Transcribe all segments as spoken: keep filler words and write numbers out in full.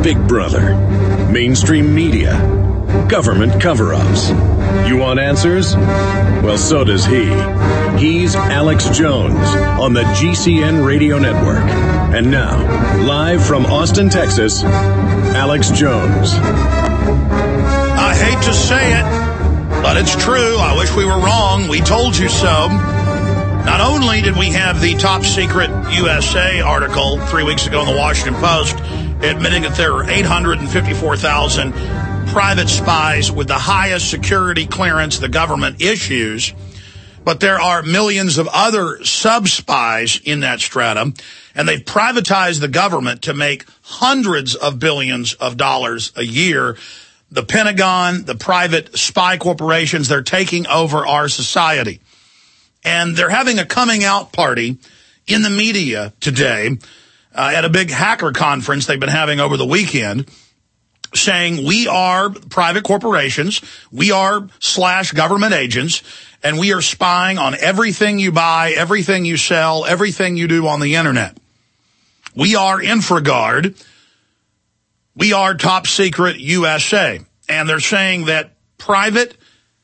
Big Brother, mainstream media, government cover-ups. You want answers? Well, so does he. He's Alex Jones on the G C N Radio Network. And now, live from Austin, Texas, Alex Jones. I hate to say it, but it's true. I wish we were wrong. We told you so. Not only did we have the top secret U S A article three weeks ago in the Washington Post admitting that there are eight hundred fifty-four thousand private spies with the highest security clearance the government issues, but there are millions of other sub-spies in that stratum, and they've privatized the government to make hundreds of billions of dollars a year. The Pentagon, the private spy corporations, they're taking over our society. And they're having a coming out party in the media today uh, at a big hacker conference they've been having over the weekend, saying we are private corporations, we are slash government agents, and we are spying on everything you buy, everything you sell, everything you do on the internet. We are InfraGard. We are top secret U S A. And they're saying that private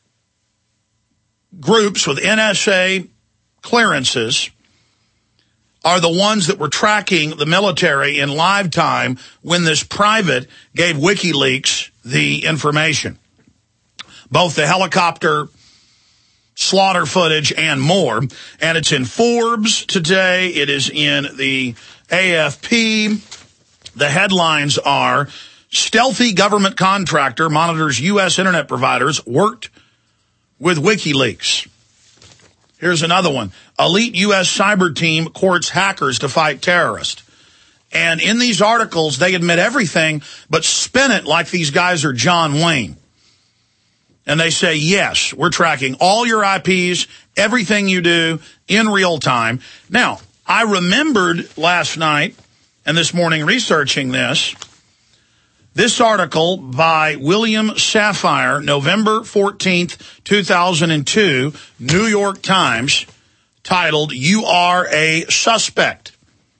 groups with N S A clearances are the ones that were tracking the military in live time when this private gave WikiLeaks the information. Both the helicopter slaughter footage and more. And it's in Forbes today. It is in the A F P. The headlines are, stealthy government contractor monitors U S internet providers, worked with WikiLeaks. Here's another one. Elite U S cyber team courts hackers to fight terrorists. And in these articles, they admit everything, but spin it like these guys are John Wayne. And they say, yes, we're tracking all your I Ps, everything you do in real time. Now, I remembered last night and this morning researching this, this article by William Sapphire, November fourteenth, two thousand two, New York Times, titled, "You Are a Suspect."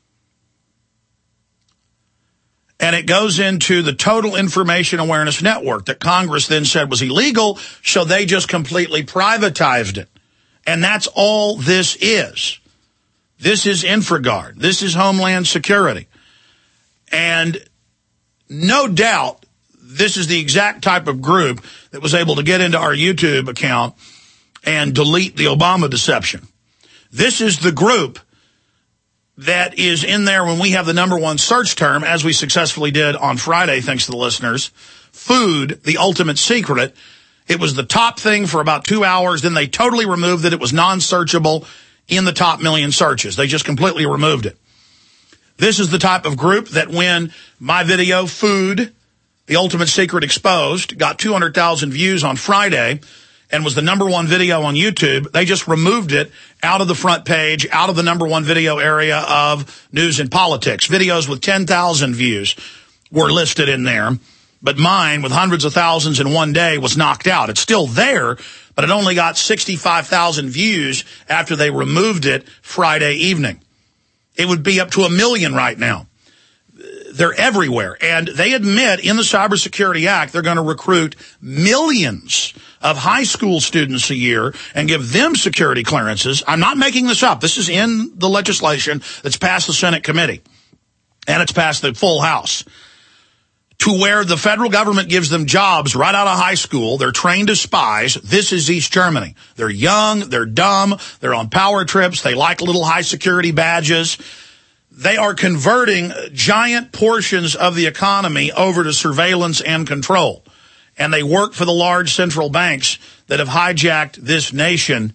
And it goes into the Total Information Awareness Network that Congress then said was illegal, so they just completely privatized it. And that's all this is. This is InfraGard. This is Homeland Security. And no doubt this is the exact type of group that was able to get into our YouTube account and delete the Obama deception. This is the group that is in there when we have the number one search term, as we successfully did on Friday, thanks to the listeners, food, the ultimate secret. It was the top thing for about two hours. Then they totally removed it. It was non-searchable in the top million searches. They just completely removed it. This is the type of group that when my video, Food, the Ultimate Secret Exposed, got two hundred thousand views on Friday and was the number one video on YouTube, they just removed it out of the front page, out of the number one video area of news and politics. Videos with ten thousand views were listed in there, but mine, with hundreds of thousands in one day, was knocked out. It's still there, but it only got sixty-five thousand views after they removed it Friday evening. It would be up to a million right now. They're everywhere. And they admit in the Cybersecurity Act they're going to recruit millions of high school students a year and give them security clearances. I'm not making this up. This is in the legislation that's passed the Senate committee. And it's passed the full House. To where the federal government gives them jobs right out of high school. They're trained as spies. This is East Germany. They're young. They're dumb. They're on power trips. They like little high security badges. They are converting giant portions of the economy over to surveillance and control. And they work for the large central banks that have hijacked this nation.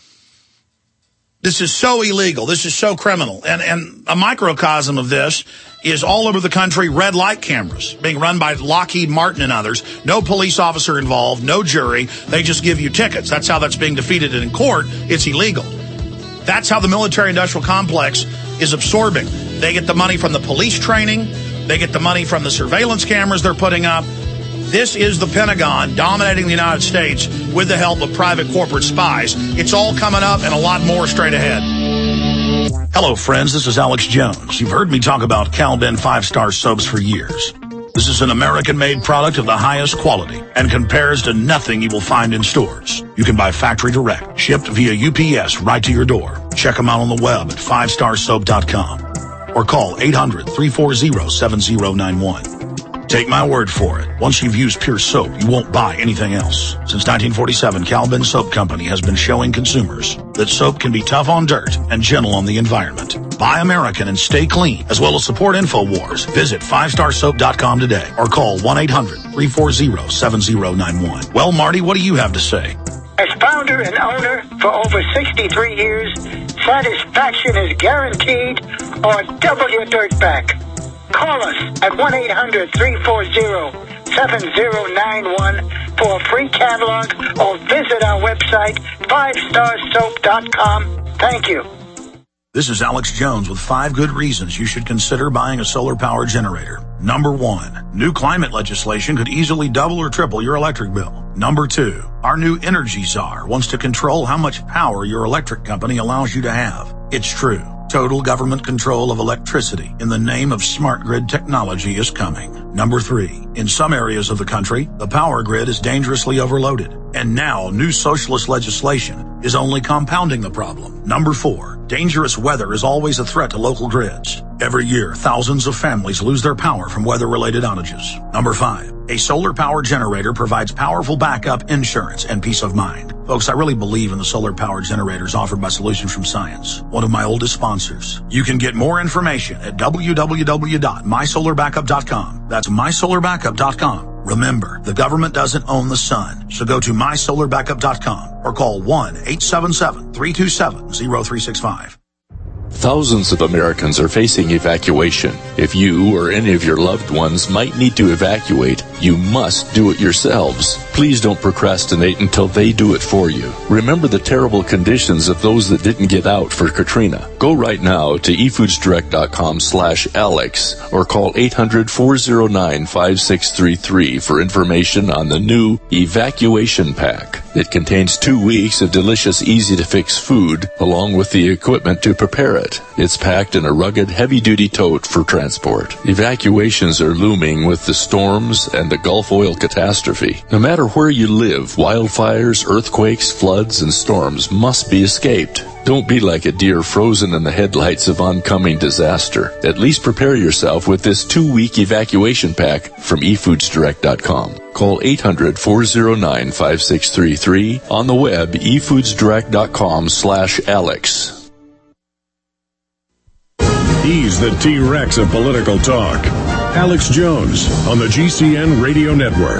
This is so illegal. This is so criminal. And, and a microcosm of this is all over the country, red light cameras being run by Lockheed Martin and others. No police officer involved, no jury. They just give you tickets. That's how that's being defeated in court. It's illegal. That's how the military-industrial complex is absorbing. They get the money from the police training. They get the money from the surveillance cameras they're putting up. This is the Pentagon dominating the United States with the help of private corporate spies. It's all coming up and a lot more straight ahead. Hello, friends. This is Alex Jones. You've heard me talk about Cal-Ben five-star soaps for years. This is an American-made product of the highest quality and compares to nothing you will find in stores. You can buy factory direct, shipped via U P S right to your door. Check them out on the web at five star soap dot com or call eight hundred, three four zero, seven zero nine one. Take my word for it. Once you've used Pure Soap, you won't buy anything else. Since nineteen forty-seven, Calvin Soap Company has been showing consumers that soap can be tough on dirt and gentle on the environment. Buy American and stay clean, as well as support InfoWars. Visit five star soap dot com today or call one eight hundred, three four zero, seven zero nine one. Well, Marty, what do you have to say? As founder and owner for over sixty-three years, satisfaction is guaranteed or double your dirt back. Call us at one eight hundred, three four zero, seven zero nine one for a free catalog or visit our website, five star soap dot com. Thank you. This is Alex Jones with five good reasons you should consider buying a solar power generator. Number one, new climate legislation could easily double or triple your electric bill. Number two, our new Energy Czar wants to control how much power your electric company allows you to have. It's true. Total government control of electricity in the name of smart grid technology is coming. Number three, in some areas of the country, the power grid is dangerously overloaded. And now new socialist legislation is only compounding the problem. Number four, dangerous weather is always a threat to local grids. Every year, thousands of families lose their power from weather-related outages. Number five, a solar power generator provides powerful backup, insurance, and peace of mind. Folks, I really believe in the solar power generators offered by Solutions from Science, one of my oldest sponsors. You can get more information at w w w dot my solar backup dot com. That's my solar backup dot com. Remember, the government doesn't own the sun, so go to my solar backup dot com or call one eight seven seven, three two seven, zero three six five. Thousands of Americans are facing evacuation. If you or any of your loved ones might need to evacuate, you must do it yourselves. Please don't procrastinate until they do it for you. Remember the terrible conditions of those that didn't get out for Katrina. Go right now to e foods direct dot com slash Alex or call eight hundred, four oh nine, five six three three for information on the new Evacuation Pack. It contains two weeks of delicious, easy-to-fix food along with the equipment to prepare it. It's packed in a rugged, heavy-duty tote for transport. Evacuations are looming with the storms and the Gulf oil catastrophe. No matter where you live, wildfires, earthquakes, floods, and storms must be escaped. Don't be like a deer frozen in the headlights of oncoming disaster. At least prepare yourself with this two-week evacuation pack from e foods direct dot com. Call eight hundred, four oh nine, five six three three. On the web, e foods direct dot com slash Alex. He's the T-Rex of political talk. Alex Jones on the G C N Radio Network.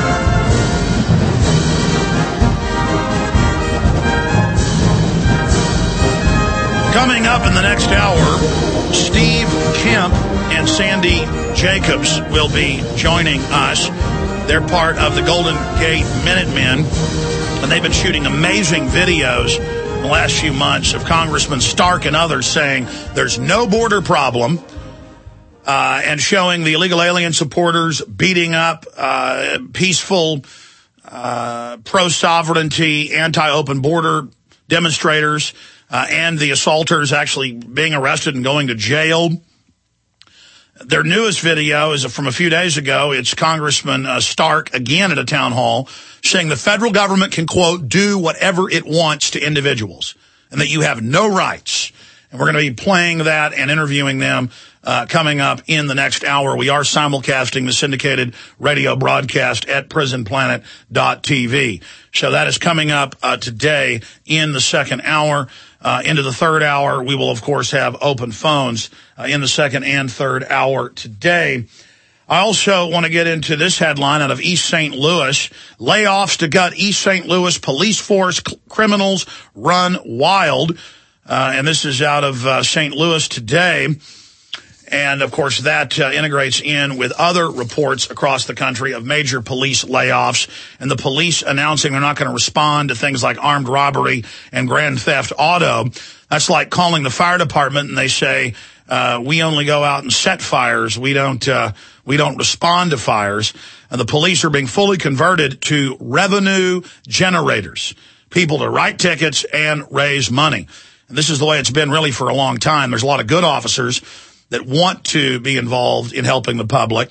Coming up in the next hour, Steve Kemp and Sandy Jacobs will be joining us. They're part of the Golden Gate Minutemen, and they've been shooting amazing videos in the last few months of Congressman Stark and others saying there's no border problem, uh, and showing the illegal alien supporters beating up uh, peaceful, uh, pro-sovereignty, anti-open border demonstrators, Uh, and the assaulters actually being arrested and going to jail. Their newest video is from a few days ago. It's Congressman uh, Stark, again at a town hall, saying the federal government can, quote, do whatever it wants to individuals and that you have no rights. And we're going to be playing that and interviewing them uh, coming up in the next hour. We are simulcasting the syndicated radio broadcast at prison planet dot t v. So that is coming up uh, today in the second hour. Uh, into the third hour, we will, of course, have open phones uh, in the second and third hour today. I also want to get into this headline out of East Saint Louis. Layoffs to gut East Saint Louis police force. Criminals run wild. Uh, and this is out of uh, Saint Louis today. And, of course, that uh, integrates in with other reports across the country of major police layoffs and the police announcing they're not going to respond to things like armed robbery and grand theft auto. That's like calling the fire department and they say, uh, we only go out and set fires. We don't, uh, we don't respond to fires. And the police are being fully converted to revenue generators, people to write tickets and raise money. And this is the way it's been really for a long time. There's a lot of good officers that want to be involved in helping the public.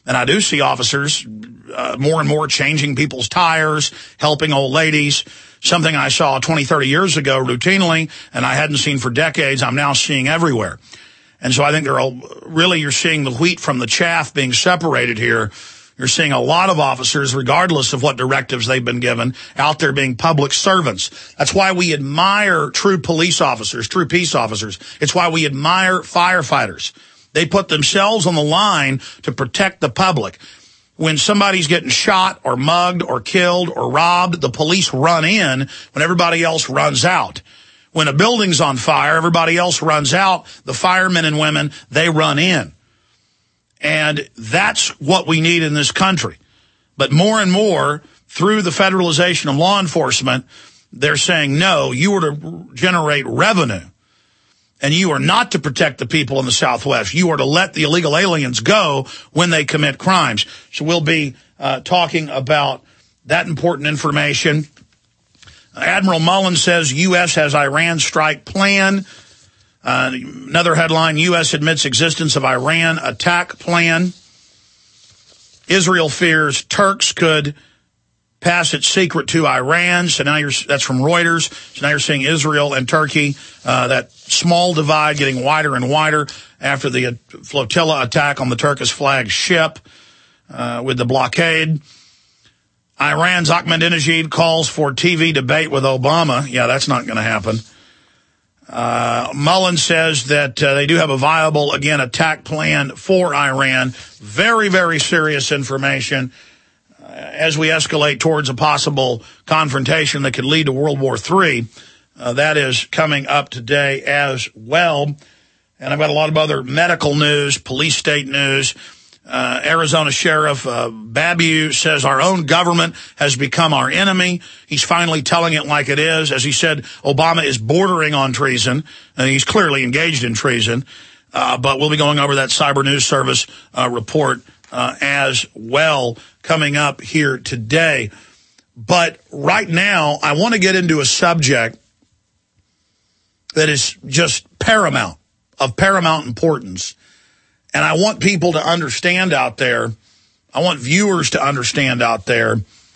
And I do see officers uh, more and more changing people's tires, helping old ladies, something I saw twenty, thirty years ago routinely, and I hadn't seen for decades, I'm now seeing everywhere. And so I think there are really, you're seeing the wheat from the chaff being separated here. You're seeing a lot of officers, regardless of what directives they've been given, out there being public servants. That's why we admire true police officers, true peace officers. It's why we admire firefighters. They put themselves on the line to protect the public. When somebody's getting shot or mugged or killed or robbed, the police run in when everybody else runs out. When a building's on fire, everybody else runs out. The firemen and women, they run in. And that's what we need in this country. But more and more, through the federalization of law enforcement, they're saying, no, you are to generate revenue. And you are not to protect the people in the Southwest. You are to let the illegal aliens go when they commit crimes. So we'll be uh, talking about that important information. Admiral Mullen says U S has Iran strike plan. Uh, another headline, U S admits existence of Iran attack plan. Israel fears Turks could pass its secret to Iran. So now you're, that's from Reuters. So now you're seeing Israel and Turkey, uh, that small divide getting wider and wider after the flotilla attack on the Turkish flag ship, uh, with the blockade. Iran's Ahmadinejad calls for T V debate with Obama. Yeah, that's not going to happen. Uh, Mullen says that uh, they do have a viable, again, attack plan for Iran. Very, very serious information uh, as we escalate towards a possible confrontation that could lead to World War Three. Uh, that is coming up today as well. And I've got a lot of other medical news, police state news. Uh, Arizona Sheriff uh, Babu says our own government has become our enemy. He's finally telling it like it is. As he said, Obama is bordering on treason, and he's clearly engaged in treason. Uh, but we'll be going over that Cyber News Service uh, report uh, as well coming up here today. But right now, I want to get into a subject that is just paramount, of paramount importance. And I want people to understand out there, I want viewers to understand out there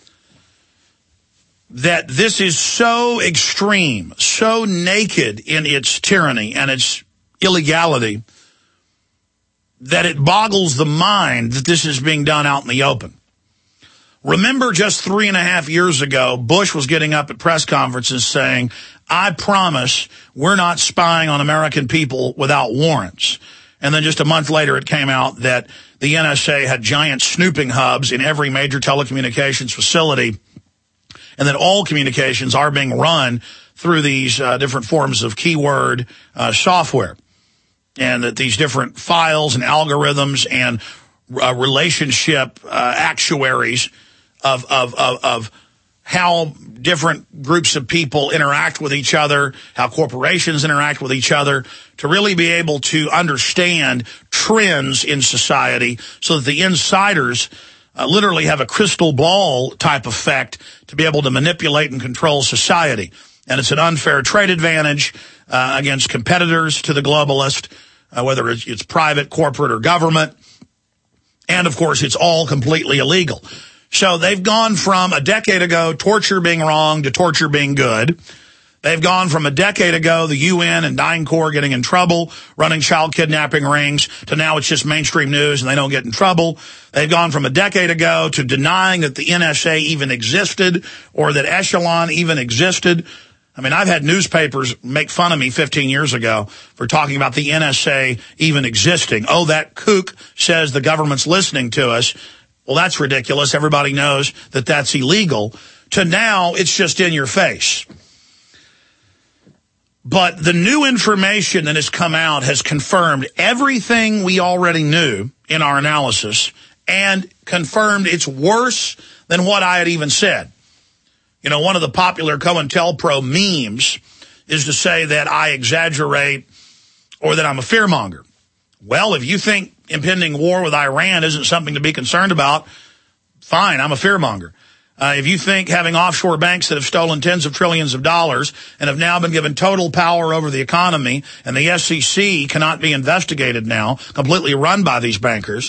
that this is so extreme, so naked in its tyranny and its illegality that it boggles the mind that this is being done out in the open. Remember just three and a half years ago, Bush was getting up at press conferences saying, I promise we're not spying on American people without warrants. And then just a month later, it came out that the N S A had giant snooping hubs in every major telecommunications facility, and that all communications are being run through these uh, different forms of keyword uh, software, and that these different files and algorithms and uh, relationship uh, actuaries of, of, of, of how different groups of people interact with each other, how corporations interact with each other, to really be able to understand trends in society so that the insiders uh, literally have a crystal ball type effect to be able to manipulate and control society. And it's an unfair trade advantage uh, against competitors to the globalist, uh, whether it's, it's private, corporate, or government. And, of course, it's all completely illegal. So they've gone from a decade ago, torture being wrong, to torture being good. They've gone from a decade ago, the U N and DynCorp getting in trouble, running child kidnapping rings, to now it's just mainstream news and they don't get in trouble. They've gone from a decade ago to denying that the N S A even existed or that Echelon even existed. I mean, I've had newspapers make fun of me fifteen years ago for talking about the N S A even existing. Oh, that kook says the government's listening to us. Well, that's ridiculous. Everybody knows that that's illegal. To now, it's just in your face. But the new information that has come out has confirmed everything we already knew in our analysis and confirmed it's worse than what I had even said. You know, one of the popular COINTELPRO memes is to say that I exaggerate or that I'm a fearmonger. Well, if you think impending war with Iran isn't something to be concerned about, fine, I'm a fearmonger. Uh, if you think having offshore banks that have stolen tens of trillions of dollars and have now been given total power over the economy and the S E C cannot be investigated now, completely run by these bankers,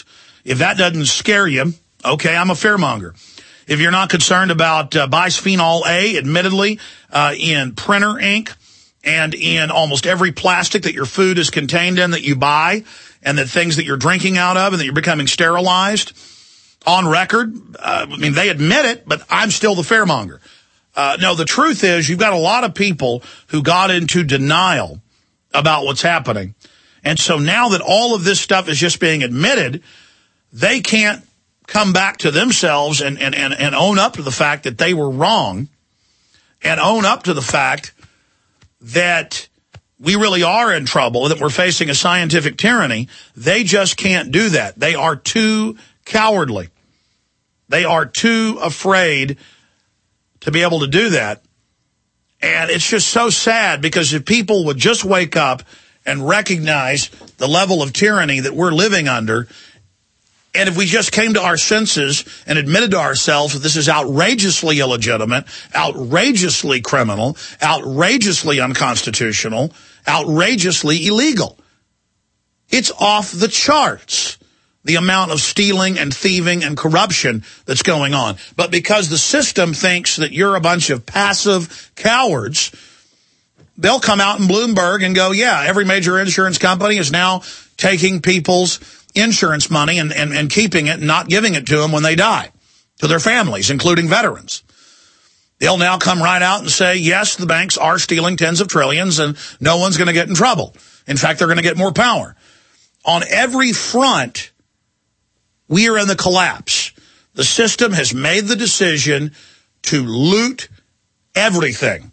If that doesn't scare you, okay, I'm a fearmonger. If you're not concerned about uh, bisphenol A, admittedly, uh, in printer ink and in almost every plastic that your food is contained in that you buy, and the things that you're drinking out of and that you're becoming sterilized, on record, uh, I mean, they admit it, but I'm still the fearmonger. Uh, no, the truth is you've got a lot of people who got into denial about what's happening. And so now that all of this stuff is just being admitted, they can't come back to themselves and, and, and, and own up to the fact that they were wrong, and own up to the fact that we really are in trouble, that we're facing a scientific tyranny. They just can't do that. They are too cowardly. They are too afraid to be able to do that. And it's just so sad, because if people would just wake up and recognize the level of tyranny that we're living under, and if we just came to our senses and admitted to ourselves that this is outrageously illegitimate, outrageously criminal, outrageously unconstitutional, outrageously illegal. It's off the charts, the amount of stealing and thieving and corruption that's going on. But because the system thinks that you're a bunch of passive cowards, they'll come out in Bloomberg and go, yeah, every major insurance company is now taking people's insurance money and, and, and keeping it and not giving it to them when they die, to their families, including veterans. They'll now come right out and say, yes, the banks are stealing tens of trillions and no one's going to get in trouble. In fact, they're going to get more power. On every front, we are in the collapse. The system has made the decision to loot everything,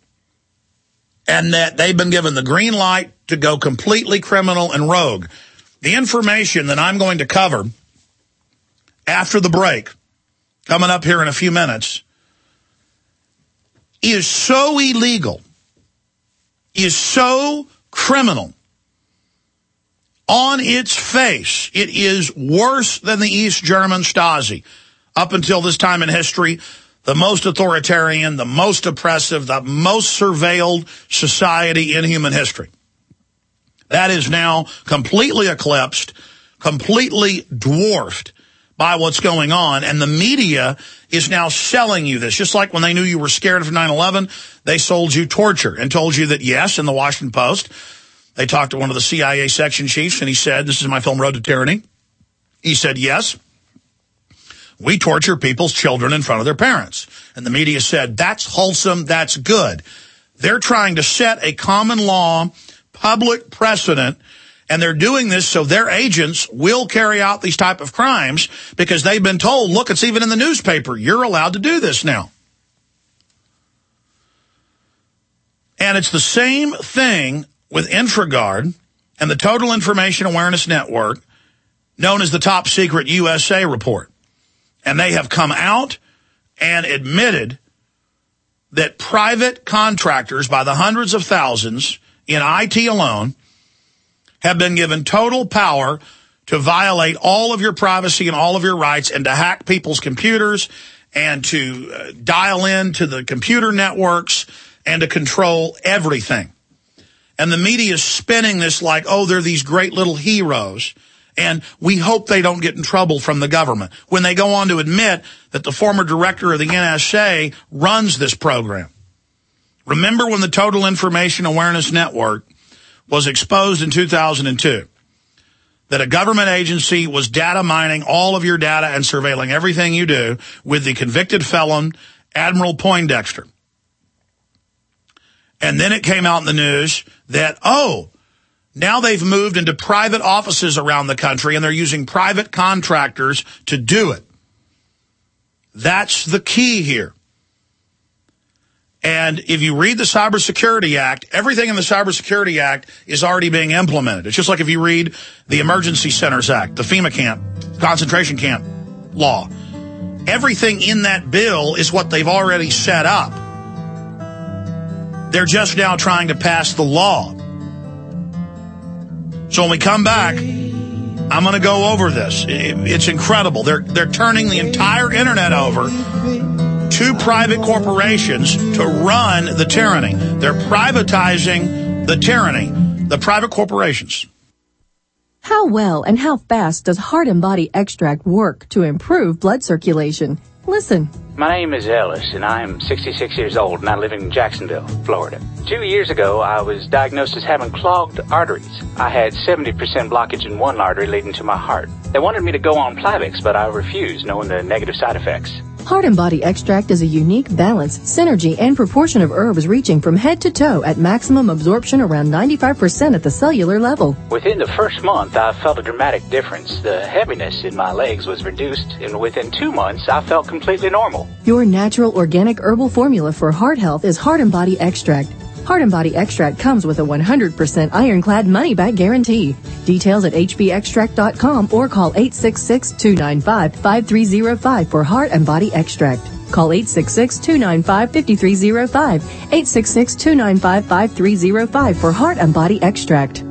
and that they've been given the green light to go completely criminal and rogue. The information that I'm going to cover after the break, coming up here in a few minutes, is so illegal, is so criminal. On its face, it is worse than the East German Stasi. Up until this time in history, the most authoritarian, the most oppressive, the most surveilled society in human history. That is now completely eclipsed, completely dwarfed by what's going on. And the media is now selling you this. Just like when they knew you were scared of nine eleven, they sold you torture and told you that, yes, in the Washington Post, they talked to one of the C I A section chiefs, and he said, this is my film Road to Tyranny. He said, yes, we torture people's children in front of their parents. And the media said, that's wholesome, that's good. They're trying to set a common law public precedent, and they're doing this so their agents will carry out these type of crimes because they've been told, look, it's even in the newspaper. You're allowed to do this now. And it's the same thing with IntraGuard and the Total Information Awareness Network, known as the Top Secret U S A report. And they have come out and admitted that private contractors by the hundreds of thousands in I T alone have been given total power to violate all of your privacy and all of your rights, and to hack people's computers and to uh, dial in to the computer networks and to control everything. And the media is spinning this like, oh, they're these great little heroes, and we hope they don't get in trouble from the government, when they go on to admit that the former director of the N S A runs this program. Remember when the Total Information Awareness Network was exposed in two thousand two, that a government agency was data mining all of your data and surveilling everything you do with the convicted felon, Admiral Poindexter. And then it came out in the news that, oh, now they've moved into private offices around the country and they're using private contractors to do it. That's the key here. And if you read the Cybersecurity Act, everything in the Cybersecurity Act is already being implemented. It's just like if you read the Emergency Centers Act, the FEMA camp, concentration camp law. Everything in that bill is what they've already set up. They're just now trying to pass the law. So when we come back, I'm going to go over this. It's incredible. They're, they're turning the entire internet over to private corporations to run the tyranny. They're privatizing the tyranny, the private corporations. How well and how fast does Heart and Body Extract work to improve blood circulation? Listen. My name is Ellis, and I am sixty-six years old, and I live in Jacksonville, Florida. Two years ago, I was diagnosed as having clogged arteries. I had seventy percent blockage in one artery leading to my heart. They wanted me to go on Plavix, but I refused, knowing the negative side effects. Heart and Body Extract is a unique balance, synergy, and proportion of herbs reaching from head to toe at maximum absorption around ninety-five percent at the cellular level. Within the first month, I felt a dramatic difference. The heaviness in my legs was reduced, and within two months, I felt completely normal. Your natural organic herbal formula for heart health is Heart and Body Extract. Heart and Body Extract comes with a one hundred percent ironclad money-back guarantee. Details at h b extract dot com or call eight six six, two nine five, five three zero five for Heart and Body Extract. Call eight six six, two nine five, five three zero five, eight six six, two nine five, five three zero five for Heart and Body Extract.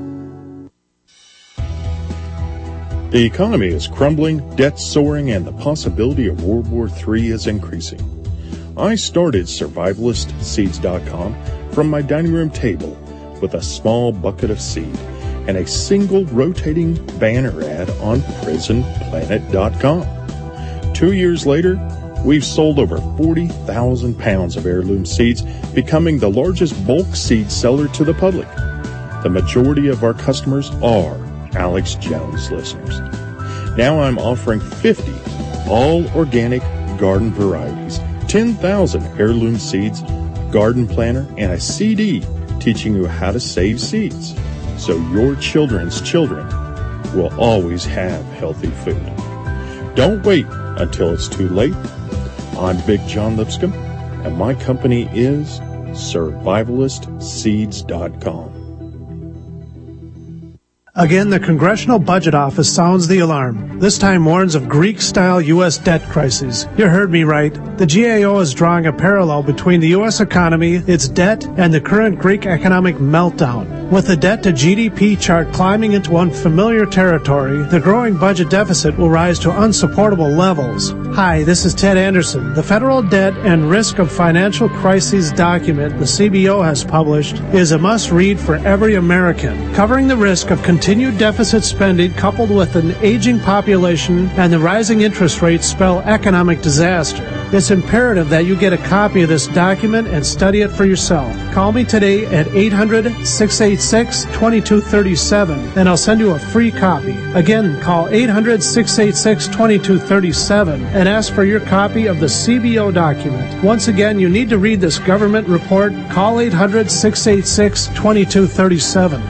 The economy is crumbling, debt's soaring, and the possibility of World War Three is increasing. I started survivalist seeds dot com from my dining room table with a small bucket of seed and a single rotating banner ad on prison planet dot com. Two years later, we've sold over forty thousand pounds of heirloom seeds, becoming the largest bulk seed seller to the public. The majority of our customers are Alex Jones listeners. Now I'm offering fifty all-organic garden varieties, ten thousand heirloom seeds, garden planner, and a C D teaching you how to save seeds so your children's children will always have healthy food. Don't wait until it's too late. I'm Big John Lipscomb, and my company is survivalist seeds dot com. Again, the Congressional Budget Office sounds the alarm. This time warns of Greek-style U S debt crises. You heard me right. The G A O is drawing a parallel between the U S economy, its debt, and the current Greek economic meltdown. With the debt-to-G D P chart climbing into unfamiliar territory, the growing budget deficit will rise to unsupportable levels. Hi, this is Ted Anderson. The Federal Debt and Risk of Financial Crises document the C B O has published is a must-read for every American, covering the risk of continued deficit spending coupled with an aging population and the rising interest rates spell economic disaster. It's imperative that you get a copy of this document and study it for yourself. Call me today at eight hundred, six eight six, two two three seven and I'll send you a free copy. Again, call eight hundred, six eight six, two two three seven and ask for your copy of the C B O document. Once again, you need to read this government report. Call eight hundred, six eight six, two two three seven.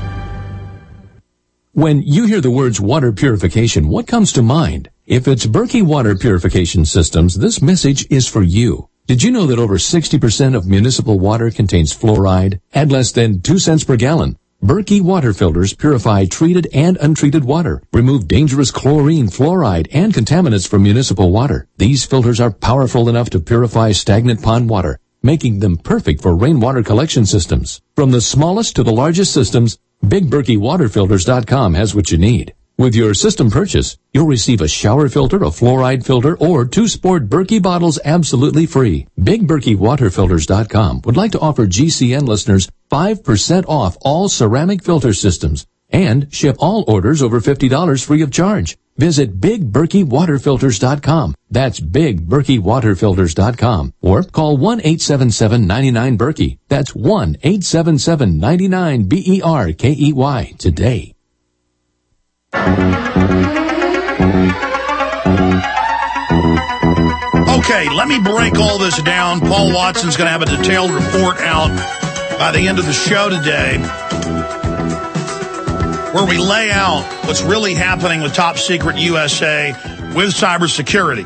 When you hear the words water purification, what comes to mind? If it's Berkey Water Purification Systems, this message is for you. Did you know that over sixty percent of municipal water contains fluoride at less than two cents per gallon? Berkey water filters purify treated and untreated water, remove dangerous chlorine, fluoride, and contaminants from municipal water. These filters are powerful enough to purify stagnant pond water, making them perfect for rainwater collection systems. From the smallest to the largest systems, Big Berkey Water Filters dot com has what you need. With your system purchase, you'll receive a shower filter, a fluoride filter, or two sport Berkey bottles absolutely free. Big Berkey Water Filters dot com would like to offer G C N listeners five percent off all ceramic filter systems and ship all orders over fifty dollars free of charge. Visit Big Berkey Water Filters dot com. That's Big Berkey Water Filters dot com. Or call one eight seven seven, nine nine, Berkey. That's one eight seven seven, nine nine, B E R K E Y today. Okay, let me break all this down. Paul Watson's going to have a detailed report out by the end of the show today where we lay out what's really happening with Top Secret U S A with cybersecurity.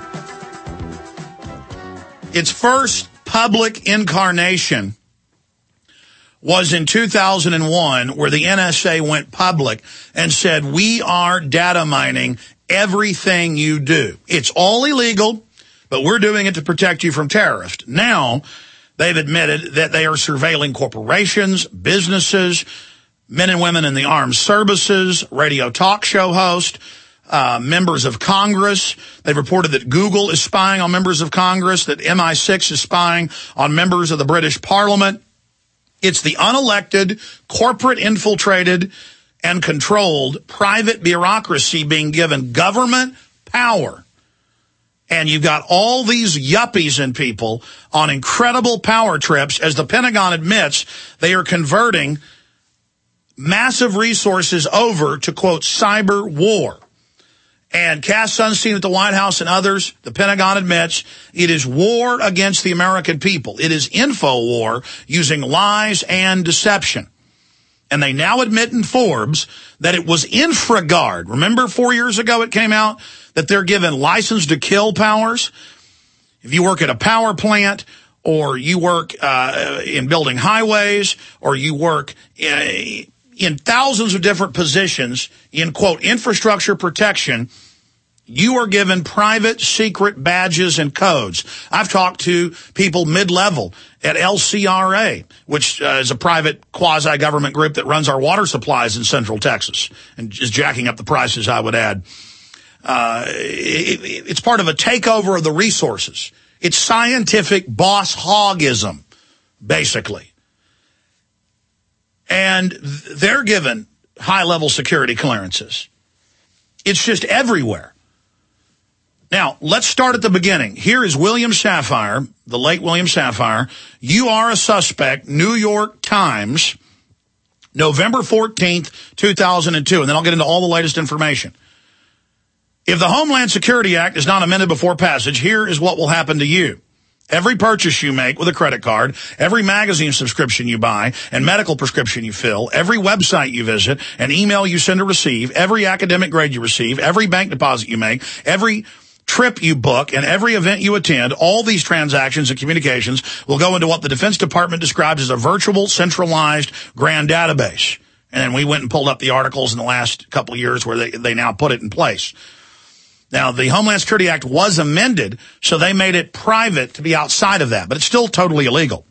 Its first public incarnation was in two thousand one, where the N S A went public and said, we are data mining everything you do. It's all illegal, but we're doing it to protect you from terrorists. Now, they've admitted that they are surveilling corporations, businesses, men and women in the armed services, radio talk show hosts, uh, members of Congress. They've reported that Google is spying on members of Congress, that M I six is spying on members of the British Parliament. It's the unelected, corporate infiltrated, and controlled private bureaucracy being given government power. And you've got all these yuppies and people on incredible power trips. As the Pentagon admits, they are converting massive resources over to, quote, cyber war. And Cass Sunstein at the White House and others, the Pentagon admits, it is war against the American people. It is info war using lies and deception. And they now admit in Forbes that it was InfraGard. Remember four years ago it came out that they're given license to kill powers? If you work at a power plant, or you work uh, in building highways, or you work uh, in thousands of different positions in, quote, infrastructure protection, you are given private secret badges and codes. I've talked to people mid-level at L C R A, which uh, is a private quasi-government group that runs our water supplies in Central Texas and is jacking up the prices, I would add. Uh, it, it, it's part of a takeover of the resources. It's scientific boss hogism, basically. And they're given high-level security clearances. It's just everywhere. Now, let's start at the beginning. Here is William Safire, the late William Safire. You are a suspect, New York Times, November fourteenth, two thousand two. And then I'll get into all the latest information. If the Homeland Security Act is not amended before passage, here is what will happen to you. Every purchase you make with a credit card, every magazine subscription you buy, and medical prescription you fill, every website you visit, an email you send or receive, every academic grade you receive, every bank deposit you make, every trip you book, and every event you attend, all these transactions and communications will go into what the Defense Department describes as a virtual centralized grand database. And then we went and pulled up the articles in the last couple of years where they, they now put it in place. Now, the Homeland Security Act was amended, so they made it private to be outside of that, but it's still totally illegal.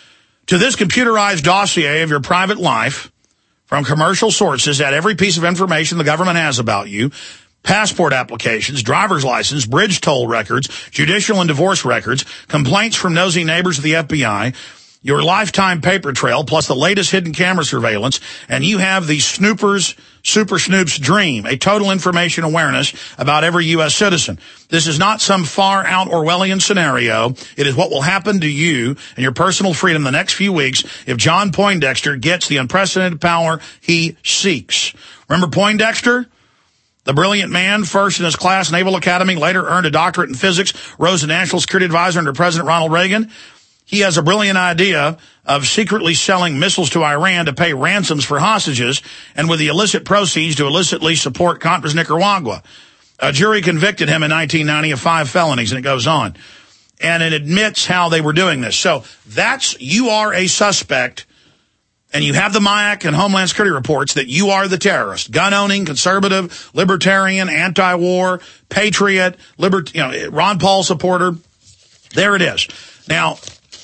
To this computerized dossier of your private life from commercial sources at every piece of information the government has about you, passport applications, driver's license, bridge toll records, judicial and divorce records, complaints from nosy neighbors of the F B I, your lifetime paper trail, plus the latest hidden camera surveillance, and you have the snoopers, super snoops dream, a total information awareness about every U S citizen. This is not some far-out Orwellian scenario. It is what will happen to you and your personal freedom the next few weeks if John Poindexter gets the unprecedented power he seeks. Remember Poindexter? The brilliant man, first in his class, Naval Academy, later earned a doctorate in physics, rose to National Security Advisor under President Ronald Reagan. He has a brilliant idea of secretly selling missiles to Iran to pay ransoms for hostages, and with the illicit proceeds to illicitly support Contras Nicaragua. A jury convicted him in nineteen ninety of five felonies, and it goes on. And it admits how they were doing this. So that's, you are a suspect, and you have the M I A C and Homeland Security reports that you are the terrorist. Gun-owning, conservative, libertarian, anti-war, patriot, libert- you know, Ron Paul supporter. There it is. Now,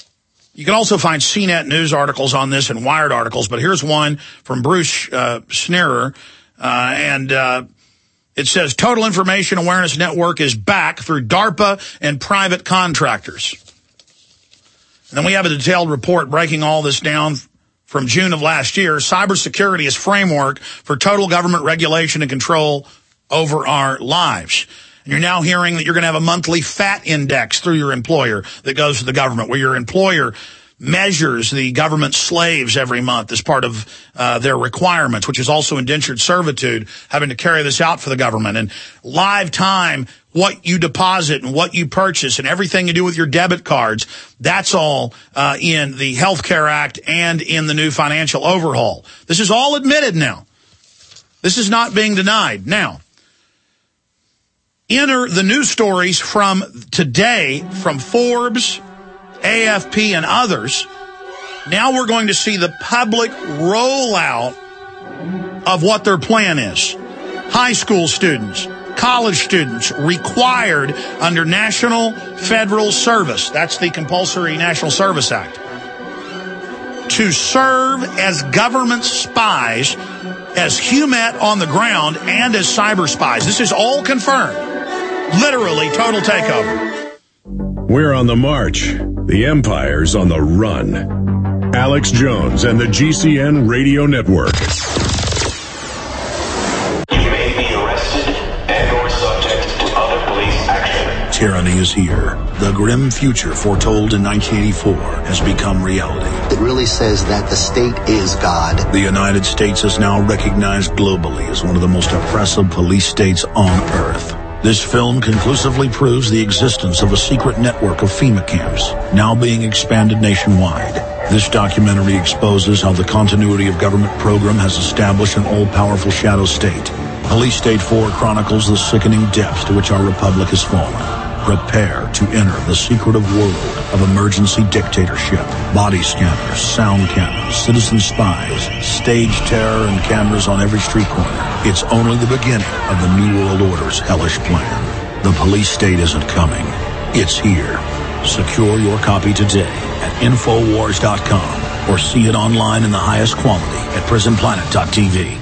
you can also find C net News articles on this and Wired articles, but here's one from Bruce uh, Sneerer, uh, and uh, it says, Total Information Awareness Network is back through DARPA and private contractors. And then we have a detailed report breaking all this down from June of last year. Cybersecurity is framework for total government regulation and control over our lives. And you're now hearing that you're going to have a monthly fat index through your employer that goes to the government, where your employer measures the government slaves every month as part of uh, their requirements, which is also indentured servitude, having to carry this out for the government. And live time, what you deposit and what you purchase and everything you do with your debit cards, that's all uh, in the Health Care Act and in the new financial overhaul. This is all admitted now. This is not being denied. Now, enter the news stories from today from Forbes, A F P, and others. Now we're going to see the public rollout of what their plan is. High school students, college students required under National Federal Service, that's the Compulsory National Service Act, to serve as government spies, as HUMET on the ground, and as cyber spies. This is all confirmed. Literally, total takeover. We're on the march. The empire's on the run. Alex Jones and the G C N Radio Network. tyranny is here. The grim future foretold in nineteen eighty-four has become reality. It really says that the state is God. The United States is now recognized globally as one of the most oppressive police states on earth. This film conclusively proves the existence of a secret network of FEMA camps, now being expanded nationwide. This documentary exposes how the continuity of government program has established an all-powerful shadow state. Police State four chronicles the sickening depths to which our republic has fallen. Prepare to enter the secretive world of emergency dictatorship. Body scanners, sound cameras, citizen spies, stage terror, and cameras on every street corner. It's only the beginning of the New World Order's hellish plan. The police state isn't coming. It's here. Secure your copy today at Infowars dot com or see it online in the highest quality at Prison Planet dot T V.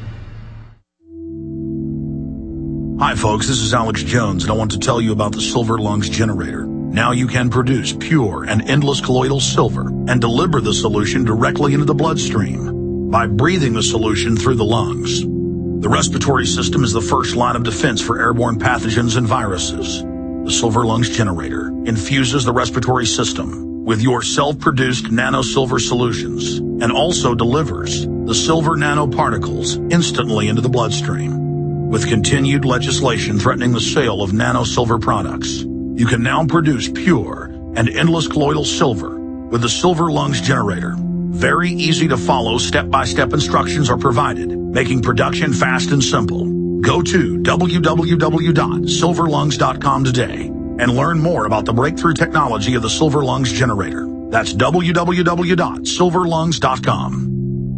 Hi folks, this is Alex Jones, and I want to tell you about the Silver Lungs Generator. Now you can produce pure and endless colloidal silver and deliver the solution directly into the bloodstream by breathing the solution through the lungs. The respiratory system is the first line of defense for airborne pathogens and viruses. The Silver Lungs Generator infuses the respiratory system with your self-produced nano-silver solutions and also delivers the silver nanoparticles instantly into the bloodstream. With continued legislation threatening the sale of nano-silver products, you can now produce pure and endless colloidal silver with the Silver Lungs Generator. Very easy to follow step-by-step instructions are provided, making production fast and simple. Go to w w w dot silver lungs dot com today and learn more about the breakthrough technology of the Silver Lungs Generator. That's w w w dot silver lungs dot com.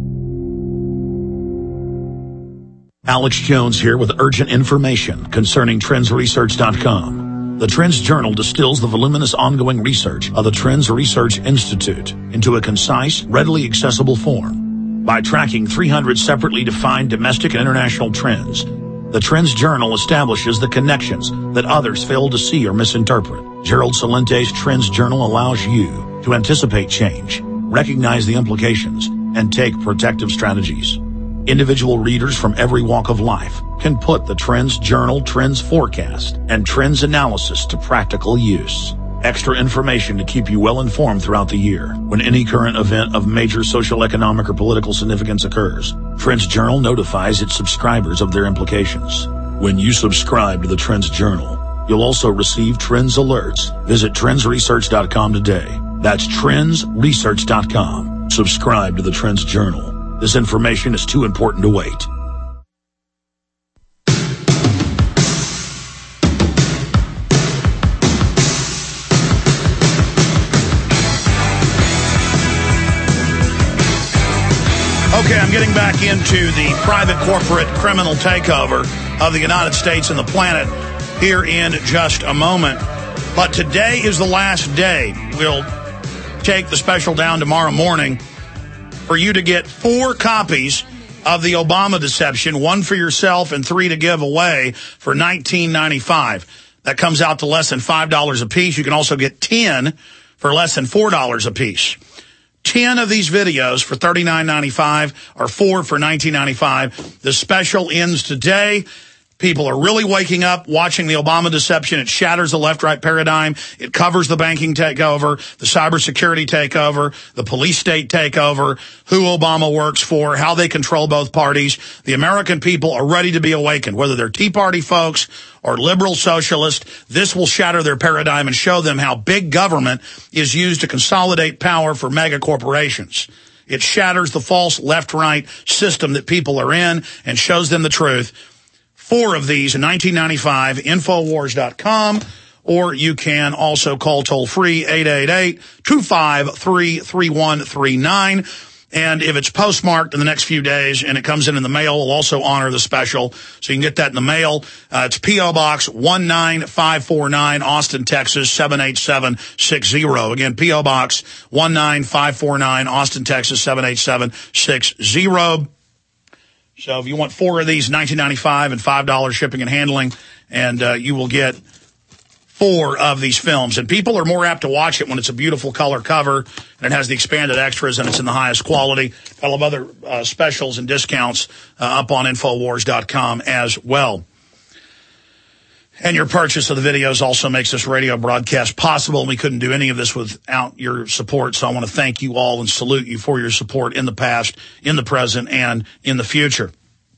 Alex Jones here with urgent information concerning trends research dot com. The Trends Journal distills the voluminous ongoing research of the Trends Research Institute into a concise, readily accessible form. By tracking three hundred separately defined domestic and international trends, the Trends Journal establishes the connections that others fail to see or misinterpret. Gerald Salente's Trends Journal allows you to anticipate change, recognize the implications, and take protective strategies. Individual readers from every walk of life can put the Trends Journal Trends Forecast and Trends Analysis to practical use. Extra information to keep you well informed throughout the year. When any current event of major social, economic, or political significance occurs, Trends Journal notifies its subscribers of their implications. When you subscribe to the Trends Journal, you'll also receive Trends Alerts. Visit trends research dot com today. That's trends research dot com. Subscribe to the Trends Journal. This information is too important to wait. Okay, I'm getting back into the private corporate criminal takeover of the United States and the planet here in just a moment. But today is the last day. We'll take the special down tomorrow morning for you to get four copies of the Obama Deception, one for yourself and three to give away for nineteen ninety-five dollars. That comes out to less than five dollars a piece. You can also get ten for less than four dollars a piece. ten of these videos for thirty-nine ninety-five or four for nineteen ninety-five. The special ends today. People are really waking up, watching the Obama Deception. It shatters the left-right paradigm. It covers the banking takeover, the cybersecurity takeover, the police state takeover, who Obama works for, how they control both parties. The American people are ready to be awakened, whether they're Tea Party folks or liberal socialists. This will shatter their paradigm and show them how big government is used to consolidate power for mega corporations. It shatters the false left-right system that people are in and shows them the truth. Four of these in nineteen ninety-five, Infowars dot com, or you can also call toll-free eight eight eight, two five three, three one three nine. And if it's postmarked in the next few days and it comes in in the mail, we'll also honor the special. So you can get that in the mail. Uh, it's P O. Box one nine five four nine, Austin, Texas, seven eight seven six zero. Again, P O. Box one nine five four nine, Austin, Texas, seven eight seven six zero. So if you want four of these, nineteen ninety-five and five dollars shipping and handling, and uh, you will get four of these films. And people are more apt to watch it when it's a beautiful color cover and it has the expanded extras and it's in the highest quality. I love other uh, specials and discounts uh, up on Infowars dot com as well. And your purchase of the videos also makes this radio broadcast possible, and we couldn't do any of this without your support. So I want to thank you all and salute you for your support in the past, in the present, and in the future.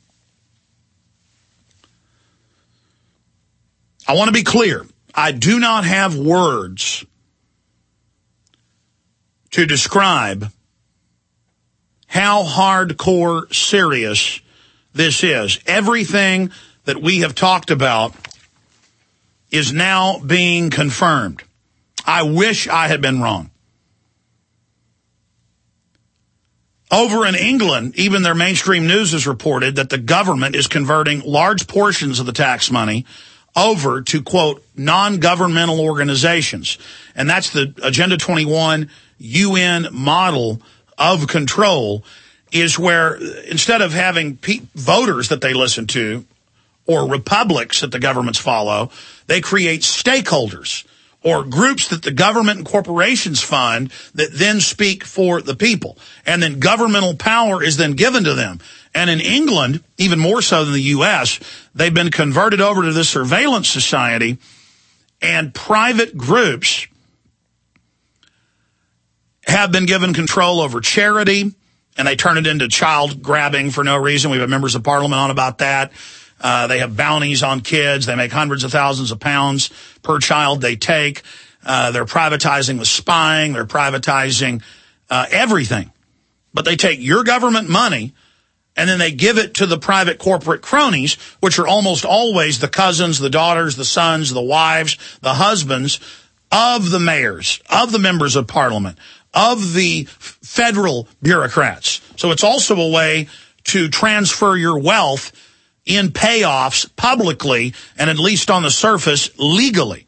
I want to be clear. I do not have words to describe how hardcore serious this is. Everything that we have talked about is now being confirmed. I wish I had been wrong. Over in England, even their mainstream news has reported that the government is converting large portions of the tax money over to, quote, non-governmental organizations. And that's the Agenda twenty-one U N model of control, is where instead of having pe- voters that they listen to or republics that the governments follow, they create stakeholders or groups that the government and corporations fund that then speak for the people. And then governmental power is then given to them. And in England, even more so than the U S, they've been converted over to this surveillance society, and private groups have been given control over charity, and they turn it into child grabbing for no reason. We have members of parliament on about that. Uh, they have bounties on kids. They make hundreds of thousands of pounds per child they take. Uh, they're privatizing the spying. They're privatizing uh, everything. But they take your government money and then they give it to the private corporate cronies, which are almost always the cousins, the daughters, the sons, the wives, the husbands of the mayors, of the members of parliament, of the federal bureaucrats. So it's also a way to transfer your wealth in payoffs publicly and at least on the surface legally.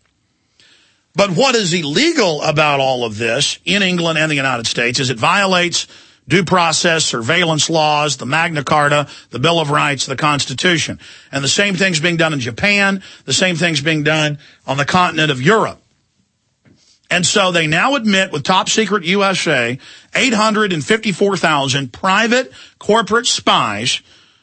But what is illegal about all of this in England and the United States is it violates due process, surveillance laws, the Magna Carta, the Bill of Rights, the Constitution. And the same thing's being done in Japan. The same thing's being done on the continent of Europe. And so they now admit with Top Secret U S A, eight hundred fifty-four thousand private corporate spies.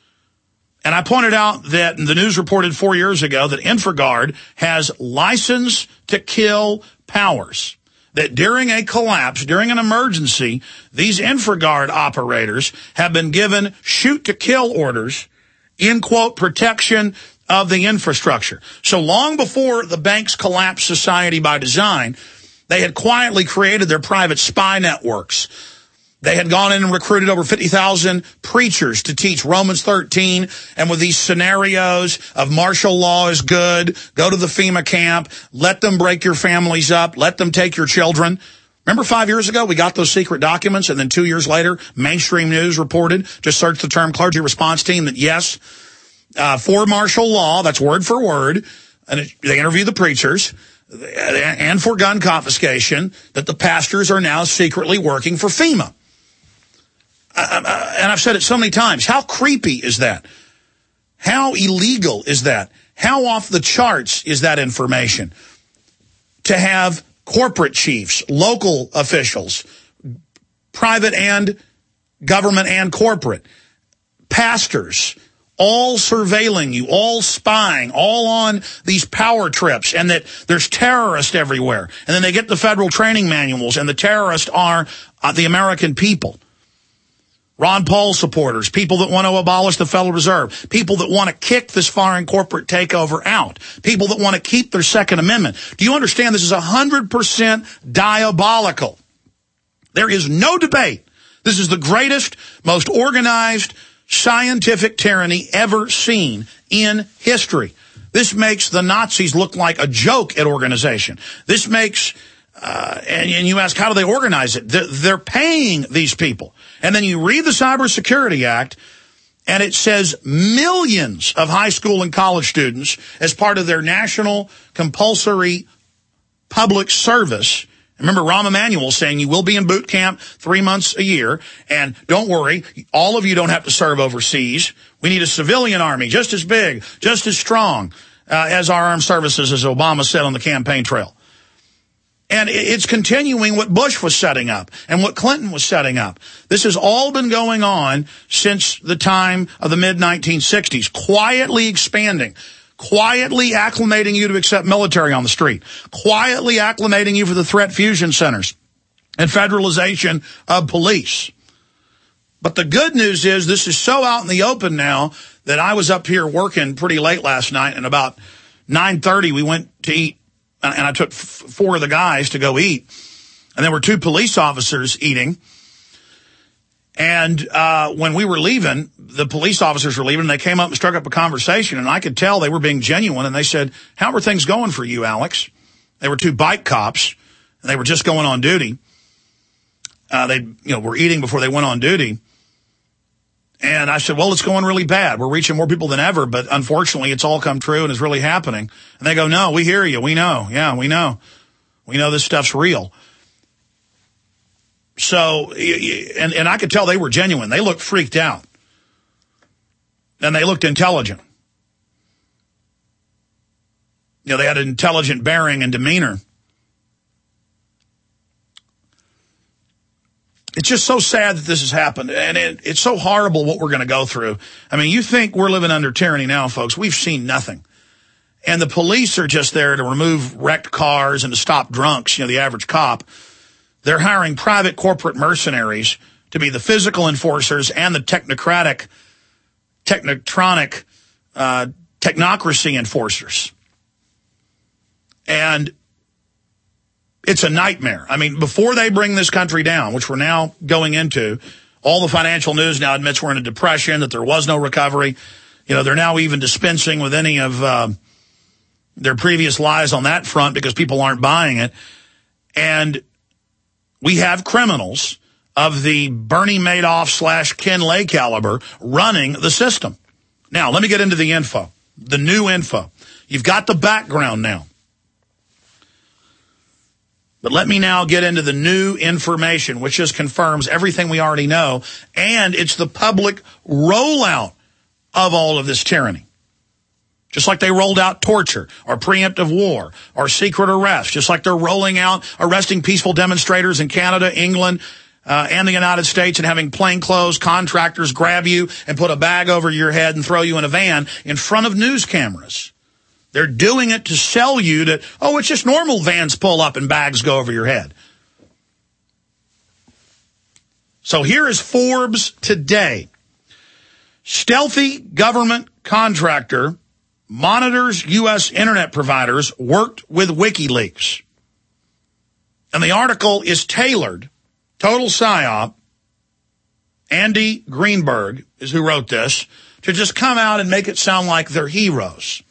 And I pointed out that the news reported four years ago that InfraGard has license to kill powers. That during a collapse, during an emergency, these InfraGard operators have been given shoot-to-kill orders in, quote, protection of the infrastructure. So long before the banks collapsed society by design, they had quietly created their private spy networks. They had gone in and recruited over fifty thousand preachers to teach Romans thirteen, and with these scenarios of martial law is good, go to the FEMA camp, let them break your families up, let them take your children. Remember five years ago, we got those secret documents, and then two years later, mainstream news reported, just search the term clergy response team, that yes, uh, for martial law, that's word for word, and it, they interview the preachers, and for gun confiscation, that the pastors are now secretly working for FEMA. Uh, uh, and I've said it so many times. How creepy is that? How illegal is that? How off the charts is that information? To have corporate chiefs, local officials, private and government and corporate, pastors, all surveilling you, all spying, all on these power trips, and that there's terrorists everywhere. And then they get the federal training manuals, and the terrorists are uh, the American people. Ron Paul supporters, people that want to abolish the Federal Reserve, people that want to kick this foreign corporate takeover out, people that want to keep their Second Amendment. Do you understand this is one hundred percent diabolical? There is no debate. This is the greatest, most organized scientific tyranny ever seen in history. This makes the Nazis look like a joke at organization. This makes... Uh, and, and you ask, how do they organize it? They're, they're paying these people. And then you read the Cybersecurity Act, and it says millions of high school and college students, as part of their national compulsory public service. Remember Rahm Emanuel saying you will be in boot camp three months a year, and don't worry, all of you don't have to serve overseas. We need a civilian army just as big, just as strong uh, as our armed services, as Obama said on the campaign trail. And it's continuing what Bush was setting up and what Clinton was setting up. This has all been going on since the time of the mid nineteen sixties, quietly expanding, quietly acclimating you to accept military on the street, quietly acclimating you for the threat fusion centers and federalization of police. But the good news is this is so out in the open now that I was up here working pretty late last night, and about nine thirty we went to eat, and I took f- four of the guys to go eat, and there were two police officers eating. And uh when we were leaving, the police officers were leaving, and they came up and struck up a conversation, and I could tell they were being genuine, and they said, "How are things going for you, Alex?" They were two bike cops, and they were just going on duty. Uh they you know were eating before they went on duty. And I said, well, it's going really bad. We're reaching more people than ever, but unfortunately it's all come true and is really happening. And they go, no, we hear you. We know. Yeah, we know. We know this stuff's real. So, and, and I could tell they were genuine. They looked freaked out. And they looked intelligent. You know, they had an intelligent bearing and demeanor. It's just so sad that this has happened, and it, it's so horrible what we're going to go through. I mean, you think we're living under tyranny now, folks. We've seen nothing. And the police are just there to remove wrecked cars and to stop drunks, you know, the average cop. They're hiring private corporate mercenaries to be the physical enforcers and the technocratic, technotronic, uh, technocracy enforcers. And it's a nightmare. I mean, before they bring this country down, which we're now going into, all the financial news now admits we're in a depression, that there was no recovery. You know, they're now even dispensing with any of uh, their previous lies on that front because people aren't buying it. And we have criminals of the Bernie Madoff slash Ken Lay caliber running the system. Now, let me get into the info, the new info. You've got the background now. But let me now get into the new information, which just confirms everything we already know, and it's the public rollout of all of this tyranny. Just like they rolled out torture or preemptive war or secret arrest, just like they're rolling out arresting peaceful demonstrators in Canada, England, uh, and the United States, and having plainclothes contractors grab you and put a bag over your head and throw you in a van in front of news cameras. They're doing it to sell you that, oh, it's just normal vans pull up and bags go over your head. So here is Forbes today. Stealthy government contractor monitors U S internet providers worked with WikiLeaks. And the article is tailored, total psyop. Andy Greenberg is who wrote this, to just come out and make it sound like they're heroes.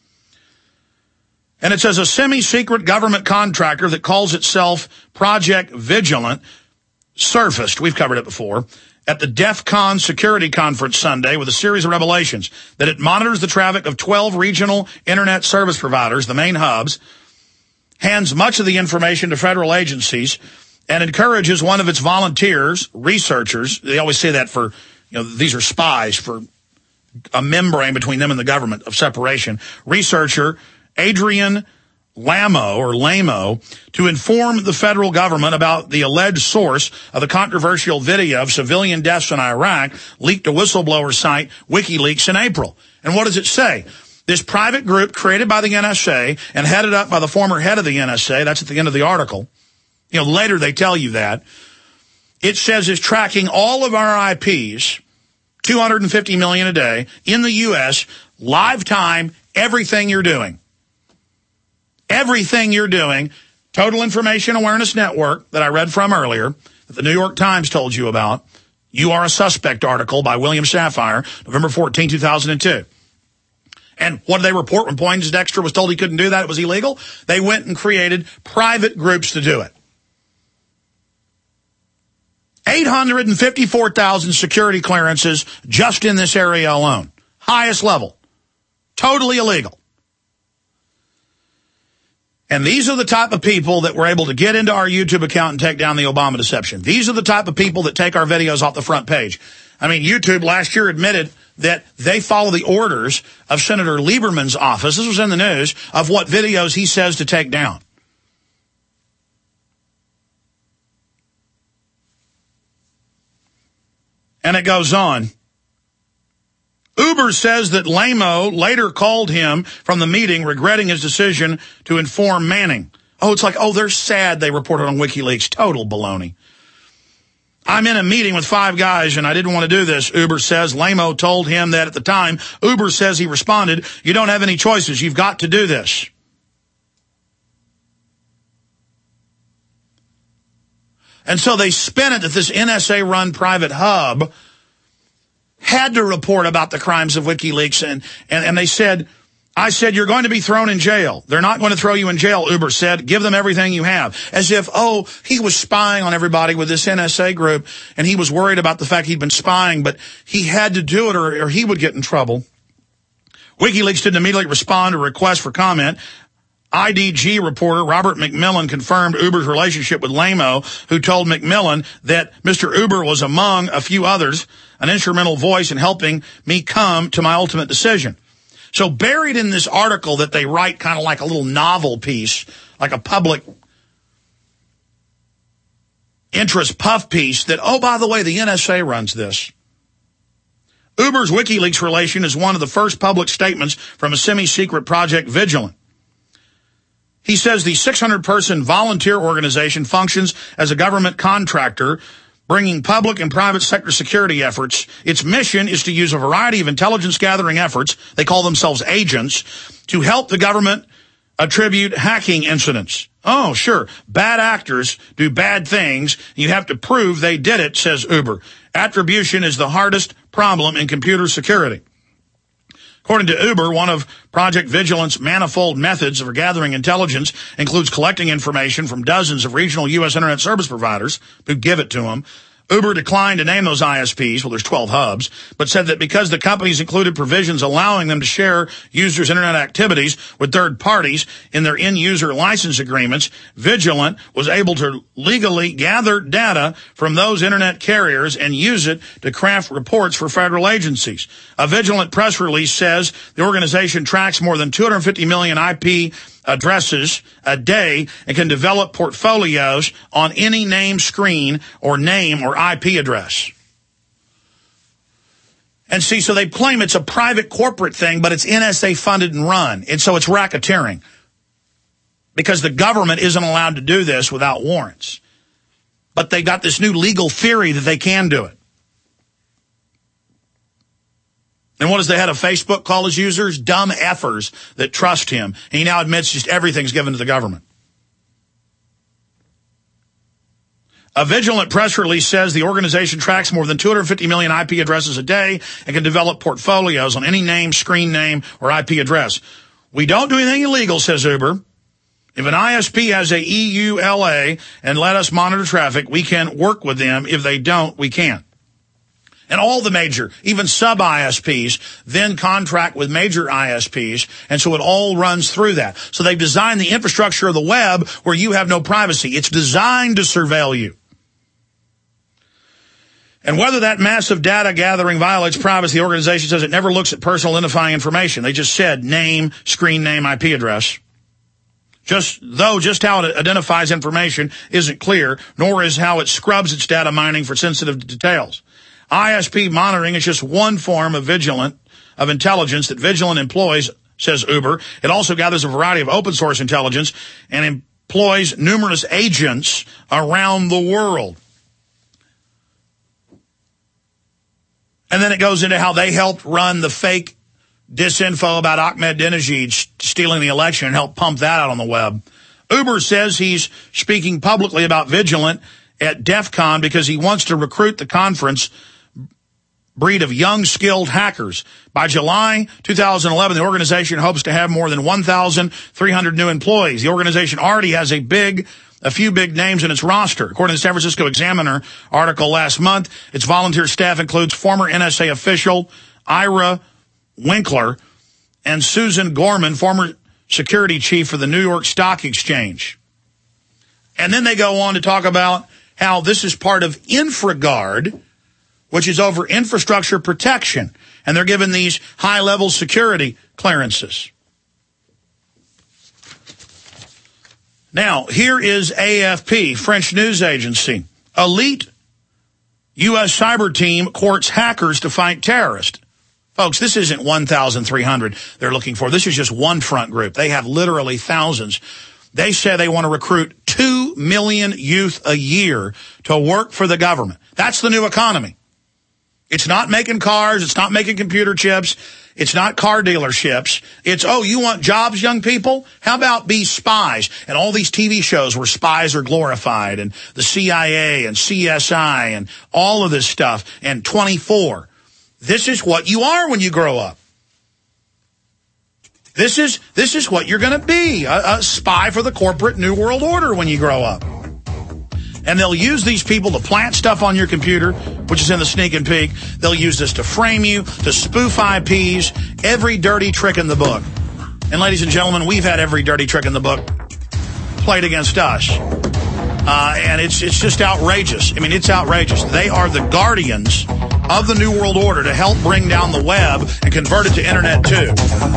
And it says a semi-secret government contractor that calls itself Project Vigilant surfaced, we've covered it before, at the DEF CON security conference Sunday with a series of revelations that it monitors the traffic of twelve regional internet service providers, the main hubs, hands much of the information to federal agencies, and encourages one of its volunteers, researchers, they always say that for, you know, these are spies, for a membrane between them and the government of separation, researcher Adrian Lamo, or Lamo, to inform the federal government about the alleged source of the controversial video of civilian deaths in Iraq leaked to whistleblower site WikiLeaks in April. And what does it say? This private group created by the N S A and headed up by the former head of the N S A, that's at the end of the article. You know, later they tell you that. It says it's tracking all of our I Ps, two hundred fifty million a day, in the U S, live time, everything you're doing. Everything you're doing, Total Information Awareness Network that I read from earlier, that the New York Times told you about, You Are a Suspect article by William Safire, November fourteenth, two thousand two. And what did they report when Poindexter was told he couldn't do that? It was illegal. They went and created private groups to do it. eight hundred fifty-four thousand security clearances just in this area alone. Highest level. Totally illegal. And these are the type of people that were able to get into our YouTube account and take down the Obama deception. These are the type of people that take our videos off the front page. I mean, YouTube last year admitted that they follow the orders of Senator Lieberman's office, this was in the news, of what videos he says to take down. And it goes on. Uber says that Lamo later called him from the meeting regretting his decision to inform Manning. Oh, it's like, oh, they're sad they reported on WikiLeaks. Total baloney. I'm in a meeting with five guys and I didn't want to do this, Uber says. Lamo told him that at the time. Uber says he responded, you don't have any choices. You've got to do this. And so they spin it that this N S A-run private hub had to report about the crimes of WikiLeaks. And, and, and they said, I said, you're going to be thrown in jail. They're not going to throw you in jail, Uber said. Give them everything you have. As if, oh, he was spying on everybody with this N S A group, and he was worried about the fact he'd been spying, but he had to do it or, or he would get in trouble. WikiLeaks didn't immediately respond to a request for comment. I D G reporter Robert McMillan confirmed Uber's relationship with Lamo, who told McMillan that Mister Uber was among a few others an instrumental voice in helping me come to my ultimate decision. So buried in this article that they write kind of like a little novel piece, like a public interest puff piece that, oh, by the way, the N S A runs this. Uber's WikiLeaks relation is one of the first public statements from a semi-secret Project Vigilant. He says the six hundred person volunteer organization functions as a government contractor, bringing public and private sector security efforts. Its mission is to use a variety of intelligence gathering efforts, they call themselves agents, to help the government attribute hacking incidents. Oh, sure, bad actors do bad things. You have to prove they did it, says Uber. Attribution is the hardest problem in computer security. According to Uber, one of Project Vigilant's manifold methods for gathering intelligence includes collecting information from dozens of regional U S internet service providers who give it to them. Uber declined to name those I S Ps, well, there's twelve hubs, but said that because the companies included provisions allowing them to share users' internet activities with third parties in their end-user license agreements, Vigilant was able to legally gather data from those internet carriers and use it to craft reports for federal agencies. A Vigilant press release says the organization tracks more than two hundred fifty million I P addresses a day and can develop portfolios on any name screen or name or I P address. And see, so they claim it's a private corporate thing, but it's N S A funded and run. And so it's racketeering because the government isn't allowed to do this without warrants. But they got this new legal theory that they can do it. And what does the head of Facebook call his users? Dumb effers that trust him. And he now admits just everything's given to the government. A Vigilant press release says the organization tracks more than two hundred fifty million I P addresses a day and can develop portfolios on any name, screen name, or I P address. We don't do anything illegal, says Uber. If an I S P has a E U L A and let us monitor traffic, we can work with them. If they don't, we can't. And all the major, even sub-I S Ps, then contract with major I S Ps, and so it all runs through that. So they've designed the infrastructure of the web where you have no privacy. It's designed to surveil you. And whether that massive data gathering violates privacy, the organization says it never looks at personal identifying information. They just said name, screen name, I P address. Just though just how it identifies information isn't clear, nor is how it scrubs its data mining for sensitive details. I S P monitoring is just one form of Vigilant, of intelligence that Vigilant employs, says Uber. It also gathers a variety of open source intelligence and employs numerous agents around the world. And then it goes into how they helped run the fake disinfo about Ahmadinejad stealing the election and helped pump that out on the web. Uber says he's speaking publicly about Vigilant at DEF CON because he wants to recruit the conference breed of young, skilled hackers. By July two thousand eleven, the organization hopes to have more than one thousand three hundred new employees. The organization already has a big, a few big names in its roster. According to the San Francisco Examiner article last month, its volunteer staff includes former N S A official Ira Winkler and Susan Gorman, former security chief for the New York Stock Exchange. And then they go on to talk about how this is part of InfraGard, which is over infrastructure protection, and they're given these high-level security clearances. Now, here is A F P, French news agency. Elite U S cyber team courts hackers to fight terrorists. Folks, this isn't one thousand three hundred they're looking for. This is just one front group. They have literally thousands. They say they want to recruit two million youth a year to work for the government. That's the new economy. It's not making cars. It's not making computer chips. It's not car dealerships. It's, oh, you want jobs, young people? How about be spies? And all these T V shows where spies are glorified, and the C I A and C S I and all of this stuff, and twenty-four. This is what you are when you grow up. This is, this is what you're going to be, a, a spy for the corporate New World Order when you grow up. And they'll use these people to plant stuff on your computer, which is in the sneak and peek. They'll use this to frame you, to spoof I Ps, every dirty trick in the book. And ladies and gentlemen, we've had every dirty trick in the book played against us. Uh, and it's it's just outrageous. I mean, it's outrageous. They are the guardians of the New World Order to help bring down the web and convert it to internet too.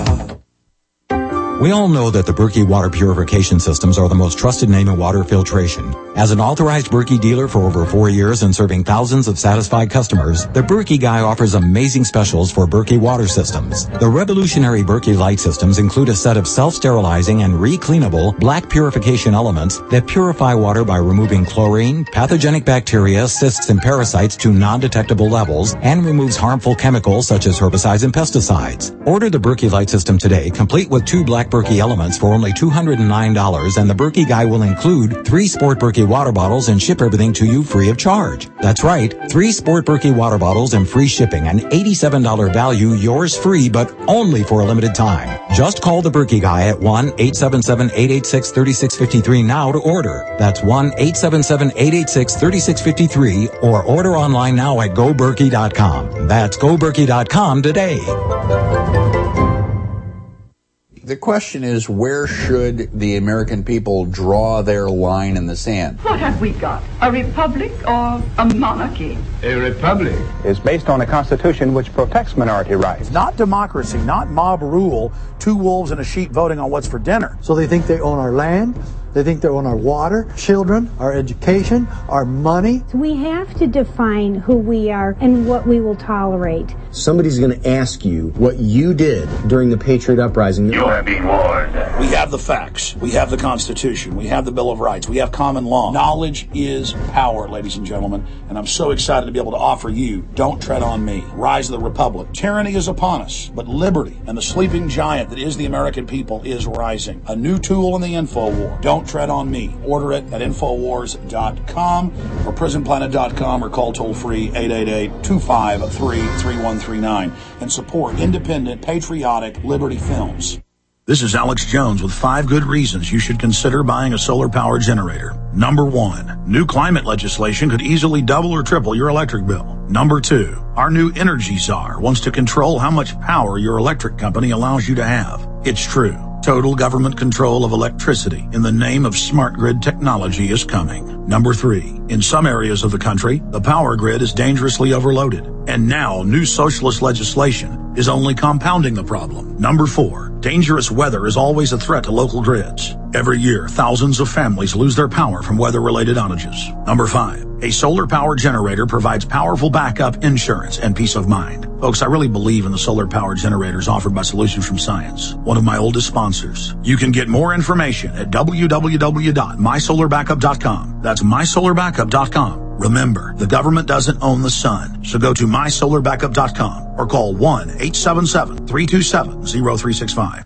We all know that the Berkey water purification systems are the most trusted name in water filtration. As an authorized Berkey dealer for over four years and serving thousands of satisfied customers, the Berkey Guy offers amazing specials for Berkey water systems. The revolutionary Berkey Light systems include a set of self-sterilizing and re-cleanable black purification elements that purify water by removing chlorine, pathogenic bacteria, cysts, and parasites to non-detectable levels, and removes harmful chemicals such as herbicides and pesticides. Order the Berkey Light system today, complete with two black Berkey elements for only two hundred nine dollars, and the Berkey Guy will include three Sport Berkey water bottles and ship everything to you free of charge. That's right, three Sport Berkey water bottles and free shipping, an eighty-seven dollars value, yours free, but only for a limited time. Just call the Berkey Guy at one eight seven seven, eight eight six, three six five three now to order. That's one eight seven seven, eight eight six, three six five three, or order online now at go berkey dot com. That's go berkey dot com today. The question is, where should the American people draw their line in the sand? What have we got? A republic or a monarchy? A republic is based on a constitution which protects minority rights. Not democracy, not mob rule, two wolves and a sheep voting on what's for dinner. So they think they own our land, they think they own our water, children, our education, our money. We have to define who we are and what we will tolerate. Somebody's going to ask you what you did during the Patriot Uprising. You are being warned. We have the facts. We have the Constitution. We have the Bill of Rights. We have common law. Knowledge is power, ladies and gentlemen. And I'm so excited to be able to offer you Don't Tread on Me, Rise of the Republic. Tyranny is upon us, but liberty and the sleeping giant that is the American people is rising. A new tool in the info war. Don't Tread on Me. Order it at infowars dot com or prison planet dot com or call toll free eight eight eight, two five three, three one three nine and support independent, patriotic Liberty films. This is Alex Jones with five good reasons you should consider buying a solar power generator. Number one, new climate legislation could easily double or triple your electric bill. Number two, our new energy czar wants to control how much power your electric company allows you to have. It's true. Total government control of electricity in the name of smart grid technology is coming. Number three, in some areas of the country, the power grid is dangerously overloaded. And now new socialist legislation is only compounding the problem. Number four, dangerous weather is always a threat to local grids. Every year, thousands of families lose their power from weather-related outages. Number five, a solar power generator provides powerful backup insurance and peace of mind. Folks, I really believe in the solar power generators offered by Solutions from Science, one of my oldest sponsors. You can get more information at w w w dot my solar backup dot com. That's my solar backup dot com. Remember, the government doesn't own the sun, so go to my solar backup dot com or call one eight seven seven, three two seven, zero three six five.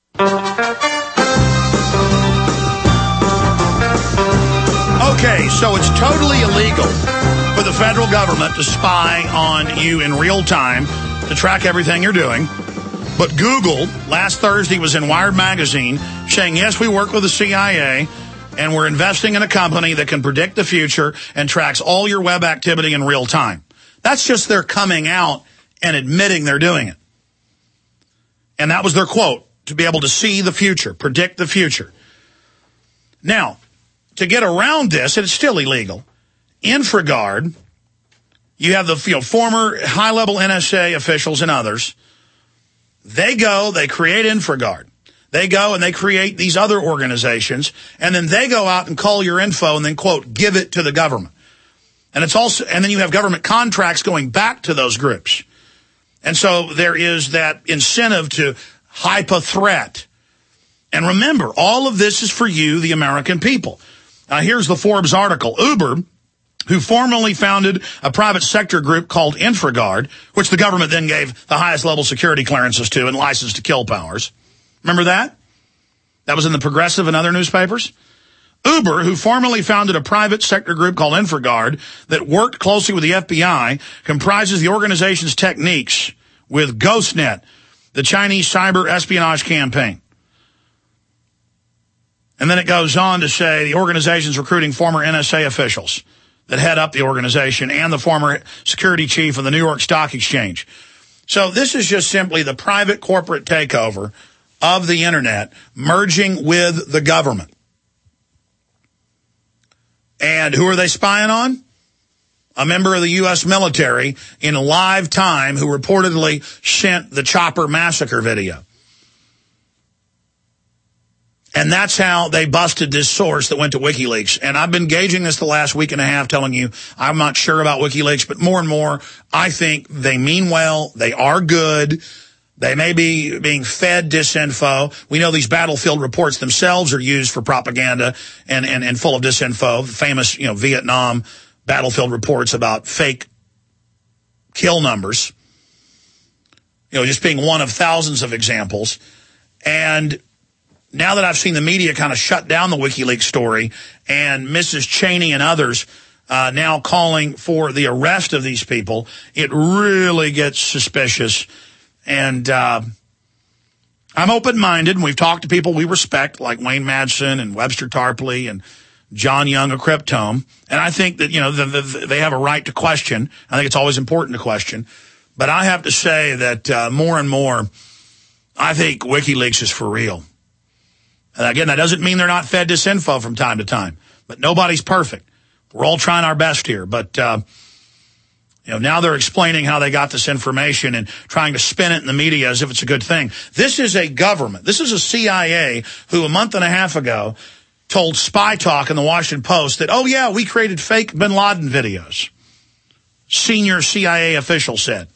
Okay, so it's totally illegal for the federal government to spy on you in real time to track everything you're doing. But Google, last Thursday, was in Wired Magazine saying, yes, we work with the C I A, and we're investing in a company that can predict the future and tracks all your web activity in real time. That's just their coming out and admitting they're doing it. And that was their quote, to be able to see the future, predict the future. Now, to get around this, and it's still illegal, InfraGard, you have the you know, former high-level N S A officials and others, they go, they create InfraGard. They go and they create these other organizations, and then they go out and call your info and then, quote, give it to the government. And it's also, and then you have government contracts going back to those groups. And so there is that incentive to hype a threat. And remember, all of this is for you, the American people. Uh, here's the Forbes article. Uber, who formerly founded a private sector group called InfraGard, which the government then gave the highest level security clearances to and licensed to kill powers. Remember that? That was in the Progressive and other newspapers. Uber, who formerly founded a private sector group called InfraGard that worked closely with the F B I, comprises the organization's techniques with GhostNet, the Chinese cyber espionage campaign. And then it goes on to say the organization's recruiting former N S A officials that head up the organization and the former security chief of the New York Stock Exchange. So this is just simply the private corporate takeover of the internet merging with the government. And who are they spying on? A member of the U S military in live time who reportedly sent the Chopper massacre video. And that's how they busted this source that went to WikiLeaks. And I've been gauging this the last week and a half, telling you I'm not sure about WikiLeaks, but more and more I think they mean well. They are good. They may be being fed disinfo. We know these battlefield reports themselves are used for propaganda and, and, and full of disinfo. The famous, you know, Vietnam battlefield reports about fake kill numbers. You know, just being one of thousands of examples. And now that I've seen the media kind of shut down the WikiLeaks story and Missus Cheney and others uh, now calling for the arrest of these people, it really gets suspicious. And uh, I'm open-minded, and we've talked to people we respect, like Wayne Madsen and Webster Tarpley and John Young of Cryptome. And I think that, you know, the, the, they have a right to question. I think it's always important to question. But I have to say that uh, more and more, I think WikiLeaks is for real. And again, that doesn't mean they're not fed disinfo from time to time. But nobody's perfect. We're all trying our best here. But uh, you know, now they're explaining how they got this information and trying to spin it in the media as if it's a good thing. This is a government. This is a C I A who a month and a half ago told Spy Talk in the Washington Post that, oh, yeah, we created fake bin Laden videos. Senior C I A official said.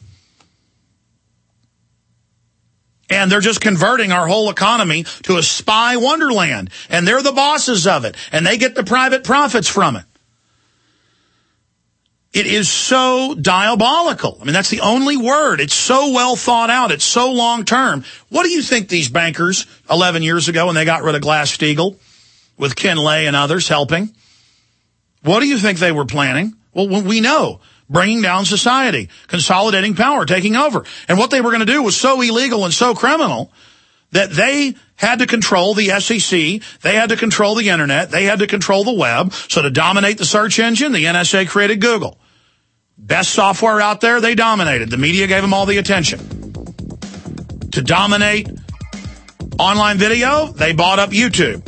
And they're just converting our whole economy to a spy wonderland. And they're the bosses of it. And they get the private profits from it. It is so diabolical. I mean, that's the only word. It's so well thought out. It's so long term. What do you think these bankers eleven years ago when they got rid of Glass-Steagall with Ken Lay and others helping? What do you think they were planning? Well, we know. Bringing down society, consolidating power, taking over. And what they were going to do was so illegal and so criminal that they had to control the S E C, they had to control the internet, they had to control the web. So to dominate the search engine, the N S A created Google. Best software out there, they dominated. The media gave them all the attention. To dominate online video, they bought up YouTube.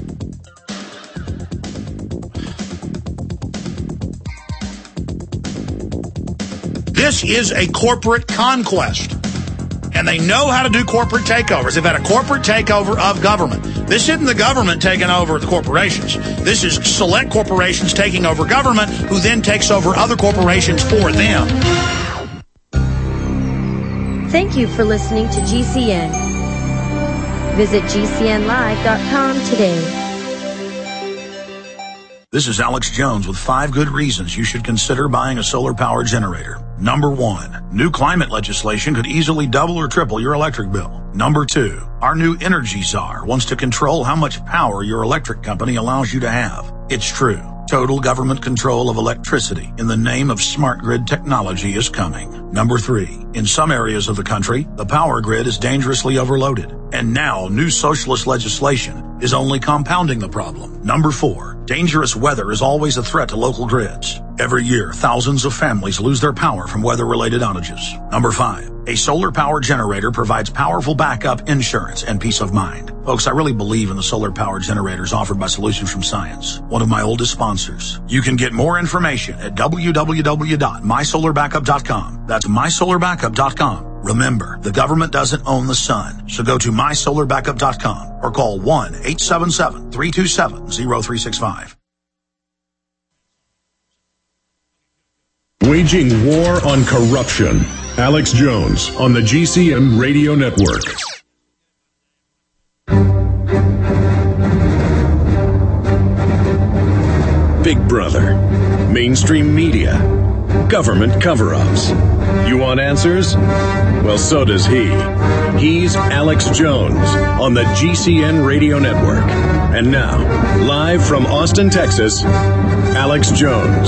This is a corporate conquest. And they know how to do corporate takeovers. They've had a corporate takeover of government. This isn't the government taking over the corporations. This is select corporations taking over government, who then takes over other corporations for them. Thank you for listening to G C N. Visit G C N live dot com today. This is Alex Jones with five good reasons you should consider buying a solar power generator. Number one, new climate legislation could easily double or triple your electric bill. Number two, our new energy czar wants to control how much power your electric company allows you to have. It's true. Total government control of electricity in the name of smart grid technology is coming. Number three, in some areas of the country, the power grid is dangerously overloaded. And now new socialist legislation is only compounding the problem. Number four, dangerous weather is always a threat to local grids. Every year, thousands of families lose their power from weather-related outages. Number five, a solar power generator provides powerful backup, insurance, and peace of mind. Folks, I really believe in the solar power generators offered by Solutions from Science, one of my oldest sponsors. You can get more information at w w w dot my solar backup dot com. That's my solar backup dot com. Remember, the government doesn't own the sun, so go to my solar backup dot com or call one eight seven seven, three two seven, zero three six five. Waging war on corruption. Alex Jones on the G C N Radio Network. Big Brother, mainstream media, government cover-ups. You want answers? Well, so does he. He's Alex Jones on the G C N Radio Network. And now, live from Austin, Texas, Alex Jones.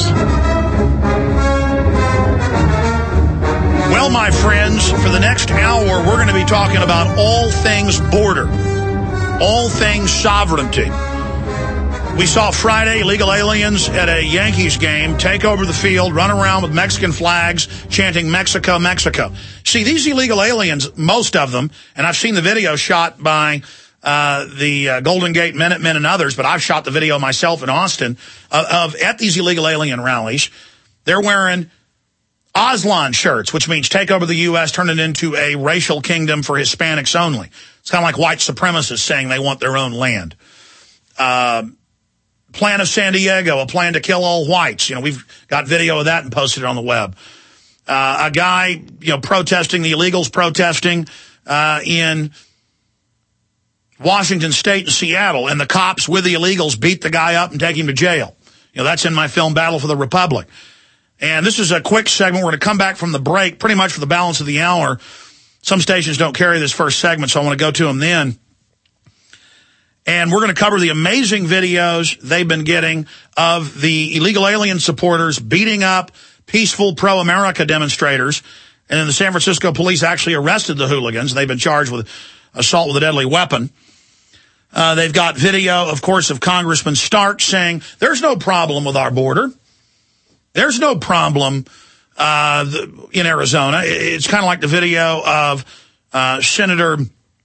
Well, my friends, for the next hour, we're going to be talking about all things border, all things sovereignty. We saw Friday illegal aliens at a Yankees game take over the field, run around with Mexican flags, chanting Mexico, Mexico. See, these illegal aliens, most of them, and I've seen the video shot by uh, the uh, Golden Gate Minutemen and others, but I've shot the video myself in Austin uh, of at these illegal alien rallies. They're wearing Aslan shirts, which means take over the U S, turn it into a racial kingdom for Hispanics only. It's kind of like white supremacists saying they want their own land. Uh, Plan of San Diego, a plan to kill all whites. You know, we've got video of that and posted it on the web. Uh, a guy, you know, protesting, the illegals protesting uh, in Washington State and Seattle, and the cops with the illegals beat the guy up and take him to jail. You know, that's in my film Battle for the Republic. And this is a quick segment. We're going to come back from the break pretty much for the balance of the hour. Some stations don't carry this first segment, so I want to go to them then. And we're going to cover the amazing videos they've been getting of the illegal alien supporters beating up peaceful pro-America demonstrators. And then the San Francisco police actually arrested the hooligans. They've been charged with assault with a deadly weapon. Uh, they've got video, of course, of Congressman Stark saying, there's no problem with our border. There's no problem uh, in Arizona. It's kind of like the video of uh, Senator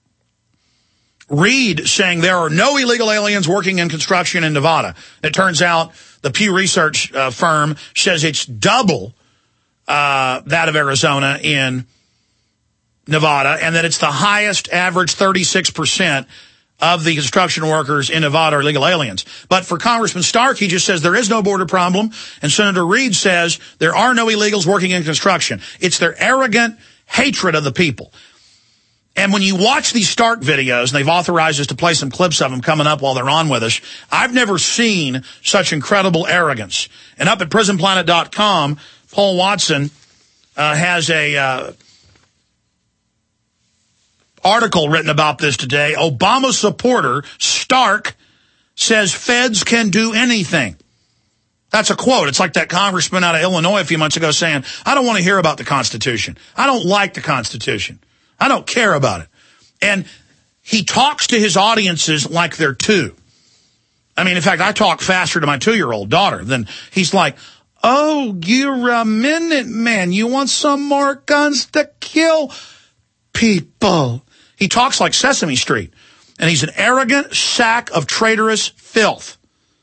Reid saying there are no illegal aliens working in construction in Nevada. It turns out the Pew Research uh, firm says it's double uh, that of Arizona in Nevada, and that it's the highest average thirty-six percent of the construction workers in Nevada are illegal aliens. But for Congressman Stark, he just says there is no border problem, and Senator Reid says there are no illegals working in construction. It's their arrogant hatred of the people. And when you watch these Stark videos, and they've authorized us to play some clips of them coming up while they're on with us, I've never seen such incredible arrogance. And up at prison planet dot com, Paul Watson uh, has a uh, article written about this today. Obama supporter Stark says feds can do anything. That's a quote. It's like that congressman out of Illinois a few months ago saying, I don't want to hear about the Constitution. I don't like the Constitution. I don't care about it. And he talks to his audiences like they're two. I mean, in fact, I talk faster to my two-year-old daughter than he's like, oh, you're a minute man. You want some more guns to kill people. He talks like Sesame Street, and he's an arrogant sack of traitorous filth.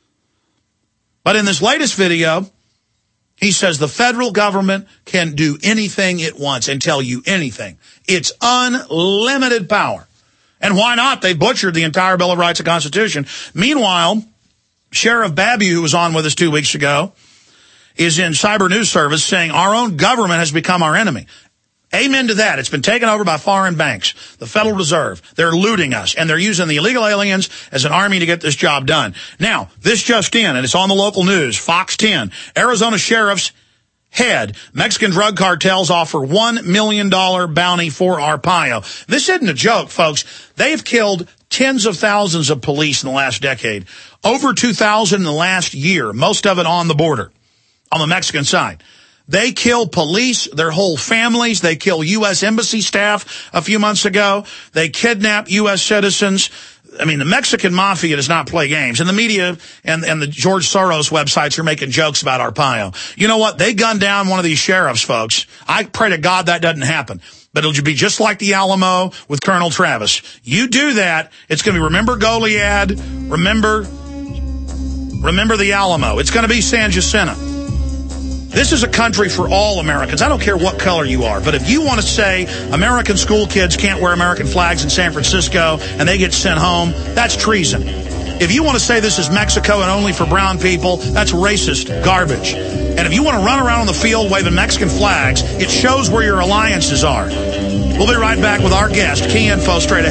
But in this latest video, he says the federal government can do anything it wants and tell you anything. It's unlimited power. And why not? They butchered the entire Bill of Rights and Constitution. Meanwhile, Sheriff Babby, who was on with us two weeks ago, is in Cyber News Service saying our own government has become our enemy. Amen to that. It's been taken over by foreign banks, the Federal Reserve. They're looting us, and they're using the illegal aliens as an army to get this job done. Now, this just in, and it's on the local news, Fox ten. Arizona sheriff's head, Mexican drug cartels offer one million dollars bounty for Arpaio. This isn't a joke, folks. They've killed tens of thousands of police in the last decade. Over two thousand in the last year, most of it on the border, on the Mexican side. They kill police, their whole families. They kill U S embassy staff a few months ago. They kidnap U S citizens. I mean, the Mexican mafia does not play games. And the media and, and the George Soros websites are making jokes about Arpaio. You know what? They gunned down one of these sheriffs, folks. I pray to God that doesn't happen. But it'll be just like the Alamo with Colonel Travis. You do that, it's going to be remember Goliad, remember, remember the Alamo. It's going to be San Jacinto. This is a country for all Americans. I don't care what color you are. But if you want to say American school kids can't wear American flags in San Francisco and they get sent home, that's treason. If you want to say this is Mexico and only for brown people, that's racist garbage. And if you want to run around on the field waving Mexican flags, it shows where your alliances are. We'll be right back with our guest. Key info straight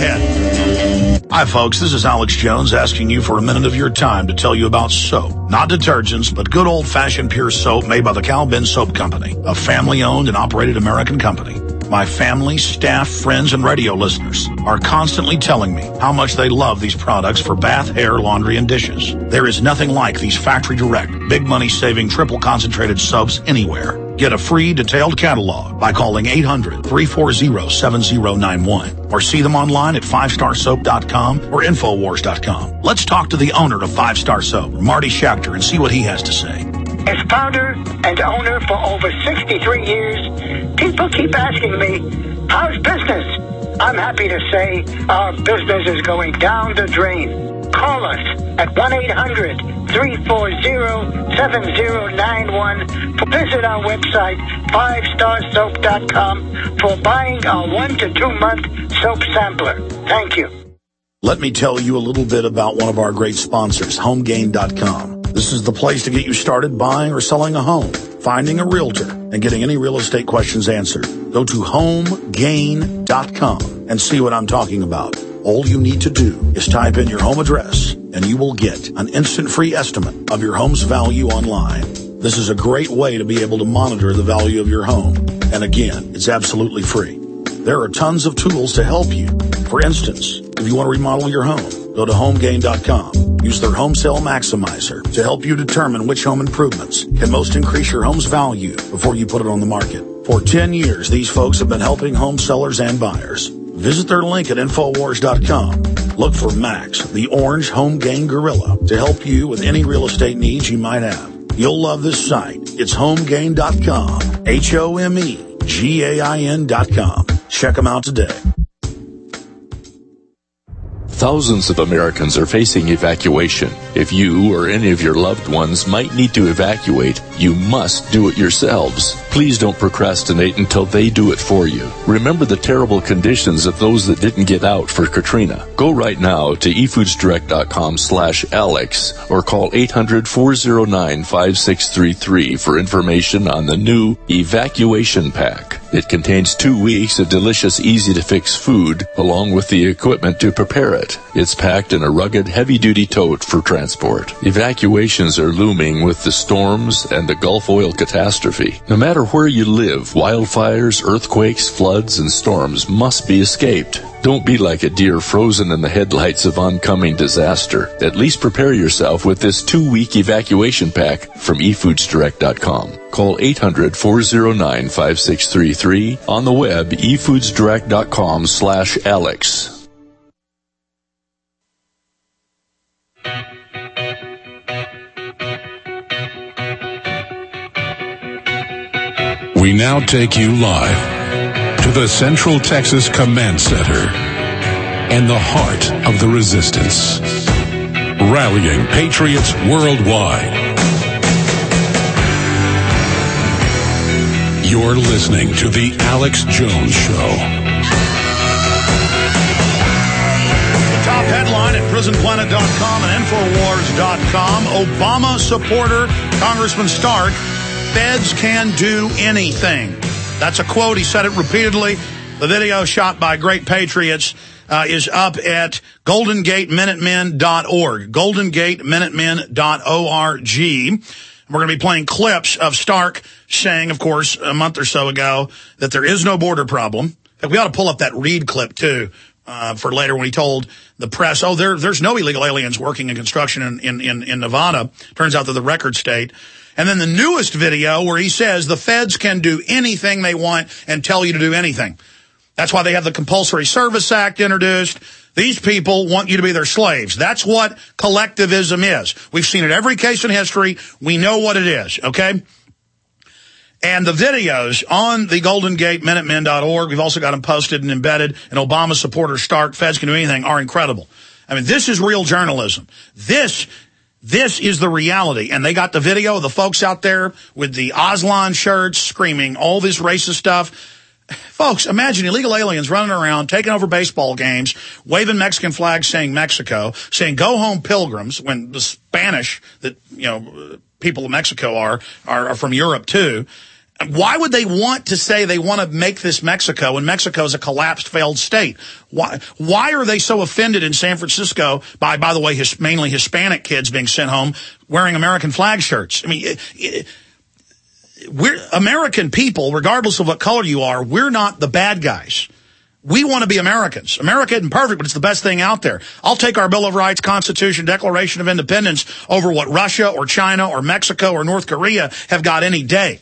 ahead. Hi, folks. This is Alex Jones asking you for a minute of your time to tell you about soap. Not detergents, but good old-fashioned pure soap made by the Cal Ben Soap Company, a family-owned and operated American company. My family, staff, friends, and radio listeners are constantly telling me how much they love these products for bath, hair, laundry, and dishes. There is nothing like these factory-direct, big money-saving, triple-concentrated soaps anywhere. Get a free detailed catalog by calling eight hundred, three four zero, seven zero nine one or see them online at five star soap dot com or infowars dot com. Let's talk to the owner of Five Star Soap, Marty Schachter, and see what he has to say. As founder and owner for over sixty-three years, people keep asking me, how's business? I'm happy to say our business is going down the drain. Call us at one eight hundred, three four zero, seven zero nine one. Visit our website, five star soap dot com, for buying a one to two month soap sampler. Thank you. Let me tell you a little bit about one of our great sponsors, home gain dot com. This is the place to get you started buying or selling a home, finding a realtor, and getting any real estate questions answered. Go to home gain dot com and see what I'm talking about. All you need to do is type in your home address, and you will get an instant free estimate of your home's value online. This is a great way to be able to monitor the value of your home. And again, it's absolutely free. There are tons of tools to help you. For instance, if you want to remodel your home, go to home gain dot com. Use their Home Sale Maximizer to help you determine which home improvements can most increase your home's value before you put it on the market. For ten years, these folks have been helping home sellers and buyers. Visit their link at infowars dot com. Look for Max, the orange home gain gorilla, to help you with any real estate needs you might have. You'll love this site. It's home gain dot com. H O M E G A I N dot com. Check them out today. Thousands of Americans are facing evacuation. If you or any of your loved ones might need to evacuate, you must do it yourselves. Please don't procrastinate until they do it for you. Remember the terrible conditions of those that didn't get out for Katrina. Go right now to e foods direct dot com slash Alex or call eight hundred, four oh nine, five six three three for information on the new Evacuation Pack. It contains two weeks of delicious, easy-to-fix food, along with the equipment to prepare it. It's packed in a rugged, heavy-duty tote for transport. Evacuations are looming with the storms and the Gulf oil catastrophe. No matter where you live, wildfires, earthquakes, floods, and storms must be escaped. Don't be like a deer frozen in the headlights of oncoming disaster. At least prepare yourself with this two-week evacuation pack from e foods direct dot com. Call eight hundred, four oh nine, five six three three. On the web, e foods direct dot com slash Alex. We now take you live to the Central Texas Command Center and the heart of the resistance. Rallying patriots worldwide. You're listening to The Alex Jones Show. The top headline at prison planet dot com and infowars dot com. Obama supporter Congressman Stark, feds can do anything. That's a quote. He said it repeatedly. The video shot by great patriots uh, is up at golden gate minutemen dot org, golden gate minutemen dot org. We're going to be playing clips of Stark saying, of course, a month or so ago, that there is no border problem. In fact, we ought to pull up that Reed clip, too, uh, for later when he told the press, oh, there, there's no illegal aliens working in construction in, in, in, in Nevada. Turns out they're the record state. And then the newest video where he says the feds can do anything they want and tell you to do anything. That's why they have the Compulsory Service Act introduced. These people want you to be their slaves. That's what collectivism is. We've seen it every case in history. We know what it is, okay? And the videos on the golden gate minutemen dot org, we've also got them posted and embedded, and Obama supporter Stark, feds can do anything, are incredible. I mean, this is real journalism. This This is the reality. And they got the video of the folks out there with the Aslan shirts screaming all this racist stuff. Folks, imagine illegal aliens running around, taking over baseball games, waving Mexican flags, saying Mexico, saying go home pilgrims, when the Spanish that, you know, people of Mexico are, are, are from Europe too. Why would they want to say they want to make this Mexico when Mexico is a collapsed, failed state? Why, why are they so offended in San Francisco by, by the way, his, mainly Hispanic kids being sent home wearing American flag shirts? I mean, it, it, we're American people, regardless of what color you are, we're not the bad guys. We want to be Americans. America isn't perfect, but it's the best thing out there. I'll take our Bill of Rights, Constitution, Declaration of Independence over what Russia or China or Mexico or North Korea have got any day.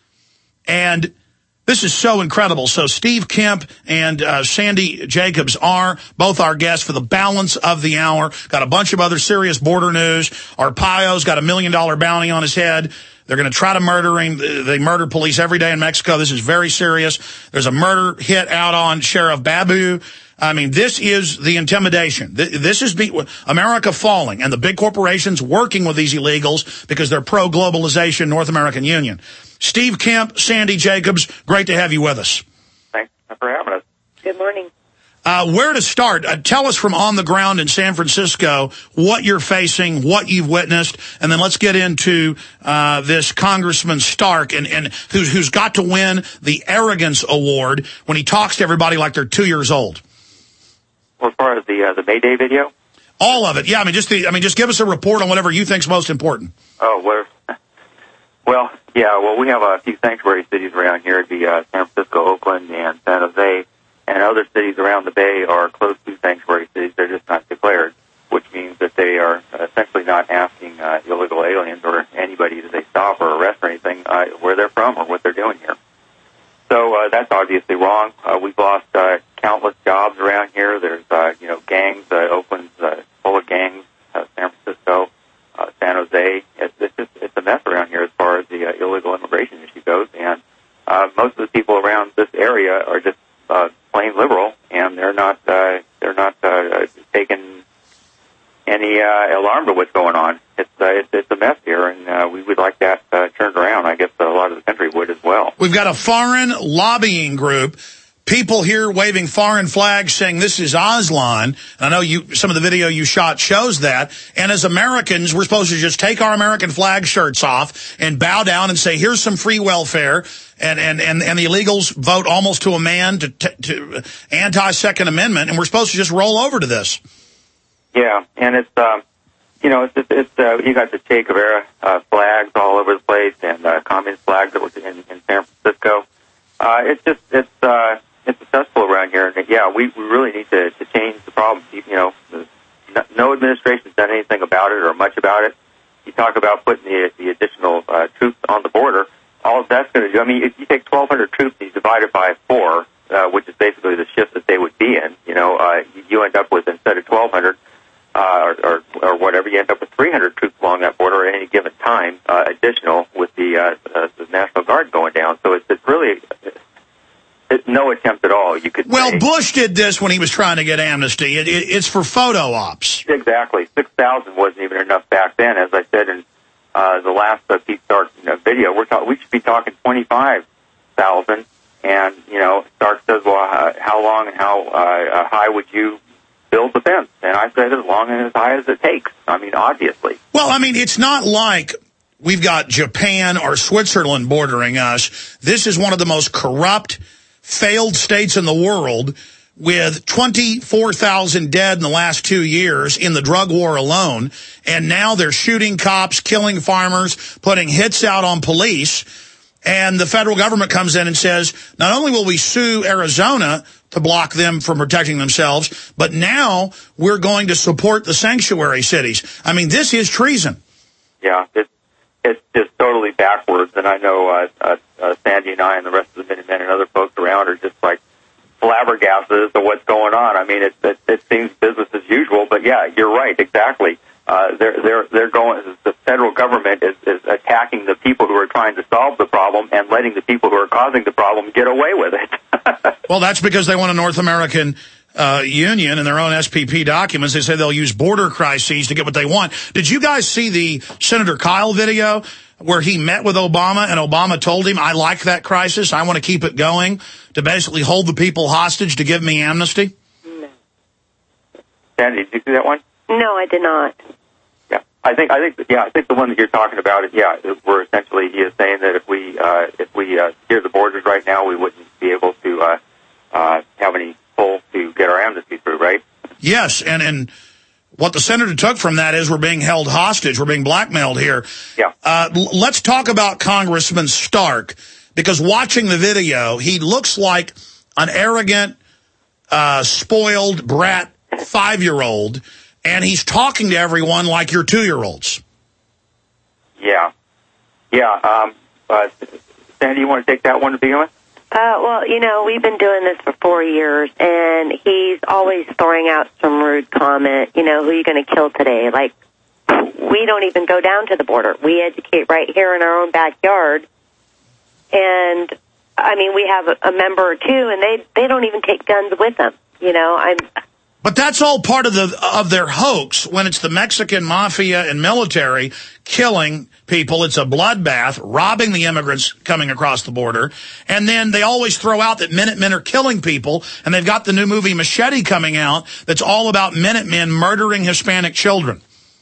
And this is so incredible. So Steve Kemp and uh, Sandy Jacobs are both our guests for the balance of the hour. Got a bunch of other serious border news. Arpaio's got a million dollar bounty on his head. They're going to try to murder him. They murder police every day in Mexico. This is very serious. There's a murder hit out on Sheriff Babu. I mean, this is the intimidation. This is America falling and the big corporations working with these illegals because they're pro-globalization North American Union. Steve Kemp, Sandy Jacobs, great to have you with us. Thanks for having us. Good morning. Uh, where to start? Uh, tell us from on the ground in San Francisco what you're facing, what you've witnessed, and then let's get into uh, this Congressman Stark and, and who's, who's got to win the Arrogance Award when he talks to everybody like they're two years old. Well, as far as the uh, the May Day video? All of it. Yeah, I mean, just the, I mean, just give us a report on whatever you think's most important. Oh, well, well, yeah, well, we have a few sanctuary cities around here. It'd be uh, San Francisco, Oakland, and San Jose, and other cities around the Bay are close to sanctuary cities. They're just not declared, which means that they are essentially not asking uh, illegal aliens or anybody that they stop or arrest or anything uh, where they're from or what they're doing here. So uh, that's obviously wrong. Uh, we've lost uh, countless jobs around here. There's, uh, you know, gangs. Uh, Oakland's uh, full of gangs. Uh, San Francisco, uh, San Jose. It's, it's just it's a mess around here as far as the uh, illegal immigration issue goes. And uh, most of the people around this area are just uh, plain liberal, and they're not uh, they're not uh, taking any uh, alarm to what's going on. It's uh, it's, it's a mess here, and uh, we would like that uh, turned around. I guess a lot of the country would as well. We've got a foreign lobbying group. People here waving foreign flags saying this is Aslan. I know you, some of the video you shot shows that. And as Americans, we're supposed to just take our American flag shirts off and bow down and say, here's some free welfare. And, and, and, and the illegals vote almost to a man to, to anti-Second Amendment. And we're supposed to just roll over to this. Yeah. And it's, um, you know, it's, it's, it's uh, you got the Che Guevara uh, flags all over the place and uh, communist flags that were in, in San Francisco. Uh, it's just, it's, uh, it's successful around here, and yeah, we, we really need to, to change the problem. You know, no, no administration's done anything about it or much about it. You talk about putting the, the additional uh, troops on the border. All that's going to do, I mean, if you take twelve hundred troops and you divide it by four, uh, which is basically the shift that they would be in, you know, uh, you end up with, instead of twelve hundred uh, or, or, or whatever, you end up with three hundred troops along that border at any given time, uh, additional with the, uh, uh, the National Guard going down. So it's, it's really... It's no attempt at all. You could well, say. Bush did this when he was trying to get amnesty. It, it, it's for photo ops. Exactly. six thousand wasn't even enough back then. As I said in uh, the last uh, Pete Stark you know, video, we're talk- we should be talking twenty-five thousand. And, you know, Stark says, well, uh, how long and how uh, high would you build the fence? And I said, as long and as high as it takes. I mean, obviously. Well, I mean, it's not like we've got Japan or Switzerland bordering us. This is one of the most corrupt, failed states in the world, with twenty-four thousand dead in the last two years in the drug war alone. And now they're shooting cops, killing farmers, putting hits out on police. And the federal government comes in and says, not only will we sue Arizona to block them from protecting themselves, but now we're going to support the sanctuary cities. I mean, this is treason. Yeah, it's, it's just totally backwards. And I know uh, uh, uh, Sandy and I and the rest of the Minutemen and other folks around are just like flabbergasted as to what's going on. I mean, it, it, it seems business as usual, but yeah, you're right, exactly. Uh, they're, they're, they're going, the federal government is, is attacking the people who are trying to solve the problem and letting the people who are causing the problem get away with it. Well, that's because they want a North American uh, Union and their own S P P documents. They say they'll use border crises to get what they want. Did you guys see the Senator Kyle video where he met with Obama and Obama told him, I like that crisis, I want to keep it going, to basically hold the people hostage to give me amnesty? No. Sandy, did you see that one? No, I did not. Yeah, I think I think yeah, I think the one that you're talking about is yeah, where essentially he is saying that if we uh, if we uh, secure the borders right now, we wouldn't be able to uh, uh, have any pull to get our amnesty through, right? Yes, and and what the senator took from that is we're being held hostage, we're being blackmailed here. Yeah. Uh, let's talk about Congressman Stark, because watching the video, he looks like an arrogant, uh, spoiled brat five-year-old. And he's talking to everyone like you're two-year-olds. Yeah. Yeah. Um, uh, Sandy, you want to take that one to begin with? Uh, well, you know, we've been doing this for four years, and he's always throwing out some rude comment, you know, who are you going to kill today? Like, we don't even go down to the border. We educate right here in our own backyard. And, I mean, we have a, a member or two, and they, they don't even take guns with them. You know, I'm... But that's all part of the of their hoax. When it's the Mexican mafia and military killing people, it's a bloodbath, robbing the immigrants coming across the border. And then they always throw out that Minutemen are killing people. And they've got the new movie Machete coming out that's all about Minutemen murdering Hispanic children.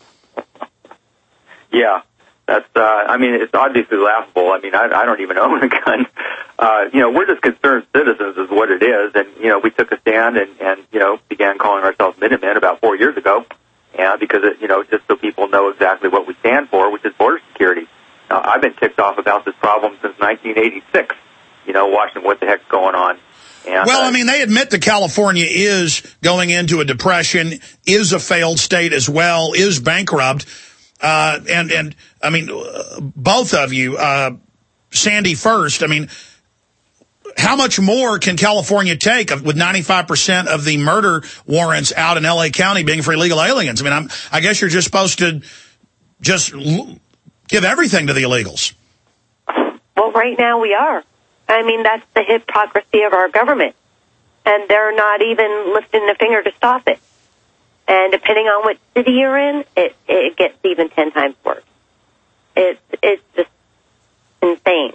Yeah, that's, uh, I mean, it's obviously laughable. I mean, I, I don't even own a gun. Uh, you know, we're just concerned citizens is what it is. And, you know, we took a stand and, and you know, began calling ourselves Minutemen about four years ago. And because, it, you know, just so people know exactly what we stand for, which is border security. Uh, I've been ticked off about this problem since nineteen eighty-six, you know, watching what the heck's going on. And, well, uh, I mean, they admit that California is going into a depression, is a failed state as well, is bankrupt. Uh, and, and I mean, uh, both of you, uh, Sandy first, I mean, how much more can California take with ninety-five percent of the murder warrants out in L A County being for illegal aliens? I mean, I'm, I guess you're just supposed to just l give everything to the illegals. Well, right now we are. I mean, that's the hypocrisy of our government. And they're not even lifting a finger to stop it. And depending on what city you're in, it, it gets even ten times worse. It's, it's just insane.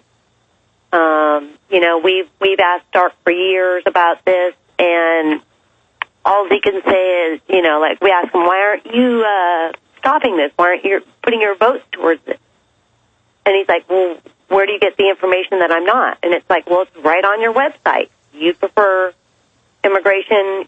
Um, you know, we've, we've asked Stark for years about this, and all he can say is, you know, like, we ask him, why aren't you, uh, stopping this? Why aren't you putting your votes towards this? And he's like, well, where do you get the information that I'm not? And it's like, well, it's right on your website. You prefer immigration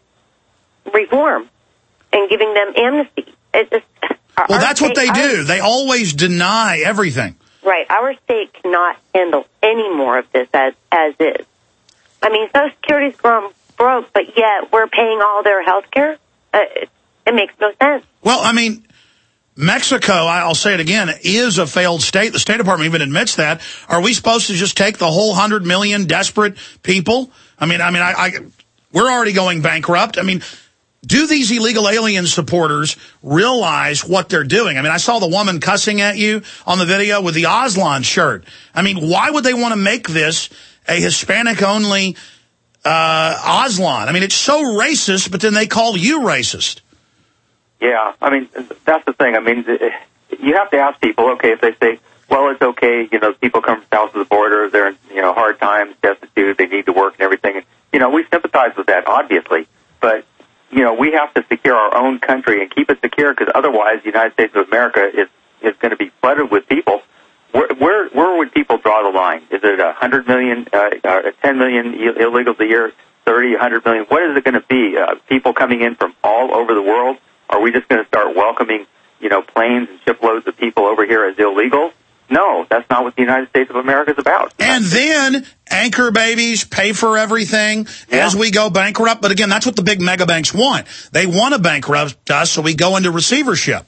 reform and giving them amnesty. It's just, well, that's what they do. They always deny everything. Right. Our state cannot handle any more of this as as is. I mean, Social Security's gone broke, but yet we're paying all their health care? Uh, it, it makes no sense. Well, I mean, Mexico, I'll say it again, is a failed state. The State Department even admits that. Are we supposed to just take the whole hundred million desperate people? I mean, I mean, I, I we're already going bankrupt. I mean, do these illegal alien supporters realize what they're doing? I mean, I saw the woman cussing at you on the video with the Aslan shirt. I mean, why would they want to make this a Hispanic-only uh, Aslan? I mean, it's so racist, but then they call you racist. Yeah, I mean, that's the thing. I mean, you have to ask people, okay, if they say, well, it's okay, you know, people come from south of the border, they're in, you know, hard times, destitute, they need to work and everything. And, you know, we sympathize with that, obviously. But you know, we have to secure our own country and keep it secure, because otherwise the United States of America is, is going to be flooded with people. Where, where, where would people draw the line? Is it one hundred million, uh, uh, ten million illegals a year, thirty, one hundred million? What is it going to be? Uh, people coming in from all over the world? Are we just going to start welcoming, you know, planes and shiploads of people over here as illegals? No, that's not what the United States of America is about. And then anchor babies, pay for everything yeah. as we go bankrupt. But again, that's what the big mega banks want. They want to bankrupt us so we go into receivership.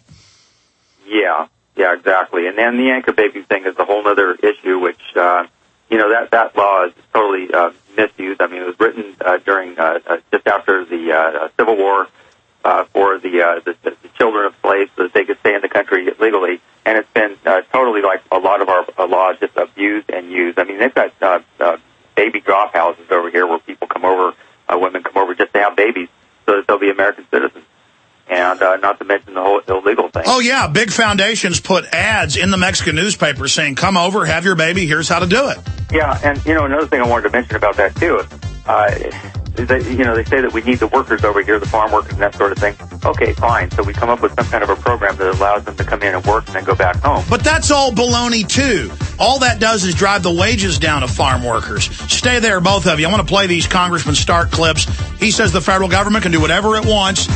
Yeah, yeah, exactly. And then the anchor baby thing is a whole other issue, which, uh, you know, that, that law is totally uh, misused. I mean, it was written uh, during, uh, uh, just after the uh, Civil War uh, for the, uh, the, the children of slaves so that they could stay in the country legally. And it's been uh, totally, like a lot of our uh, laws, just abused and used. I mean, they've got uh, uh, baby drop houses over here where people come over, uh, women come over just to have babies. they'll be American citizens. And uh, not to mention the whole illegal thing. Oh, yeah. Big foundations put ads in the Mexican newspaper saying, come over, have your baby, here's how to do it. Yeah, and, you know, another thing I wanted to mention about that, too, uh, is that, you know, they say that we need the workers over here, the farm workers and that sort of thing. Okay, fine. So we come up with some kind of a program that allows them to come in and work and then go back home. But that's all baloney, too. All that does is drive the wages down of farm workers. Stay there, both of you. I want to play these Congressman Stark clips. He says the federal government can do whatever it wants.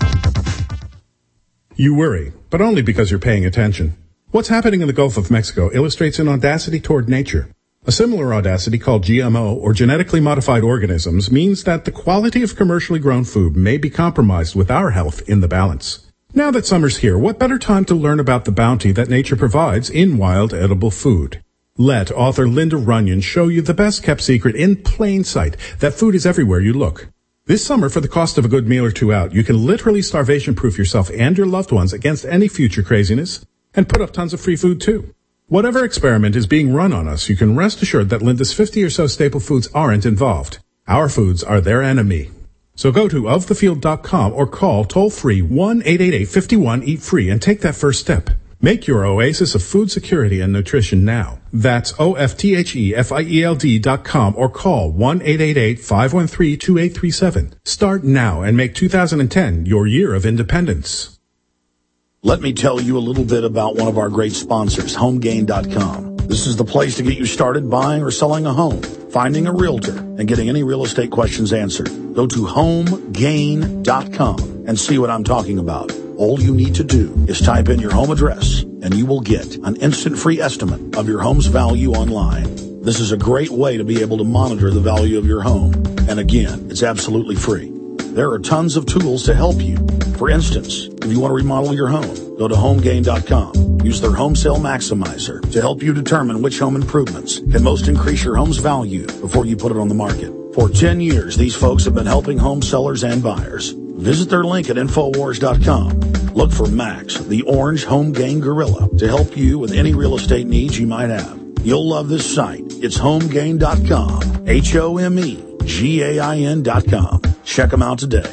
You worry, but only because you're paying attention. What's happening in the Gulf of Mexico illustrates an audacity toward nature. A similar audacity called G M O, or genetically modified organisms, means that the quality of commercially grown food may be compromised with our health in the balance. Now that summer's here, what better time to learn about the bounty that nature provides in wild edible food? Let author Linda Runyon show you the best-kept secret in plain sight, that food is everywhere you look. This summer, for the cost of a good meal or two out, you can literally starvation-proof yourself and your loved ones against any future craziness, and put up tons of free food, too. Whatever experiment is being run on us, you can rest assured that Linda's fifty or so staple foods aren't involved. Our foods are their enemy. So go to of the field dot com or call toll-free one eight eight eight, five one, eat free and take that first step. Make your oasis of food security and nutrition now. That's O F T H E F I E L D dot com or call one eight eight eight, five one three, two eight three seven. Start now and make two thousand ten your year of independence. Let me tell you a little bit about one of our great sponsors, home gain dot com. This is the place to get you started buying or selling a home, finding a realtor, and getting any real estate questions answered. Go to home gain dot com and see what I'm talking about. All you need to do is type in your home address, and you will get an instant free estimate of your home's value online. This is a great way to be able to monitor the value of your home. And again, it's absolutely free. There are tons of tools to help you. For instance, if you want to remodel your home, go to home gain dot com. Use their Home Sale Maximizer to help you determine which home improvements can most increase your home's value before you put it on the market. For ten years, these folks have been helping home sellers and buyers. Visit their link at infowars dot com. Look for Max, the orange home gain gorilla, to help you with any real estate needs you might have. You'll love this site. It's home gain dot com. H O M E G A I N dot com. Check them out today.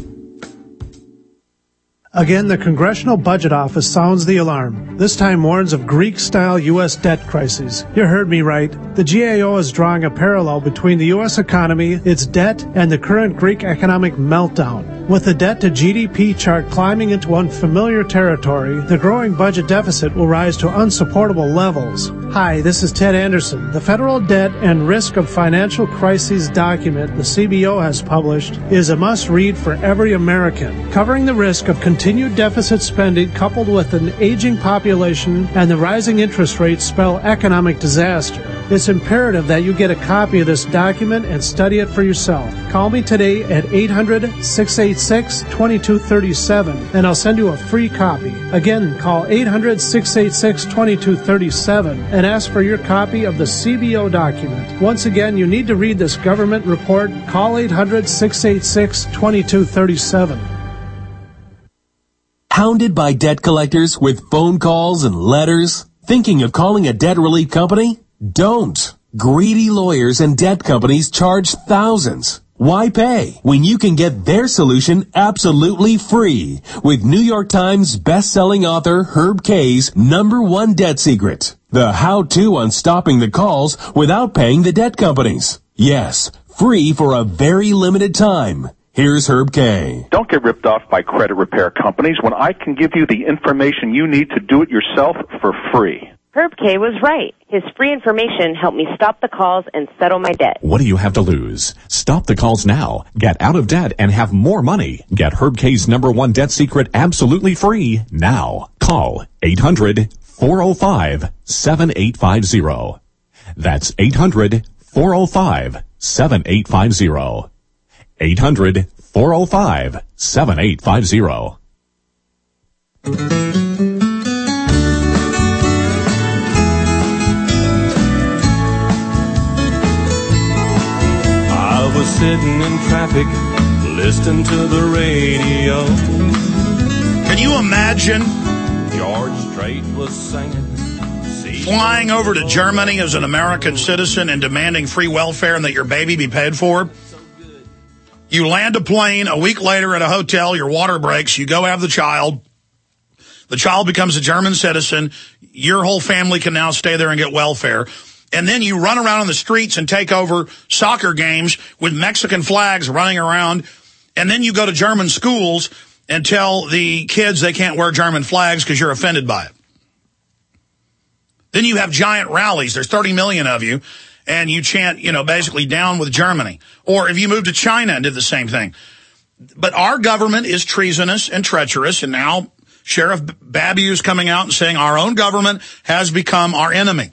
Again, the Congressional Budget Office sounds the alarm. This time warns of Greek-style U S debt crises. You heard me right. The G A O is drawing a parallel between the U S economy, its debt, and the current Greek economic meltdown. With the debt-to-G D P chart climbing into unfamiliar territory, the growing budget deficit will rise to unsupportable levels. Hi, this is Ted Anderson. The Federal Debt and Risk of Financial Crises document the C B O has published is a must-read for every American, covering the risk of continued deficit spending coupled with an aging population and the rising interest rates spell economic disaster. It's imperative that you get a copy of this document and study it for yourself. Call me today at eight hundred, six eight six, two two three seven and I'll send you a free copy. Again, call eight hundred, six eight six, two two three seven and ask for your copy of the C B O document. Once again, you need to read this government report. Call eight hundred, six eight six, two two three seven. Hounded by debt collectors with phone calls and letters? Thinking of calling a debt relief company? Don't. Greedy lawyers and debt companies charge thousands. Why pay when you can get their solution absolutely free with New York Times best-selling author Herb Kay's number one debt secret, the how-to on stopping the calls without paying the debt companies. Yes, free for a very limited time. Here's Herb Kay. Don't get ripped off by credit repair companies when I can give you the information you need to do it yourself for free. Herb Kay was right. His free information helped me stop the calls and settle my debt. What do you have to lose? Stop the calls now. Get out of debt and have more money. Get Herb Kay's number one debt secret absolutely free now. Call eight hundred, four oh five, seven eight five zero. That's eight hundred, four oh five, seven eight five zero. eight hundred, four oh five, seven eight five zero. I was sitting in traffic, listening to the radio. Can you imagine George Strait was singing, flying over to Germany as an American citizen and demanding free welfare and that your baby be paid for? You land a plane, a week later at a hotel, your water breaks, you go have the child. The child becomes a German citizen. Your whole family can now stay there and get welfare. And then you run around on the streets and take over soccer games with Mexican flags running around. And then you go to German schools and tell the kids they can't wear German flags because you're offended by it. Then you have giant rallies. There's thirty million of you. And you chant, you know, basically down with Germany. Or if you move to China and did the same thing. But our government is treasonous and treacherous. And now Sheriff Babu is coming out and saying our own government has become our enemy.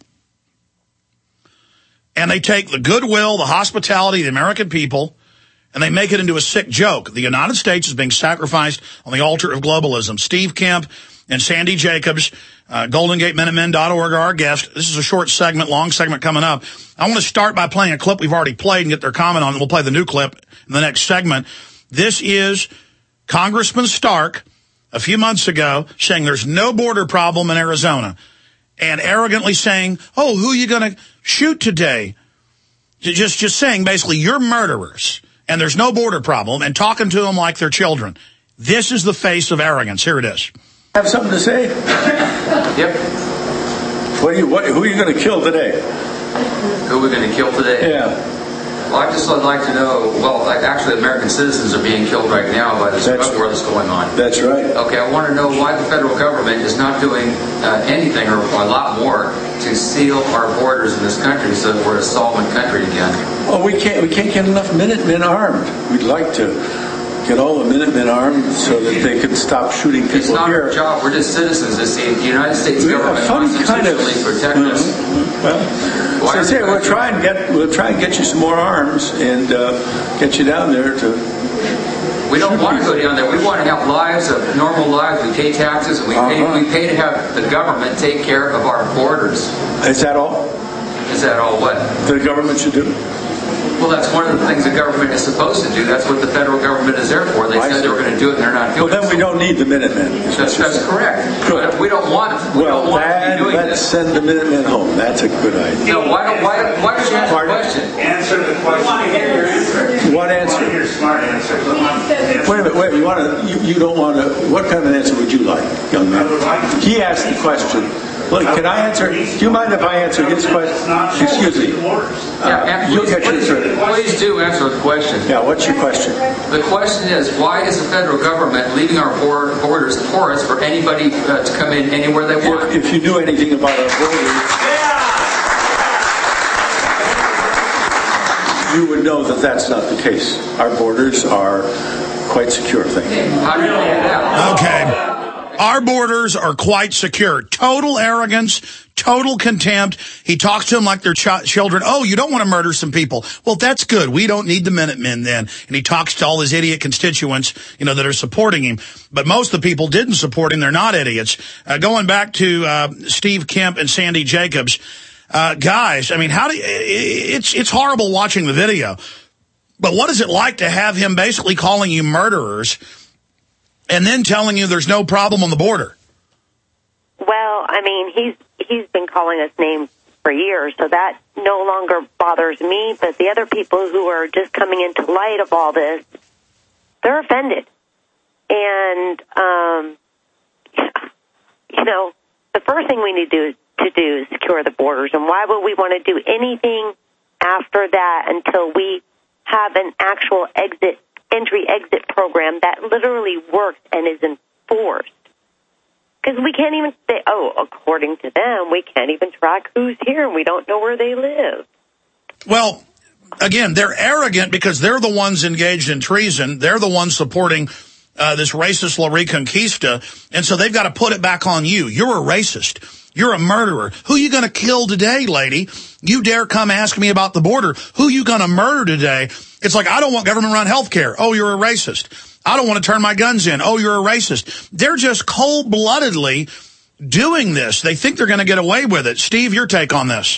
And they take the goodwill, the hospitality of the American people, and they make it into a sick joke. The United States is being sacrificed on the altar of globalism. Steve Kemp and Sandy Jacobs, uh, Golden Gate Minutemen dot org are our guest. This is a short segment, long segment coming up. I want to start by playing a clip we've already played and get their comment on it. We'll play the new clip in the next segment. This is Congressman Stark a few months ago saying there's no border problem in Arizona and arrogantly saying, oh, who are you going to shoot today? Just, just saying basically you're murderers and there's no border problem and talking to them like they're children. This is the face of arrogance. Here it is. Have something to say? Yep. What are you, what, who are you going to kill today? Who are we going to kill today? Yeah. Well, I just would like to know, well, like actually American citizens are being killed right now by this drug war that's going on. That's right. Okay, I want to know why the federal government is not doing uh, anything or a lot more to seal our borders in this country so that we're a solvent country again. Oh, we can't, we can't get enough Minutemen armed. We'd like to get all the Minutemen armed so that they can stop shooting people here. It's not our job. We're just citizens. It's the United States government constitutionally protect us. Well, so I say we'll try and get we'll try and get you some more arms and uh, get you down there to. We don't want to go down there. We want to have lives of normal lives. We pay taxes and we uh-huh. pay we pay to have the government take care of our borders. Is that all? Is that all what the government should do? Well, that's one of the things the government is supposed to do. That's what the federal government is there for. They I said see. they were going to do it, and they're not doing it. Well, then we don't need the Minutemen. That's, that's correct. Good. We don't want it. We well, don't want then, to be doing let's this. send the Minutemen home. That's a good idea. No, why don't why, why don't you answer the question? Answer the question. I want to hear your answer. What answer? I want to hear a smart answer. Wait a minute. Wait. You want to? You, you don't want to? What kind of an answer would you like, young man? He asked the question. Look, can I answer? Do you mind if I answer his question? Excuse me. Uh, you'll get your turn. Please do answer the question. Yeah, what's your question? The question is, why is the federal government leaving our borders porous for anybody uh, to come in anywhere they want? If, if you knew anything about our borders, you would know that that's not the case. Our borders are quite secure, thank you. How do you know that? Okay. Our borders are quite secure. Total arrogance, total contempt. He talks to them like they're ch- children. Oh, you don't want to murder some people. Well, that's good. We don't need the Minutemen then. And he talks to all his idiot constituents, you know, that are supporting him. But most of the people didn't support him. They're not idiots. Uh, going back to uh, Steve Kemp and Sandy Jacobs, uh, guys, I mean, how do you, it's it's horrible watching the video. But what is it like to have him basically calling you murderers and then telling you there's no problem on the border? Well, I mean, he's he's been calling us names for years, so that no longer bothers me. But the other people who are just coming into light of all this, they're offended. And, um, you know, the first thing we need to do, to do is secure the borders. And why would we want to do anything after that until we have an actual exit entry-exit program that literally works and is enforced? Because we can't even say, oh, according to them, we can't even track who's here, and we don't know where they live. Well, again, they're arrogant because they're the ones engaged in treason. They're the ones supporting uh, this racist La Reconquista, and so they've got to put it back on you. You're a racist. You're a murderer. Who are you going to kill today, lady? You dare come ask me about the border. Who are you going to murder today? It's like, I don't want government-run health care. Oh, you're a racist. I don't want to turn my guns in. Oh, you're a racist. They're just cold-bloodedly doing this. They think they're going to get away with it. Steve, your take on this.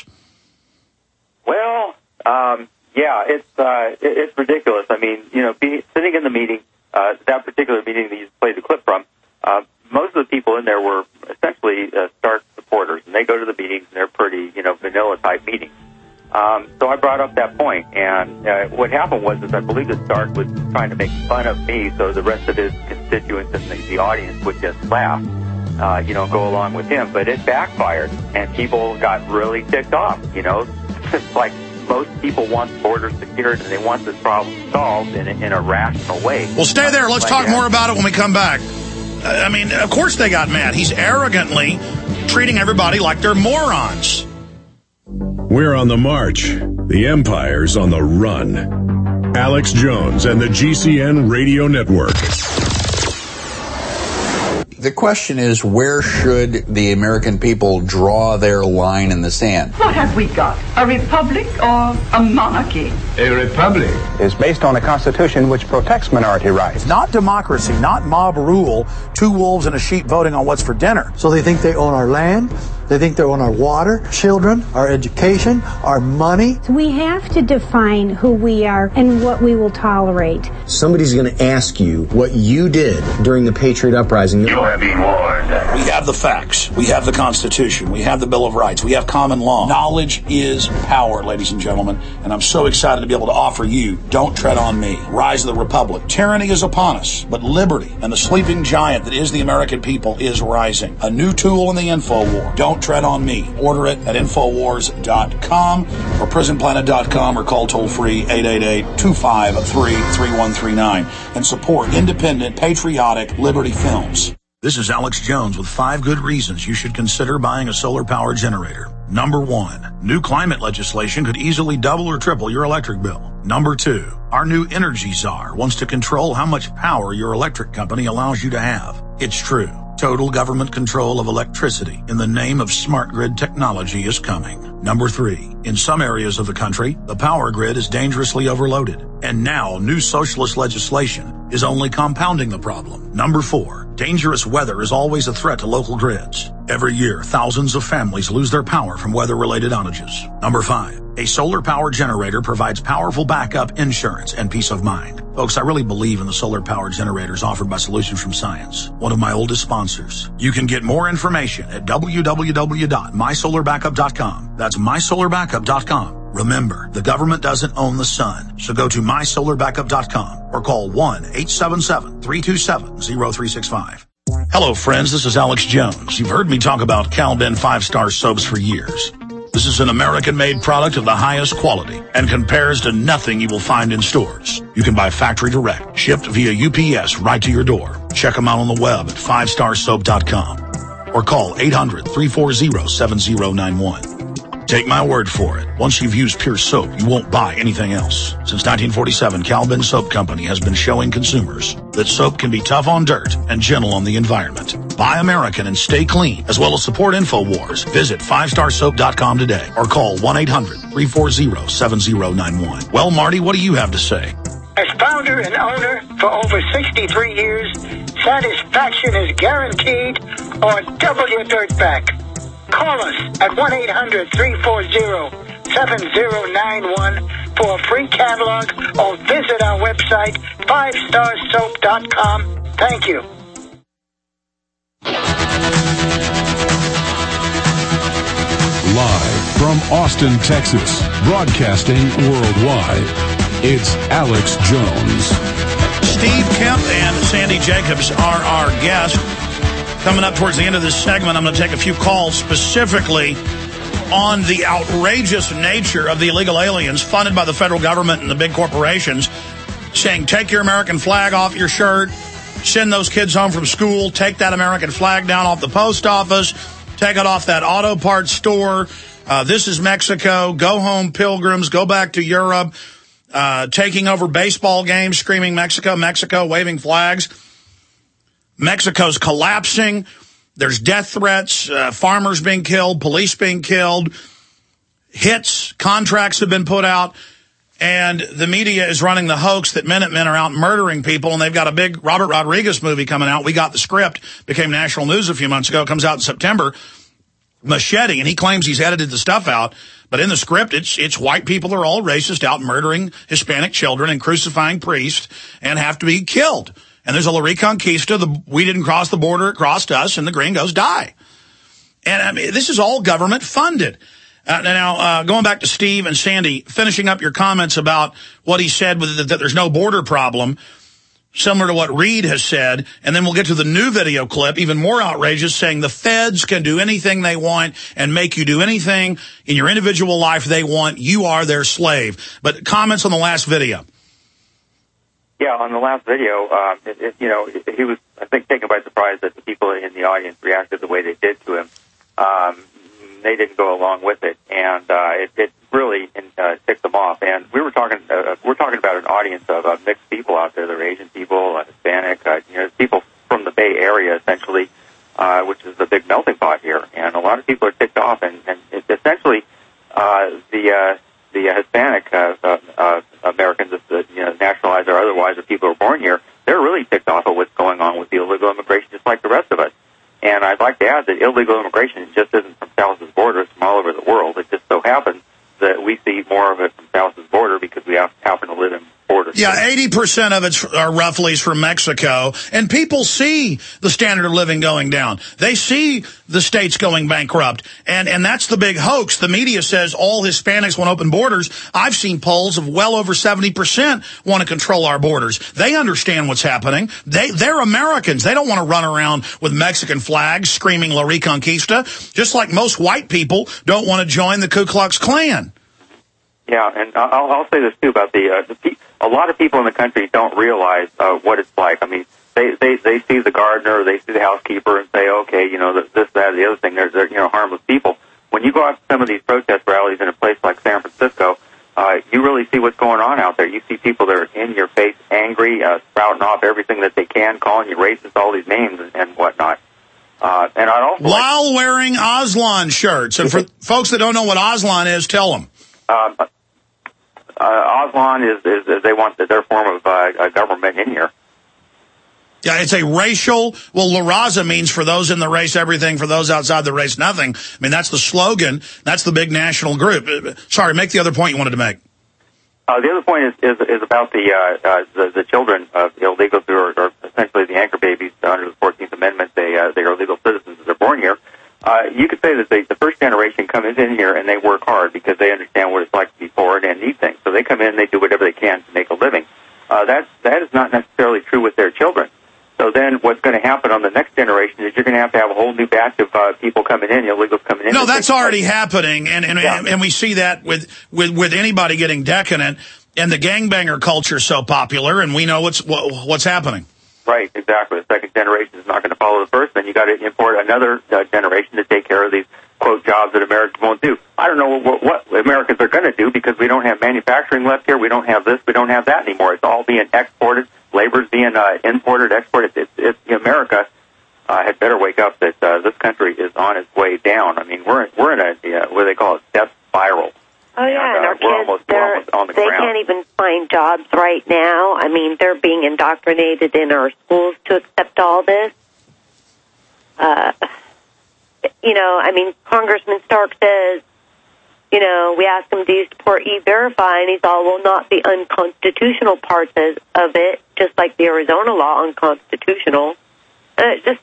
Well, um, yeah, it's uh, it, it's ridiculous. I mean, you know, be, sitting in the meeting, uh, that particular meeting that you played the clip from, uh, most of the people in there were essentially uh, Stark supporters, and they go to the meetings, and they're pretty, you know, vanilla-type meetings. Um, so I brought brought up that point, and uh, what happened was, is I believe that Stark was trying to make fun of me, so the rest of his constituents and the, the audience would just laugh, uh, you know, go along with him. But it backfired, and people got really ticked off. You know, it's like most people want border secured, and they want this problem solved in a, in a rational way. Well, stay there. Let's talk more about it when we come back. I mean, of course they got mad. He's arrogantly treating everybody like they're morons. We're on the march. The empire's on the run. Alex Jones and the G C N Radio Network. The question is, where should the American people draw their line in the sand? What have we got? A republic or a monarchy? A republic is based on a constitution which protects minority rights. Not democracy, not mob rule, two wolves and a sheep voting on what's for dinner. So they think they own our land, they think they own our water, children, our education, our money. So we have to define who we are and what we will tolerate. Somebody's going to ask you what you did during the Patriot Uprising. You are being warned. We have the facts. We have the Constitution. We have the Bill of Rights. We have common law. Knowledge is power, ladies and gentlemen. And I'm so excited to be able to offer you Don't Tread on Me, Rise of the Republic. Tyranny is upon us, but liberty and the sleeping giant that is the American people is rising. A new tool in the info war. Don't Tread on Me. Order it at infowars dot com or prison planet dot com or call toll-free eight eight eight, two five three, three one three nine and support independent, patriotic Liberty Films. This is Alex Jones with five good reasons you should consider buying a solar power generator. Number one, new climate legislation could easily double or triple your electric bill. Number two, our new energy czar wants to control how much power your electric company allows you to have. It's true. Total government control of electricity in the name of smart grid technology is coming. Number three, in some areas of the country, the power grid is dangerously overloaded. And now new socialist legislation is only compounding the problem. Number four, dangerous weather is always a threat to local grids. Every year, thousands of families lose their power from weather-related outages. Number five, a solar power generator provides powerful backup insurance and peace of mind. Folks, I really believe in the solar power generators offered by Solutions from Science, one of my oldest sponsors. You can get more information at w w w dot my solar backup dot com. That's my solar backup dot com. Remember, the government doesn't own the sun, so go to my solar backup dot com or call one eight seven seven, three two seven, zero three six five. Hello, friends. This is Alex Jones. You've heard me talk about Cal-Ben five-star soaps for years. This is an American-made product of the highest quality and compares to nothing you will find in stores. You can buy factory direct, shipped via U P S right to your door. Check them out on the web at five star soap dot com or call eight hundred, three four zero, seven zero nine one. Take my word for it. Once you've used Pure Soap, you won't buy anything else. Since nineteen forty-seven, Cal-Ben Soap Company has been showing consumers that soap can be tough on dirt and gentle on the environment. Buy American and stay clean, as well as support InfoWars. Visit five star soap dot com today or call one eight hundred, three four zero, seven zero nine one. Well, Marty, what do you have to say? As founder and owner for over sixty-three years, satisfaction is guaranteed or double your dirt back. Call us at one eight hundred, three four zero, seven zero nine one for a free catalog or visit our website, five star soap dot com. Thank you. Live from Austin, Texas, broadcasting worldwide, it's Alex Jones. Steve Kemp and Sandy Jacobs are our guests. Coming up towards the end of this segment, I'm going to take a few calls specifically on the outrageous nature of the illegal aliens funded by the federal government and the big corporations, saying, take your American flag off your shirt, send those kids home from school, take that American flag down off the post office, take it off that auto parts store. Uh, this is Mexico. Go home, pilgrims. Go back to Europe. Uh, taking over baseball games, screaming Mexico, Mexico, waving flags. Mexico's collapsing. There's death threats, uh, farmers being killed, police being killed, hits, contracts have been put out, and the media is running the hoax that Minutemen are out murdering people, and they've got a big Robert Rodriguez movie coming out. We got the script, became national news a few months ago, comes out in September, Machete, and he claims he's edited the stuff out, but in the script, it's it's white people are all racist, out murdering Hispanic children and crucifying priests and have to be killed. And there's a La Reconquista, the we didn't cross the border, it crossed us, and the gringos die. And I mean, this is all government funded. Uh, now, uh, going back to Steve and Sandy, finishing up your comments about what he said with the, that there's no border problem, similar to what Reed has said, and then we'll get to the new video clip, even more outrageous, saying the feds can do anything they want and make you do anything in your individual life they want. You are their slave. But comments on the last video. Yeah, on the last video, uh, it, it, you know, he was, I think, taken by surprise that the people in the audience reacted the way they did to him. Um, they didn't go along with it, and uh, it, it really uh, ticked them off. And we were talking, uh, we're talking about an audience of uh, mixed people out there. They're Asian people, uh, Hispanic, uh, you know, people from the Bay Area, essentially, uh, which is the big melting pot here. And a lot of people are ticked off, and, and it, essentially, uh, the uh, the Hispanic uh, uh, uh, Americans, the you know, nationalized or otherwise, or people who are born here, they're really ticked off at what's going on with the illegal immigration, just like the rest of us. And I'd like to add that illegal immigration just isn't from South's border; it's from all over the world. It just so happens that we see more of it from South's border because we have, happen to live in borders. Yeah, eighty percent of it's uh, roughly is from Mexico, and people see the standard of living going down. They see the states going bankrupt, and, and that's the big hoax. The media says all Hispanics want open borders. I've seen polls of well over seventy percent want to control our borders. They understand what's happening. They, they're Americans. They don't want to run around with Mexican flags screaming La Reconquista, just like most white people don't want to join the Ku Klux Klan. Yeah, and I'll, I'll say this, too, about the, uh, the pe- a lot of people in the country don't realize uh, what it's like. I mean, they, they, they see the gardener, they see the housekeeper and say, okay, you know, this, that, the other thing, they're, they're, you know, harmless people. When you go out to some of these protest rallies in a place like San Francisco, uh, you really see what's going on out there. You see people that are in your face, angry, uh, sprouting off everything that they can, calling you racist, all these names and, and whatnot. Uh, and I'd also While like- wearing Aslan shirts. And for folks that don't know what Aslan is, tell them. Um, Uh, Aslan is, is, is they want their form of uh, government in here. Yeah, it's a racial, well, La Raza means for those in the race, everything, for those outside the race, nothing. I mean, that's the slogan. That's the big national group. Sorry, make the other point you wanted to make. Uh, the other point is, is, is about the, uh, uh, the, the children of illegals who are, are essentially the anchor babies under the fourteenth Amendment. They, uh, they are legal citizens as they're born here. Uh, you could say that they, the first generation comes in here and they work hard because they understand what it's like to be poor and need things. So they come in and they do whatever they can to make a living. Uh, that's, that is not necessarily true with their children. So then what's going to happen on the next generation is you're going to have to have a whole new batch of uh, people coming in, illegals coming in. No, that's already happening, and and, yeah. and we see that with, with, with anybody getting decadent, and the gangbanger culture is so popular, and we know what's what, what's happening. Right, exactly. The second generation is not going to follow the first, then you got to import another uh, generation to take care of these, quote, jobs that Americans won't do. I don't know what, what Americans are going to do because we don't have manufacturing left here. We don't have this. We don't have that anymore. It's all being exported. Labor's being uh, imported, exported. It's, it's, it's America uh, had better wake up that uh, this country is on its way down. I mean, we're we're in a uh, what do they call it, death spiral. Oh yeah, and, uh, and our we're kids, almost, we're almost on the they ground. can't even find jobs right now. I mean, they're being indoctrinated in our schools to accept all this. Uh, you know, I mean, Congressman Stark says, you know, we asked him, do you support E-Verify? And he's all, well, not the unconstitutional parts of it, just like the Arizona law, unconstitutional. Uh, it's just,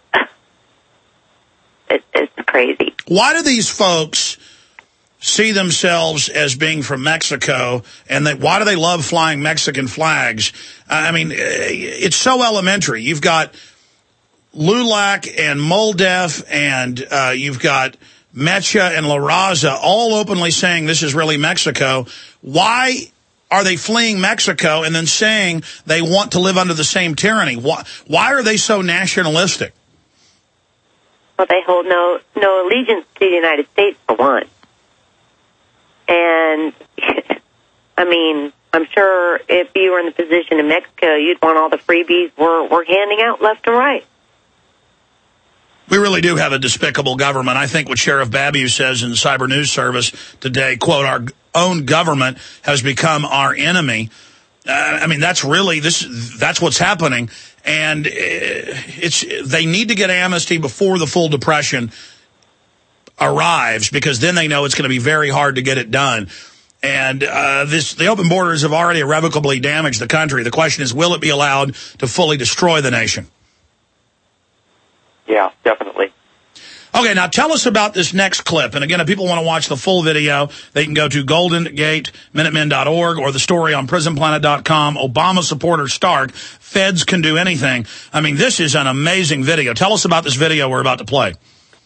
it, it's crazy. Why do these folks see themselves as being from Mexico, and they, why do they love flying Mexican flags? I mean, it's so elementary. You've got LULAC and MOLDEF, and uh, you've got Mecha and La Raza all openly saying this is really Mexico. Why are they fleeing Mexico and then saying they want to live under the same tyranny? Why, why are they so nationalistic? Well, they hold no, no allegiance to the United States, for one. And, I mean, I'm sure if you were in the position in Mexico, you'd want all the freebies we're, we're handing out left and right. We really do have a despicable government. I think what Sheriff Babu says in the Cyber News Service today, quote, our own government has become our enemy. Uh, I mean, that's really, this. that's what's happening. And it's they need to get amnesty before the full depression arrives, because then they know it's going to be very hard to get it done. And uh, this the open borders have already irrevocably damaged the country. The question is, will it be allowed to fully destroy the nation? Yeah, definitely. Okay, now tell us about this next clip. And again, if people want to watch the full video, they can go to golden gate minutemen dot org or the story on prison planet dot com. Obama supporter Stark, feds can do anything. I mean, this is an amazing video. Tell us about this video we're about to play.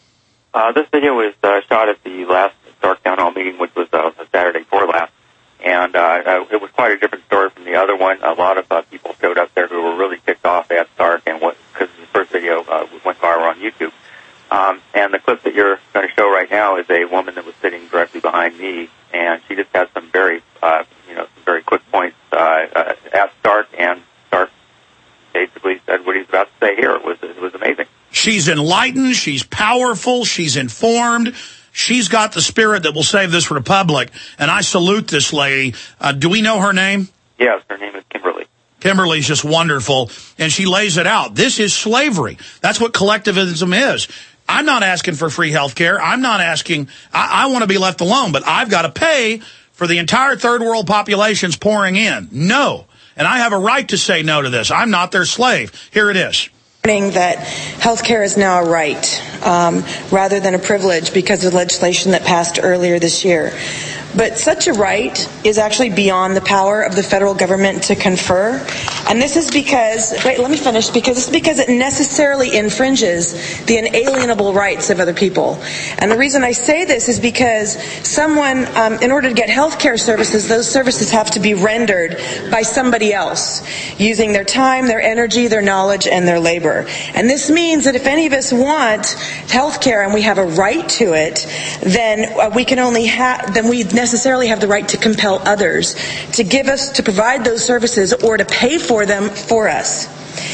Uh, this video was uh, shot at the last Stark Town Hall meeting, which was uh, Saturday before last. And uh, uh, it was quite a different story from the other one. A lot of uh, people showed up there who were really ticked off at Stark, and what because the first video uh, went viral on YouTube. Um, and the clip that you're going to show right now is a woman that was sitting directly behind me, and she just had some very, uh, you know, some very quick points uh, uh, at Stark, and Stark basically said what he's about to say here. It was it was amazing. She's enlightened. She's powerful. She's informed. She's got the spirit that will save this republic, and I salute this lady. Uh, do we know her name? Yes, her name is Kimberly. Kimberly's just wonderful, and she lays it out. This is slavery. That's what collectivism is. I'm not asking for free health care. I'm not asking, I, I want to be left alone, but I've got to pay for the entire third world populations pouring in. No. And I have a right to say no to this. I'm not their slave. Here it is. That health care is now a right um, rather than a privilege because of legislation that passed earlier this year. But such a right is actually beyond the power of the federal government to confer. And this is because, wait, let me finish, because this is because it necessarily infringes the inalienable rights of other people. And the reason I say this is because someone, um, in order to get health care services, those services have to be rendered by somebody else, using their time, their energy, their knowledge, and their labor. And this means that if any of us want health care and we have a right to it, then uh, we can only have, then we necessarily have the right to compel others to give us, to provide those services or to pay for them for us.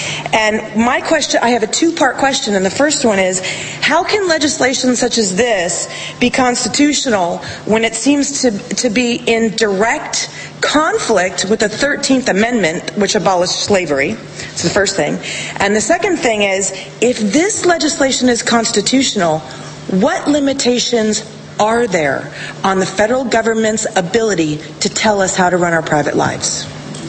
And my question, I have a two-part question, and the first one is, how can legislation such as this be constitutional when it seems to, to be in direct conflict with the thirteenth Amendment, which abolished slavery? That's the first thing. And the second thing is, if this legislation is constitutional, what limitations are there on the federal government's ability to tell us how to run our private lives?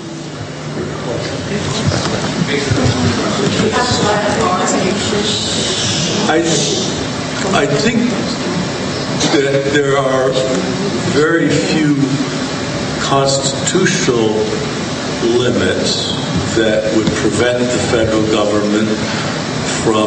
I, I think that there are very few constitutional limits that would prevent the federal government from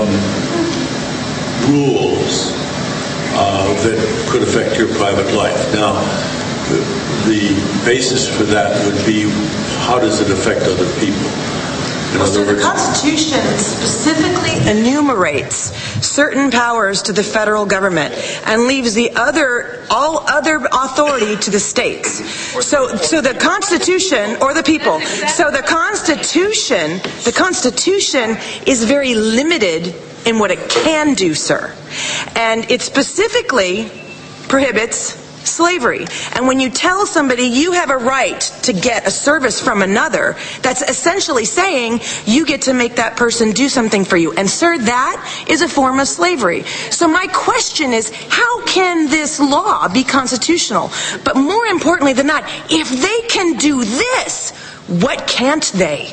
rules Uh, that could affect your private life. Now, the, the basis for that would be, how does it affect other people? In well, other so words, the Constitution specifically enumerates certain powers to the federal government and leaves the other, all other authority to the states. So, so the Constitution, or the people, so the Constitution, the Constitution is very limited in what it can do, sir. And it specifically prohibits slavery. And when you tell somebody you have a right to get a service from another, that's essentially saying you get to make that person do something for you. And sir, that is a form of slavery. So my question is, how can this law be constitutional? But more importantly than that, if they can do this, what can't they?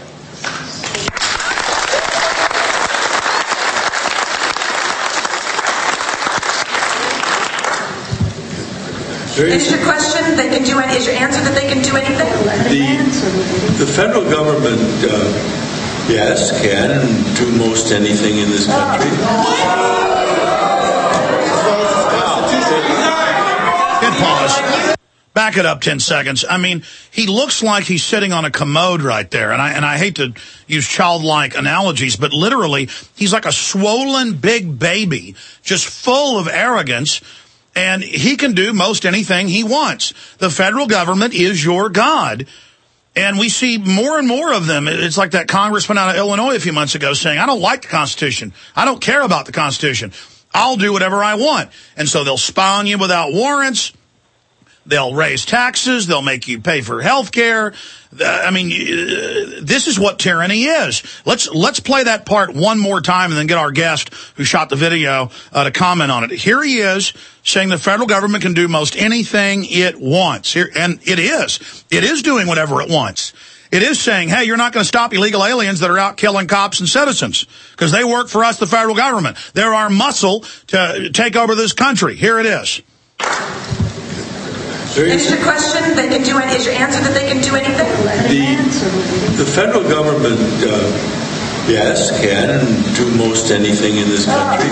Is your question they can do any? Is your answer that they can do anything? The the federal government, uh, yes, can do most anything in this country. Good pause. Back it up ten seconds. I mean, he looks like he's sitting on a commode right there, and I and I hate to use childlike analogies, but literally, he's like a swollen big baby, just full of arrogance. And he can do most anything he wants. The federal government is your God. And we see more and more of them. It's like that congressman out of Illinois a few months ago saying, I don't like the Constitution. I don't care about the Constitution. I'll do whatever I want. And so they'll spy on you without warrants. They'll raise taxes. They'll make you pay for health care. I mean, this is what tyranny is. Let's let's play that part one more time and then get our guest who shot the video uh, to comment on it. Here he is saying the federal government can do most anything it wants. Here, and it is. It is doing whatever it wants. it is saying, hey, you're not going to stop illegal aliens that are out killing cops and citizens because they work for us, the federal government. They're our muscle to take over this country. Here it is. And is your question they can do any, is your answer that they can do anything? The, the federal government, uh, yes, can do most anything in this country.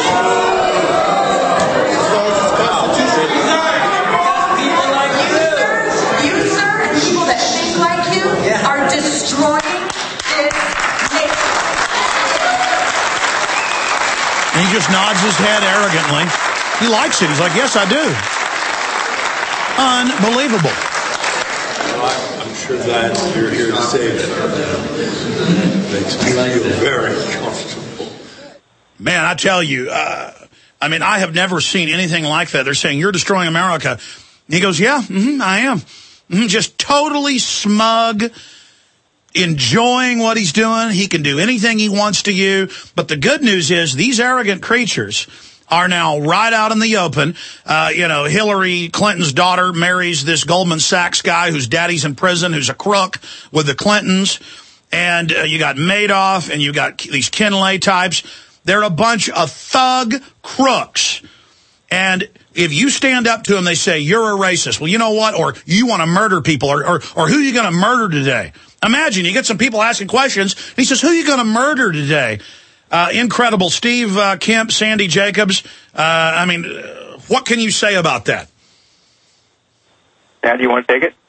And he just nods his head arrogantly. He likes it. He's like, yes, I do. Unbelievable. Well, I'm sure glad you're here to say that. Makes me feel very comfortable. Man, I tell you, uh, I mean, I have never seen anything like that. They're saying, you're destroying America. And he goes, yeah, mm-hmm, I am. Mm-hmm, just totally smug, enjoying what he's doing. He can do anything he wants to you. But the good news is these arrogant creatures are now right out in the open. Uh, you know, Hillary Clinton's daughter marries this Goldman Sachs guy whose daddy's in prison, who's a crook with the Clintons. And uh, you got Madoff and you got these Kinley types. They're a bunch of thug crooks. And if you stand up to them, they say, you're a racist. Well, you know what? Or you want to murder people. Or, or, or who are you going to murder today? Imagine you get some people asking questions. And he says, who are you going to murder today? Uh, incredible. Steve uh, Kemp, Sandy Jacobs. Uh, I mean, uh, what can you say about that? Dad, do you want to take it?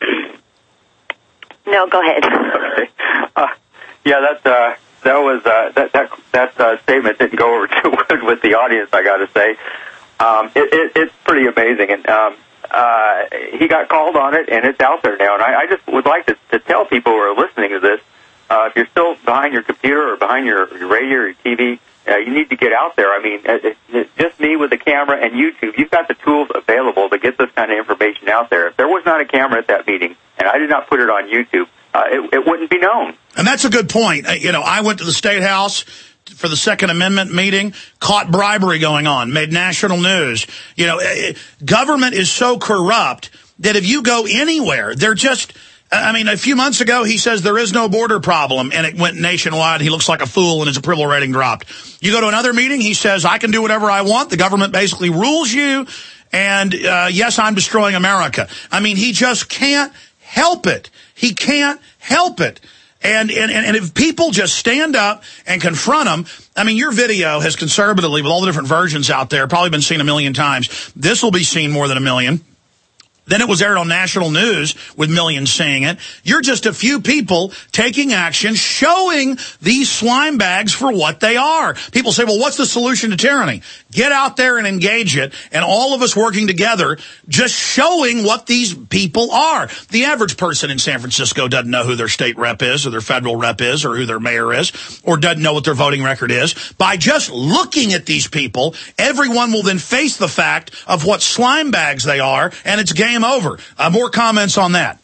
No, go ahead. Okay. Uh, yeah, that uh, that was uh, that that that uh, statement didn't go over too good with the audience, I got to say. Um, it, it, it's pretty amazing, and um, uh, he got called on it, and it's out there now. And I, I just would like to, to tell people who are listening to this. Uh, if you're still behind your computer or behind your, your radio or your T V, uh, you need to get out there. I mean, it, it's just me with the camera and YouTube. You've got the tools available to get this kind of information out there. If there was not a camera at that meeting, and I did not put it on YouTube, uh, it, it wouldn't be known. And that's a good point. Uh, you know, I went to the State House for the Second Amendment meeting, caught bribery going on, made national news. You know, it, government is so corrupt that if you go anywhere, they're just... I mean, a few months ago, he says there is no border problem, and it went nationwide. He looks like a fool, and his approval rating dropped. You go to another meeting, he says, I can do whatever I want. The government basically rules you, and uh, yes, I'm destroying America. I mean, he just can't help it. He can't help it. And, and, and if people just stand up and confront him, I mean, your video has conservatively, with all the different versions out there, probably been seen a million times. This will be seen more than a million. Then it was aired on national news with millions seeing it. You're just a few people taking action, showing these slime bags for what they are. People say, well, what's the solution to tyranny? Get out there and engage it, and all of us working together, just showing what these people are. The average person in San Francisco doesn't know who their state rep is, or their federal rep is, or who their mayor is, or doesn't know what their voting record is. By just looking at these people, everyone will then face the fact of what slime bags they are, and it's game over. Uh, more comments on that.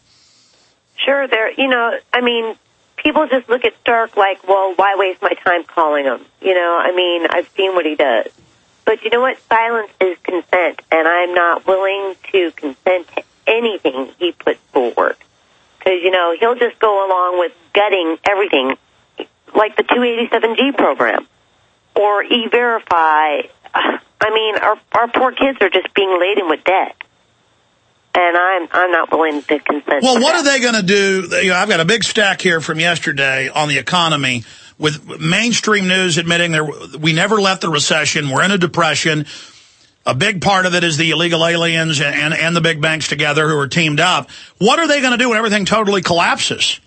Sure, there. You know, I mean, people just look at Stark like, well, why waste my time calling him? You know, I mean, I've seen what he does. But you know what? Silence is consent, and I'm not willing to consent to anything he puts forward. Because, you know, he'll just go along with gutting everything, like the two eighty-seven G program or E-Verify. I mean, our, our poor kids are just being laden with debt. And I'm I'm not willing to consent. Well, to what that. are they going to do? You know, I've got a big stack here from yesterday on the economy with mainstream news admitting there we never left the recession. We're in a depression. A big part of it is the illegal aliens and, and, and the big banks together who are teamed up. What are they going to do when everything totally collapses?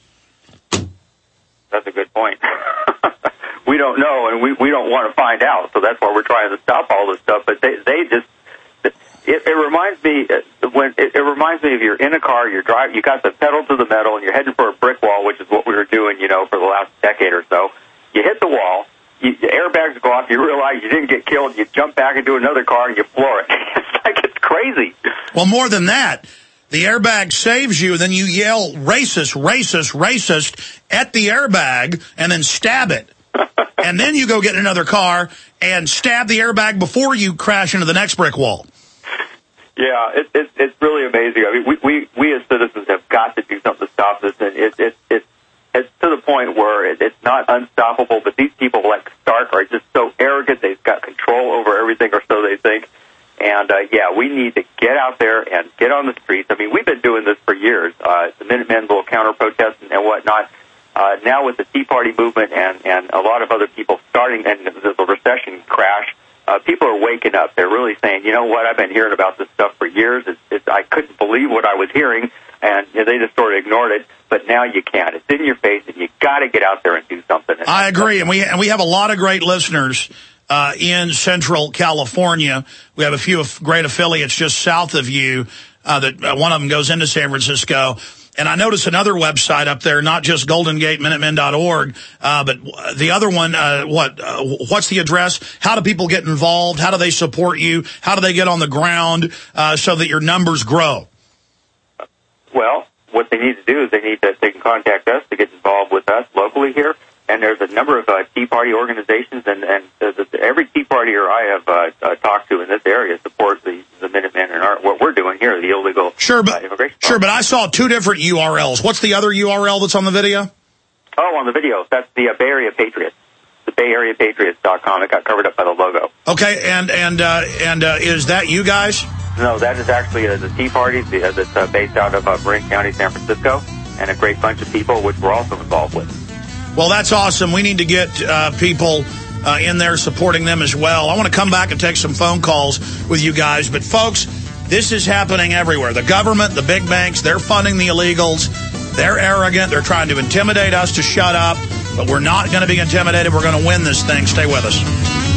That's a good point. We don't know, and we, we don't want to find out. So that's why we're trying to stop all this stuff. But they they just it, it reminds me when it, it reminds me of you're in a car, you're driving, you got the pedal to the metal, and you're heading for a brick wall, which is what we were doing, you know, for the last decade or so. You hit the wall. You, the airbags go off, you realize you didn't get killed, you jump back into another car and you floor it. It's like, it's crazy. Well, more than that, the airbag saves you, and then you yell racist, racist, racist at the airbag and then stab it. And then you go get another car and stab the airbag before you crash into the next brick wall. Yeah, it, it, it's really amazing. I mean, we, we, we as citizens have got to do something to stop this, and it, it, it, it's to the point where it, it's not unstoppable, but these people like Stark are just so arrogant. They've got control over everything, or so they think. And, uh, yeah, we need to get out there and get on the streets. I mean, we've been doing this for years, uh, the Minutemen little counter-protest and, and whatnot. Uh, now with the Tea Party movement and, and a lot of other people starting, and the, the recession crash, Uh, people are waking up. They're really saying, you know what, I've been hearing about this stuff for years. It's, it's, I couldn't believe what I was hearing, and you know, they just sort of ignored it. But now you can't. It's in your face, and you got to get out there and do something. I agree, and we and we have a lot of great listeners uh, in Central California. We have a few great affiliates just south of you. Uh, that uh, one of them goes into San Francisco. And I noticed another website up there, not just golden gate minutemen dot org, uh, but the other one, uh, what, uh, what's the address? How do people get involved? How do they support you? How do they get on the ground, uh, so that your numbers grow? Well, what they need to do is they need to, they can contact us to get involved with us locally here. And there's a number of uh, Tea Party organizations, and, and the, the, every Tea Partier I have uh, uh, talked to in this area supports the, the Minutemen and our, what we're doing here, the illegal sure, but, uh, immigration. Sure, but I saw two different U R Ls. What's the other U R L that's on the video? Oh, on the video. That's the uh, Bay Area Patriots. The Bay Area Patriots dot com. It got covered up by the logo. Okay, and and uh, and uh, is that you guys? No, that is actually uh, the Tea Party the, uh, that's uh, based out of uh, Marin County, San Francisco, and a great bunch of people, which we're also involved with. Well, that's awesome. We need to get uh, people uh, in there supporting them as well. I want to come back and take some phone calls with you guys. But, folks, this is happening everywhere. The government, the big banks, they're funding the illegals. They're arrogant. They're trying to intimidate us to shut up. But we're not going to be intimidated. We're going to win this thing. Stay with us.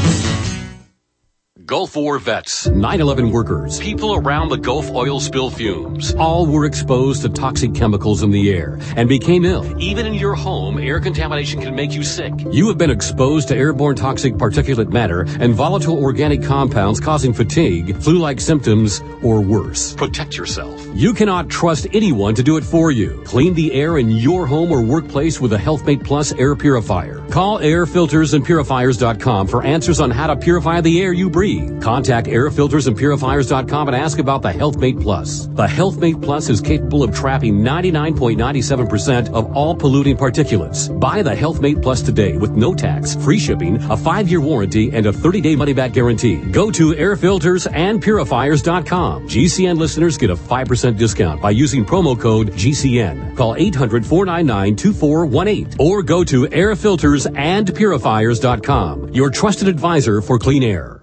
Gulf War vets, nine eleven workers, people around the Gulf oil spill fumes. All were exposed to toxic chemicals in the air and became ill. Even in your home, air contamination can make you sick. You have been exposed to airborne toxic particulate matter and volatile organic compounds causing fatigue, flu-like symptoms, or worse. Protect yourself. You cannot trust anyone to do it for you. Clean the air in your home or workplace with a HealthMate Plus air purifier. Call air filters and purifiers dot com for answers on how to purify the air you breathe. Contact air filters and purifiers dot com and ask about the HealthMate Plus. The HealthMate Plus is capable of trapping ninety-nine point nine seven percent of all polluting particulates. Buy the HealthMate Plus today with no tax, free shipping, a five-year warranty, and a thirty-day money-back guarantee. Go to air filters and purifiers dot com. G C N listeners get a five percent discount by using promo code G C N. Call eight hundred, four nine nine, two four one eight or go to air filters and purifiers dot com. Your trusted advisor for clean air.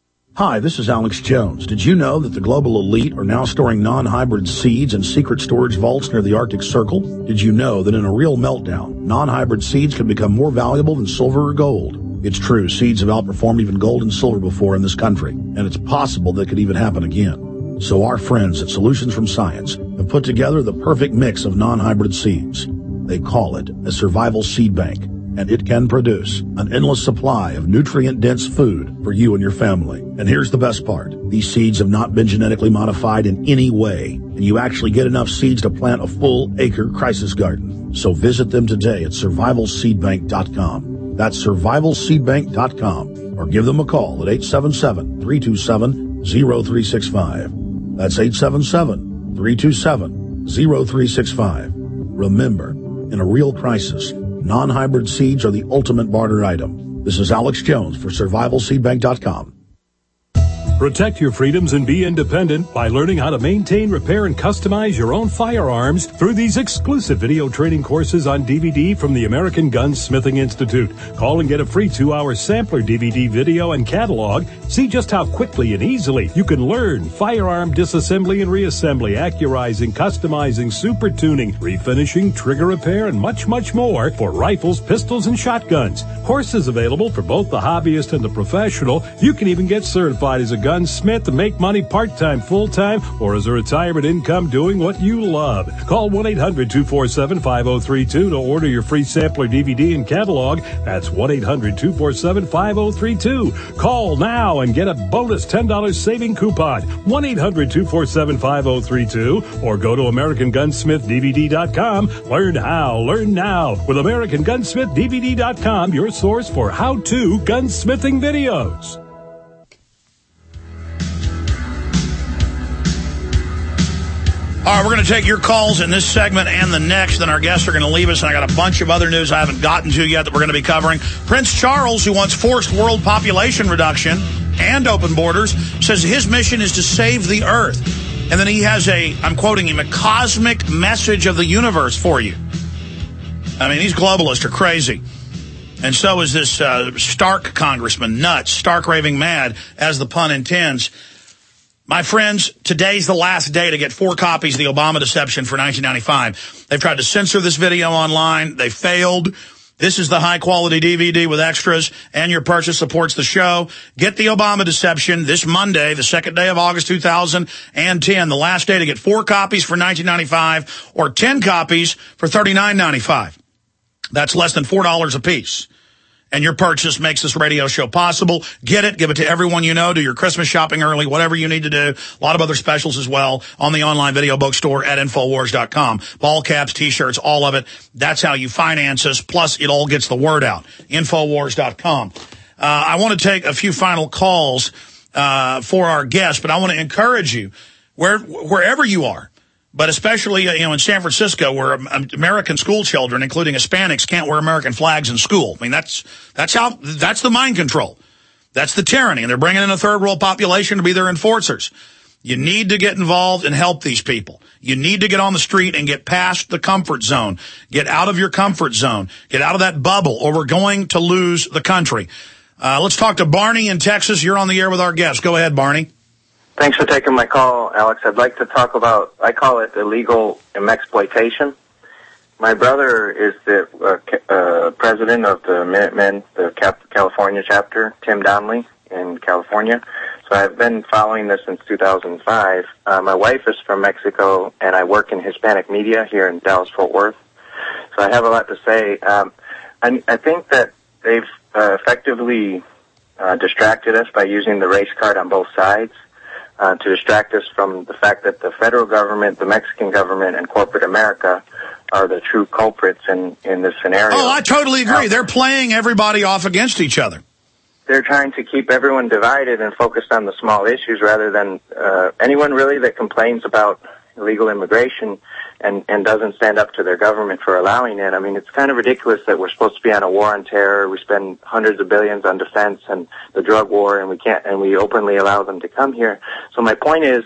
Hi, this is Alex Jones. Did you know that the global elite are now storing non-hybrid seeds in secret storage vaults near the Arctic Circle? Did you know that in a real meltdown, non-hybrid seeds can become more valuable than silver or gold? It's true, seeds have outperformed even gold and silver before in this country, and it's possible that could even happen again. So our friends at Solutions from Science have put together the perfect mix of non-hybrid seeds. They call it a survival seed bank, and it can produce an endless supply of nutrient-dense food for you and your family. And here's the best part. These seeds have not been genetically modified in any way, and you actually get enough seeds to plant a full acre crisis garden. So visit them today at survival seed bank dot com. That's survival seed bank dot com, or give them a call at eight seven seven, three two seven, zero three six five. That's eight seven seven, three two seven, zero three six five. Remember, in a real crisis, non-hybrid seeds are the ultimate barter item. This is Alex Jones for survival seed bank dot com. Protect your freedoms and be independent by learning how to maintain, repair, and customize your own firearms through these exclusive video training courses on D V D from the American Gunsmithing Institute. Call and get a free two-hour sampler D V D video and catalog. See just how quickly and easily you can learn firearm disassembly and reassembly, accurizing, customizing, super tuning, refinishing, trigger repair, and much, much more for rifles, pistols, and shotguns. Courses available for both the hobbyist and the professional. You can even get certified as a gunsmith to make money part-time, full-time, or as a retirement income doing what you love. Call one eight hundred, two four seven, five oh three two to order your free sampler D V D and catalog. That's one eight hundred, two four seven, five oh three two. Call now and get a bonus ten dollars saving coupon. one eight hundred, two four seven, five oh three two or go to American Gunsmith D V D dot com. Learn how, learn now with American Gunsmith D V D dot com, your source for how-to gunsmithing videos. All right, we're going to take your calls in this segment and the next. Then our guests are going to leave us, and I got a bunch of other news I haven't gotten to yet that we're going to be covering. Prince Charles, who wants forced world population reduction and open borders, says his mission is to save the earth. And then he has a, I'm quoting him, a cosmic message of the universe for you. I mean, these globalists are crazy. And so is this uh, Stark congressman, nuts, stark raving mad, as the pun intends. My friends, today's the last day to get four copies of The Obama Deception for nineteen ninety-five. They've tried to censor this video online. They failed. This is the high-quality D V D with extras, and your purchase supports the show. Get The Obama Deception this Monday, the second day of August two thousand ten, the last day to get four copies for nineteen ninety-five or ten copies for thirty-nine ninety-five. That's less than four dollars a piece. And your purchase makes this radio show possible. Get it. Give it to everyone you know. Do your Christmas shopping early, whatever you need to do. A lot of other specials as well on the online video bookstore at Infowars dot com. Ball caps, T-shirts, all of it. That's how you finance us. Plus, it all gets the word out. Infowars dot com. Uh, I want to take a few final calls uh, for our guests, but I want to encourage you, where, wherever you are, but especially, you know, in San Francisco, where American school children, including Hispanics, can't wear American flags in school. I mean, that's that's how that's the mind control. That's the tyranny. And they're bringing in a third world population to be their enforcers. You need to get involved and help these people. You need to get on the street and get past the comfort zone. Get out of your comfort zone. Get out of that bubble, or we're going to lose the country. Uh, let's talk to Barney in Texas. You're on the air with our guest. Go ahead, Barney. Thanks for taking my call, Alex. I'd like to talk about, I call it illegal exploitation. My brother is the uh, uh, president of the Minutemen, the Cap- California chapter, Tim Donnelly in California. So I've been following this since two thousand five. Uh, my wife is from Mexico, and I work in Hispanic media here in Dallas-Fort Worth. So I have a lot to say. Um, I, I think that they've uh, effectively uh, distracted us by using the race card on both sides. Uh, to distract us from the fact that the federal government, the Mexican government, and corporate America are the true culprits in, in this scenario. Oh, I totally agree. Now, they're playing everybody off against each other. They're trying to keep everyone divided and focused on the small issues rather than uh, anyone really that complains about illegal immigration and, and doesn't stand up to their government for allowing it. I mean, it's kind of ridiculous that we're supposed to be on a war on terror. We spend hundreds of billions on defense and the drug war, and we can't, and we openly allow them to come here. So my point is,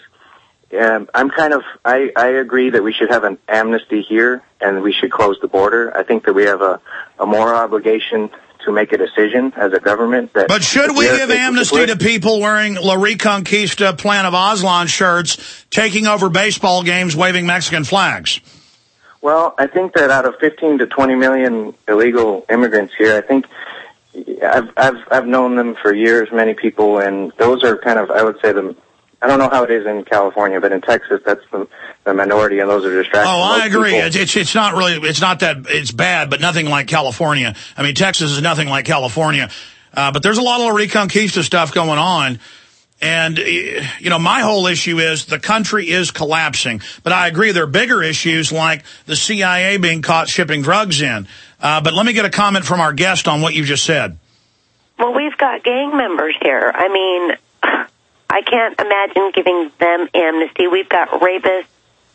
um, I'm kind of, I, I agree that we should have an amnesty here and we should close the border. I think that we have a, a moral obligation to make a decision as a government. That but should we give amnesty to people wearing La Reconquista Plan of Aslan shirts, taking over baseball games, waving Mexican flags? Well, I think that out of fifteen to twenty million illegal immigrants here, I think I've, I've, I've known them for years, many people, and those are kind of, I would say, the, I don't know how it is in California, but in Texas, that's the, the minority, and those are distractions. Oh, I agree. It's, it's it's not really, it's not that, it's bad, but nothing like California. I mean, Texas is nothing like California. Uh, but there's a lot of Reconquista stuff going on. And, you know, my whole issue is the country is collapsing. But I agree there are bigger issues like the C I A being caught shipping drugs in. Uh, but let me get a comment from our guest on what you just said. Well, we've got gang members here. I mean, I can't imagine giving them amnesty. We've got rapists,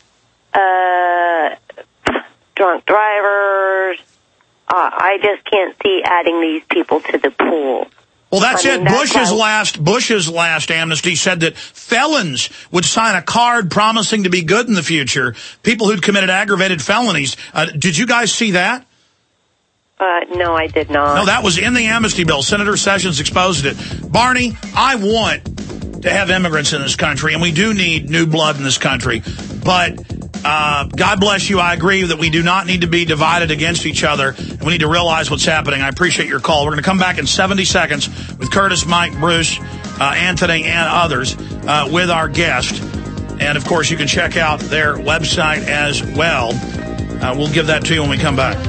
uh, drunk drivers. Uh, I just can't see adding these people to the pool. Well, that's I mean, it. That's Bush's why... last Bush's last amnesty said that felons would sign a card promising to be good in the future, people who'd committed aggravated felonies. Uh, did you guys see that? Uh, no, I did not. No, that was in the amnesty bill. Senator Sessions exposed it. Barney, I want to have immigrants in this country, and we do need new blood in this country. But uh, God bless you. I agree that we do not need to be divided against each other, and we need to realize what's happening. I appreciate your call. We're going to come back in seventy seconds with Curtis, Mike, Bruce, uh, Anthony, and others uh, with our guest. And, of course, you can check out their website as well. Uh, we'll give that to you when we come back.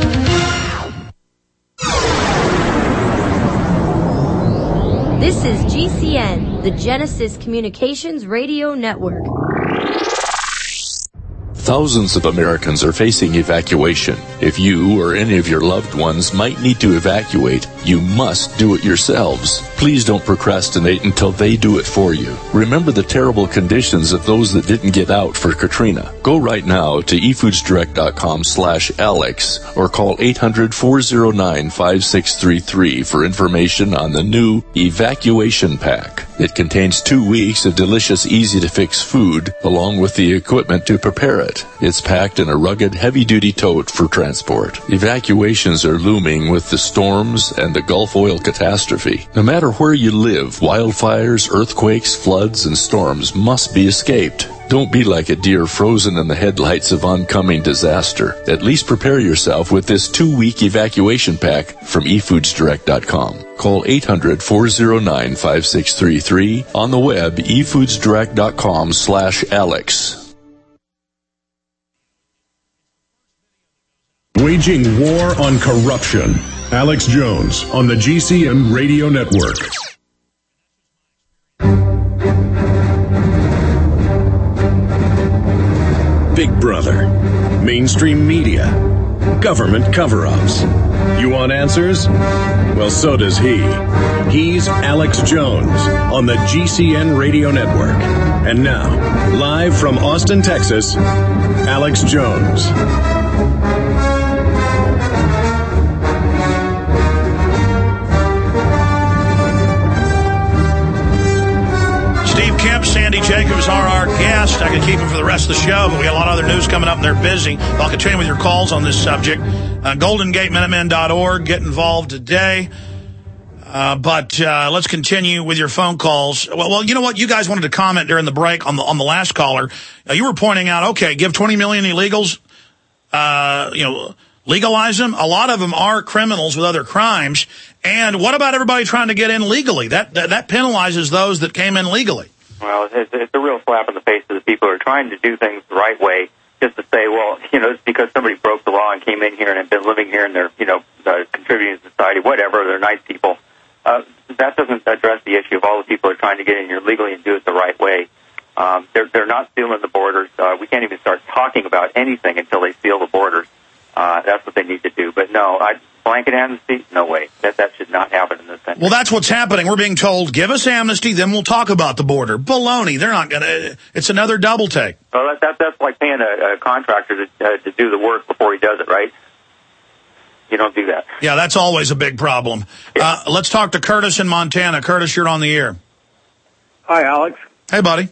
This is G C N, the Genesis Communications Radio Network. Thousands of Americans are facing evacuation. If you or any of your loved ones might need to evacuate, you must do it yourselves. Please don't procrastinate until they do it for you. Remember the terrible conditions of those that didn't get out for Katrina. Go right now to efoodsdirect.com slash Alex or call eight hundred, four oh nine, five six three three for information on the new Evacuation Pack. It contains two weeks of delicious, easy-to-fix food along with the equipment to prepare it. It's packed in a rugged, heavy-duty tote for transport. Evacuations are looming with the storms and the Gulf oil catastrophe. No matter where you live, wildfires, earthquakes, floods, and storms must be escaped. Don't be like a deer frozen in the headlights of oncoming disaster. At least prepare yourself with this two-week evacuation pack from e foods direct dot com. Call eight hundred, four oh nine, five six three three. On the web, e foods direct dot com slash Alex. Waging war on corruption. Alex Jones on the G C N Radio Network. Big Brother, mainstream media, government cover-ups. You want answers? Well, so does he. He's Alex Jones on the G C N Radio Network. And now, live from Austin, Texas, Alex Jones. Kemp, Sandy Jacobs are our guest. I could keep him for the rest of the show, but we got a lot of other news coming up and they're busy. I'll continue with your calls on this subject. Uh, golden gate minutemen dot org. Get involved today. Uh, but uh, let's continue with your phone calls. Well, well, you know what? You guys wanted to comment during the break on the on the last caller. Uh, you were pointing out, okay, give twenty million illegals, uh, you know, legalize them. A lot of them are criminals with other crimes. And what about everybody trying to get in legally? That that, that penalizes those that came in legally. Well, it's, it's a real slap in the face to the people who are trying to do things the right way, just to say, well, you know, it's because somebody broke the law and came in here and have been living here and they're, you know, uh, contributing to society, whatever, they're nice people. Uh, that doesn't address the issue of all the people who are trying to get in here legally and do it the right way. Um, they're, they're not sealing the borders. Uh, we can't even start talking about anything until they seal the borders. Uh, that's what they need to do. But no, I, blanket amnesty, no way. That that should not happen in this country. Well, that's what's happening. We're being told, give us amnesty, then we'll talk about the border. Baloney. They're not going to. It's another double take. Well, that, that, that's like paying a, a contractor to, uh, to do the work before he does it, right? You don't do that. Yeah, that's always a big problem. Yeah. Uh, let's talk to Curtis in Montana. Curtis, you're on the air. Hi, Alex. Hey, buddy.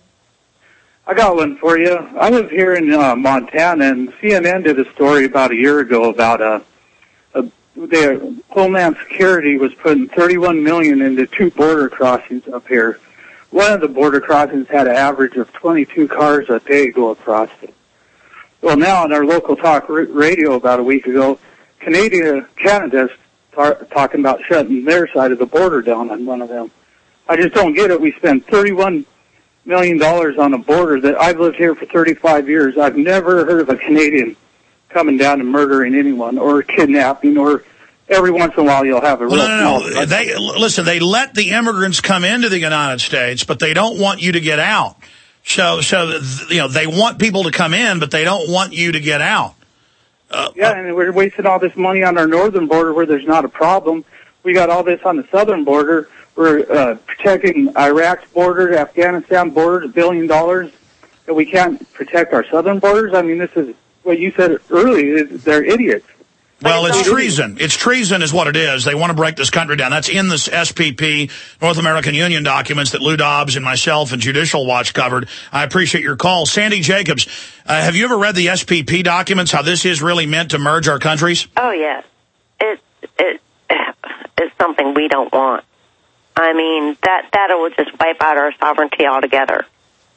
I got one for you. I live here in uh, Montana, and C N N did a story about a year ago about a, a their Homeland Security was putting thirty-one million dollars into two border crossings up here. One of the border crossings had an average of twenty-two cars a day go across it. Well, now on our local talk radio about a week ago, Canada, Canada's tar- talking about shutting their side of the border down on one of them. I just don't get it. We spend thirty-one million dollars on a border that I've lived here for thirty-five years. I've never heard of a Canadian coming down and murdering anyone or kidnapping, or every once in a while you'll have a well, real... No, no, no. They, listen, they let the immigrants come into the United States, but they don't want you to get out. So, so you know, they want people to come in, but they don't want you to get out. Uh, yeah, and we're wasting all this money on our northern border where there's not a problem. We got all this on the southern border. We're uh, protecting Iraq's border, Afghanistan border, a billion dollars, and we can't protect our southern borders. I mean, this is what you said earlier. They're idiots. Well, it's treason. It's treason is what it is. They want to break this country down. That's in this S P P, North American Union documents that Lou Dobbs and myself and Judicial Watch covered. I appreciate your call. Sandy Jacobs, uh, have you ever read the S P P documents, how this is really meant to merge our countries? Oh, yes. It, it, it's something we don't want. I mean, that, that will just wipe out our sovereignty altogether.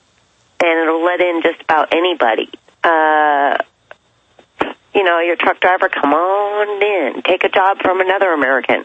And it'll let in just about anybody. Uh, you know, your truck driver, come on in. Take a job from another American.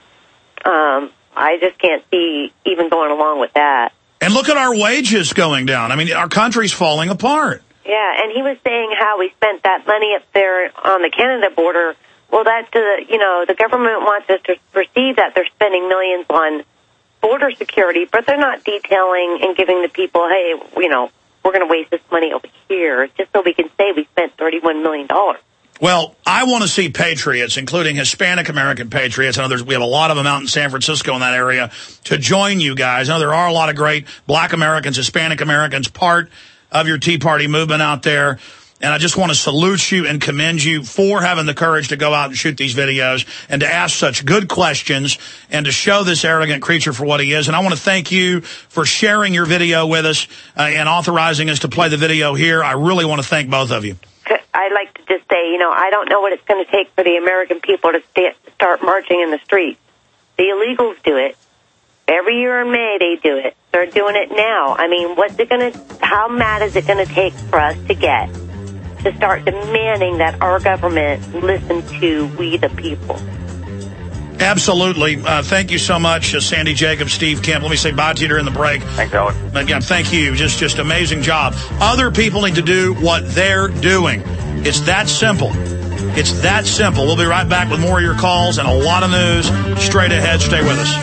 Um, I just can't see even going along with that. And look at our wages going down. I mean, our country's falling apart. Yeah, and he was saying how we spent that money up there on the Canada border. Well, that, uh, you know, the government wants us to perceive that they're spending millions on border security, but they're not detailing and giving the people, hey, you know, we're going to waste this money over here just so we can say we spent thirty-one million dollars. Well, I want to see patriots, including Hispanic American patriots. I know there's, we have a lot of them out in San Francisco in that area, to join you guys. I know there are a lot of great Black Americans, Hispanic Americans, part of your Tea Party movement out there. And I just want to salute you and commend you for having the courage to go out and shoot these videos and to ask such good questions and to show this arrogant creature for what he is. And I want to thank you for sharing your video with us uh, and authorizing us to play the video here. I really want to thank both of you. I'd like to just say, you know, I don't know what it's going to take for the American people to st- start marching in the streets. The illegals do it. Every year in May, they do it. They're doing it now. I mean, what's it going to, how mad is it going to take for us to get to start demanding that our government listen to we the people? Absolutely. Uh, thank you so much, uh, Sandy Jacobs, Steve Kemp. Let me say bye to you during the break. Thanks, Alex. Again, thank you. Just, just amazing job. Other people need to do what they're doing. It's that simple. It's that simple. We'll be right back with more of your calls and a lot of news straight ahead. Stay with us.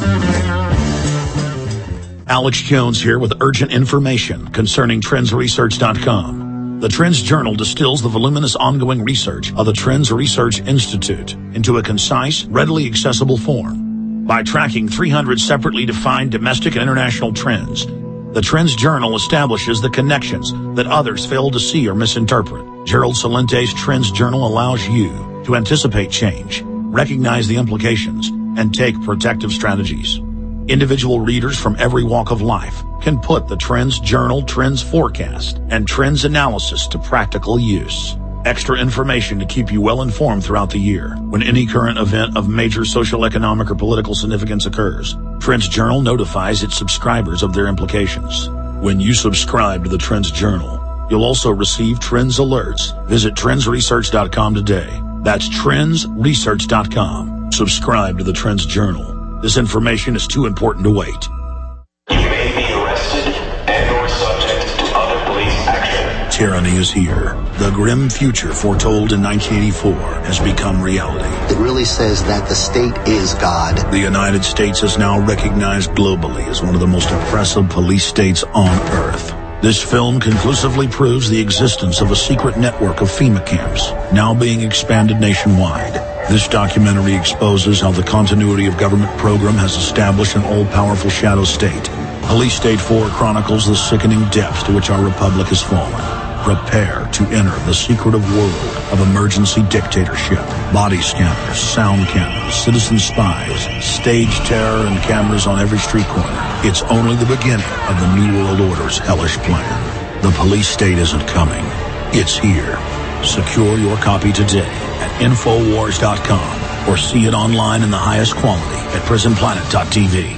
Alex Jones here with urgent information concerning Trends Research dot com. The Trends Journal distills the voluminous ongoing research of the Trends Research Institute into a concise, readily accessible form. By tracking three hundred separately defined domestic and international trends, the Trends Journal establishes the connections that others fail to see or misinterpret. Gerald Salente's Trends Journal allows you to anticipate change, recognize the implications, and take protective strategies. Individual readers from every walk of life can put the Trends Journal Trends Forecast and Trends Analysis to practical use. Extra information to keep you well informed throughout the year when any current event of major social, economic, or political significance occurs. Trends Journal notifies its subscribers of their implications. When you subscribe to the Trends Journal, you'll also receive Trends Alerts. Visit Trends Research dot com today. That's Trends Research dot com. Subscribe to the Trends Journal. This information is too important to wait. You may be arrested and or subject to other police action. Tyranny is here. The grim future foretold in nineteen eighty-four has become reality. It really says that the state is God. The United States is now recognized globally as one of the most oppressive police states on earth. This film conclusively proves the existence of a secret network of FEMA camps, now being expanded nationwide. This documentary exposes how the continuity of government program has established an all-powerful shadow state. Police State four chronicles the sickening depths to which our republic has fallen. Prepare to enter the secretive world of emergency dictatorship. Body scanners, sound cameras, citizen spies, stage terror, and cameras on every street corner. It's only the beginning of the New World Order's hellish plan. The police state isn't coming. It's here. Secure your copy today at Infowars dot com or see it online in the highest quality at Prison Planet dot T V.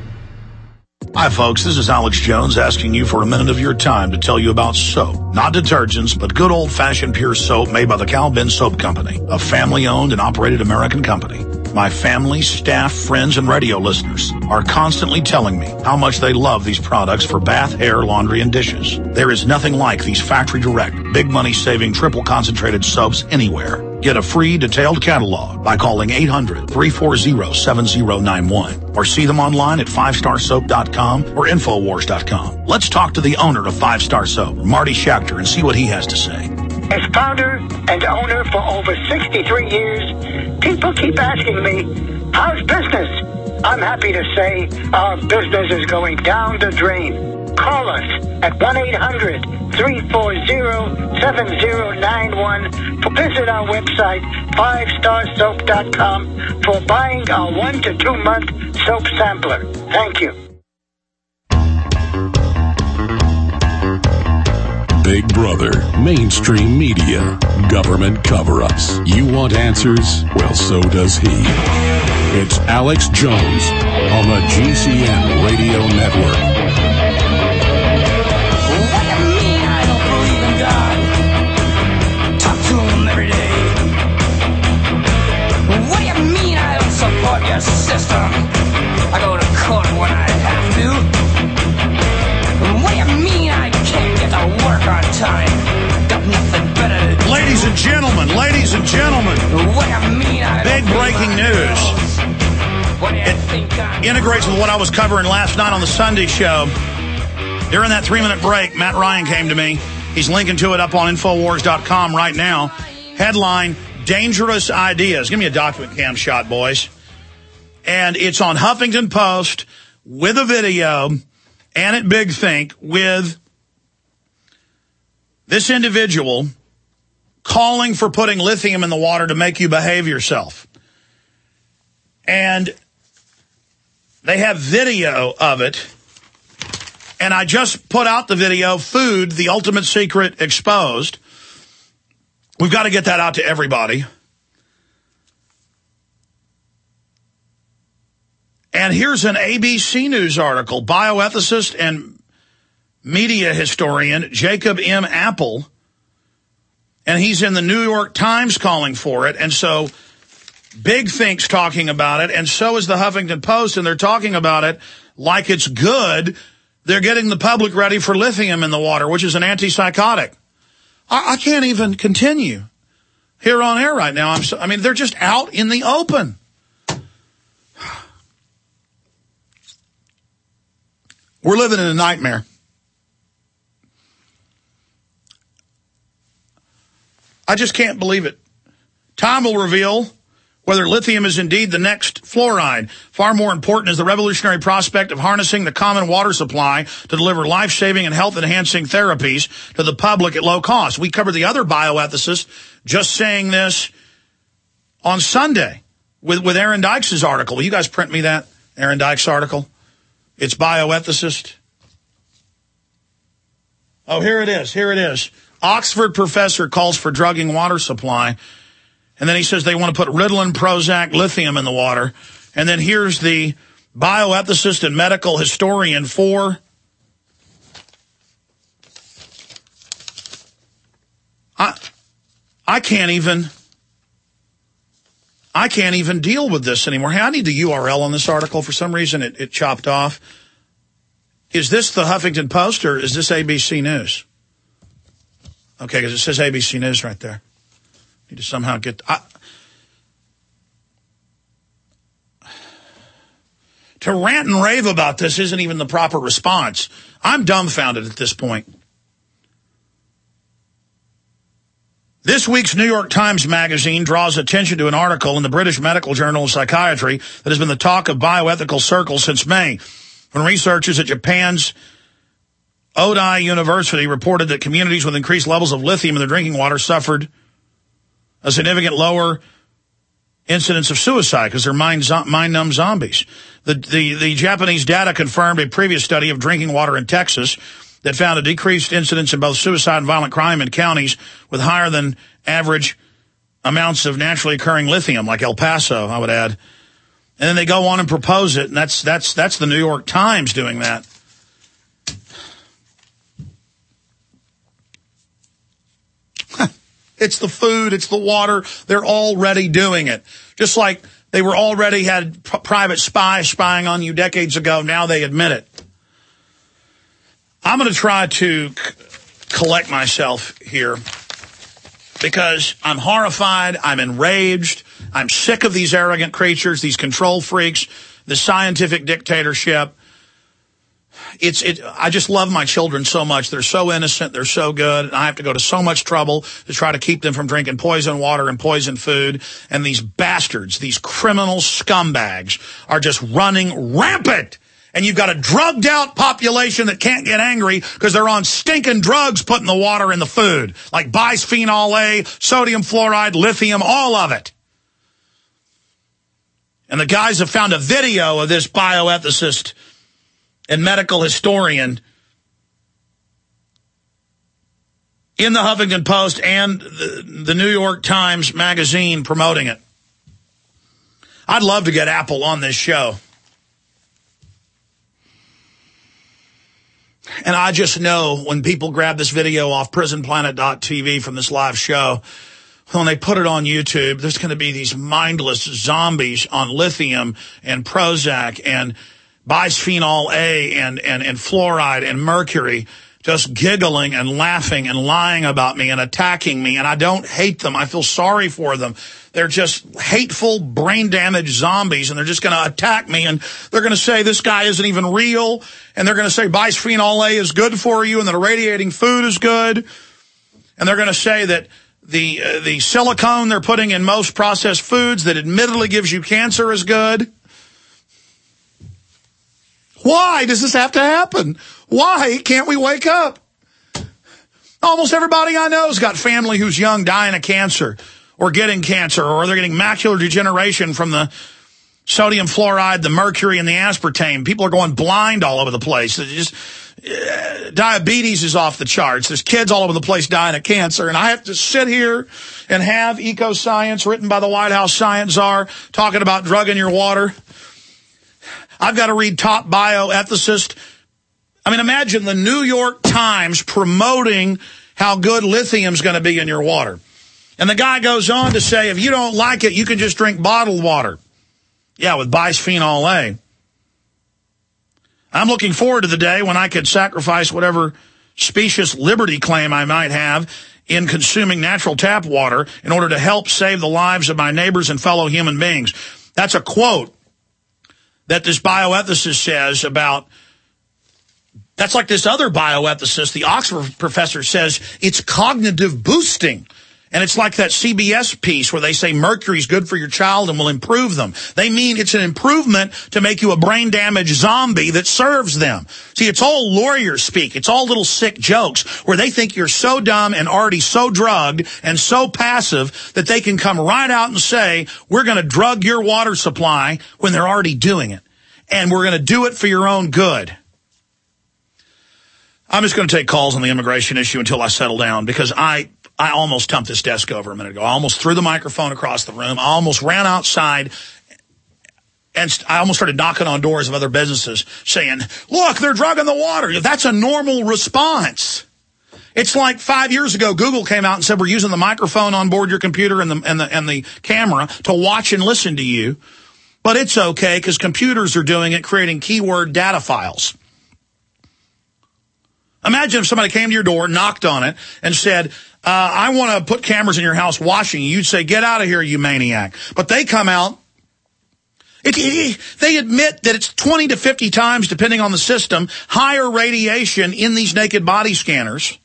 Hi, folks. This is Alex Jones asking you for a minute of your time to tell you about soap. Not detergents, but good old-fashioned pure soap made by the Cal Ben Soap Company, a family-owned and operated American company. My family, staff, friends, and radio listeners are constantly telling me how much they love these products for bath, hair, laundry, and dishes. There is nothing like these factory-direct, big money-saving, triple-concentrated soaps anywhere. Get a free detailed catalog by calling eight hundred, three four zero, seven zero nine one or see them online at five star soap dot com or Infowars dot com. Let's talk to the owner of Five Star Soap, Marty Schachter, and see what he has to say. As founder and owner for over sixty-three years, people keep asking me, how's business? I'm happy to say our business is going down the drain. Call us at one eight hundred, three four zero, seven zero nine one. Visit our website, five star soap dot com, for buying our one to two month soap sampler. Thank you. Big Brother, mainstream media, government cover-ups. You want answers? Well, so does he. It's Alex Jones on the G C N Radio Network. Your system. I go to court when I have to. What do you mean I can't get to work on time? Got nothing better to do. Ladies and gentlemen, ladies and gentlemen, what do you mean I big breaking news. What do you it think I integrates with what I was covering last night on the Sunday show. During that three-minute break, Matt Ryan came to me. He's linking to it up on Infowars dot com right now. Headline, Dangerous Ideas. Give me a document cam shot, boys. And it's on Huffington Post with a video and at Big Think with this individual calling for putting lithium in the water to make you behave yourself. And they have video of it. And I just put out the video, Food, the Ultimate Secret Exposed. We've got to get that out to everybody. And here's an A B C News article. Bioethicist and media historian Jacob M. Apple, and he's in the New York Times calling for it. And so Big Think's talking about it, and so is the Huffington Post, and they're talking about it like it's good. They're getting the public ready for lithium in the water, which is an antipsychotic. I, I can't even continue here on air right now. I'm so, I mean, they're just out in the open. We're living in a nightmare. I just can't believe it. Time will reveal whether lithium is indeed the next fluoride. Far more important is the revolutionary prospect of harnessing the common water supply to deliver life-saving and health-enhancing therapies to the public at low cost. We covered the other bioethicist just saying this on Sunday with, with Aaron Dykes' article. Will you guys print me that, Aaron Dykes' article? It's bioethicist. Oh, here it is. Here it is. Oxford professor calls for drugging water supply. And then he says they want to put Ritalin, Prozac, lithium in the water. And then here's the bioethicist and medical historian for... I, I can't even... I can't even deal with this anymore. Hey, I need the U R L on this article. For some reason, it, it chopped off. Is this the Huffington Post or is this A B C News? Okay, because it says A B C News right there. Need to somehow get... I, to rant and rave about this isn't even the proper response. I'm dumbfounded at this point. This week's New York Times Magazine draws attention to an article in the British Medical Journal of Psychiatry that has been the talk of bioethical circles since May, when researchers at Japan's Odai University reported that communities with increased levels of lithium in their drinking water suffered a significant lower incidence of suicide because they're mind-numb mind zombies. The, the, the Japanese data confirmed a previous study of drinking water in Texas that found a decreased incidence in both suicide and violent crime in counties with higher than average amounts of naturally occurring lithium, like El Paso, I would add. And then they go on and propose it, and that's that's that's the New York Times doing that. It's the food, it's the water. They're already doing it. Just like they were already had p- private spies spying on you decades ago. Now they admit it. I'm going to try to c- collect myself here because I'm horrified. I'm enraged. I'm sick of these arrogant creatures, these control freaks, this scientific dictatorship. It's it. I just love my children so much. They're so innocent. They're so good. And I have to go to so much trouble to try to keep them from drinking poison water and poison food. And these bastards, these criminal scumbags are just running rampant. And you've got a drugged out population that can't get angry because they're on stinking drugs putting the water in the food. Like bisphenol A, sodium fluoride, lithium, all of it. And the guys have found a video of this bioethicist and medical historian in the Huffington Post and the, the New York Times Magazine promoting it. I'd love to get Apple on this show. And I just know when people grab this video off prison planet dot t v from this live show, when they put it on YouTube, there's going to be these mindless zombies on lithium and Prozac and bisphenol A and, and, and fluoride and mercury just giggling and laughing and lying about me and attacking me, and I don't hate them. I feel sorry for them. They're just hateful, brain-damaged zombies, and they're just going to attack me, and they're going to say this guy isn't even real, and they're going to say bisphenol A is good for you, and that irradiating food is good, and they're going to say that the uh, the silicone they're putting in most processed foods that admittedly gives you cancer is good. Why does this have to happen? Why can't we wake up? Almost everybody I know has got family who's young dying of cancer or getting cancer, or they're getting macular degeneration from the sodium fluoride, the mercury, and the aspartame. People are going blind all over the place. Just, uh, diabetes is off the charts. There's kids all over the place dying of cancer. And I have to sit here and have Eco Science, written by the White House science czar, talking about drug in your water. I've got to read top bioethicist. I mean, imagine the New York Times promoting how good lithium's going to be in your water. And the guy goes on to say, if you don't like it, you can just drink bottled water. Yeah, with bisphenol A. I'm looking forward to the day when I could sacrifice whatever specious liberty claim I might have in consuming natural tap water in order to help save the lives of my neighbors and fellow human beings. That's a quote that this bioethicist says about. That's like this other bioethicist, the Oxford professor, says it's cognitive boosting. And it's like that C B S piece where they say mercury's good for your child and will improve them. They mean it's an improvement to make you a brain-damaged zombie that serves them. See, it's all lawyer speak. It's all little sick jokes where they think you're so dumb and already so drugged and so passive that they can come right out and say, we're going to drug your water supply when they're already doing it. And we're going to do it for your own good. I'm just going to take calls on the immigration issue until I settle down, because I I almost tumped this desk over a minute ago. I almost threw the microphone across the room. I almost ran outside, and I almost started knocking on doors of other businesses saying, look, they're drugging the water. That's a normal response. It's like five years ago, Google came out and said, we're using the microphone on board your computer and the, and the, and the camera to watch and listen to you. But it's okay because computers are doing it, creating keyword data files. Imagine if somebody came to your door, knocked on it, and said, uh, I want to put cameras in your house watching you. You'd say, get out of here, you maniac. But they come out. It, it, they admit that it's twenty to fifty times, depending on the system, higher radiation in these naked body scanners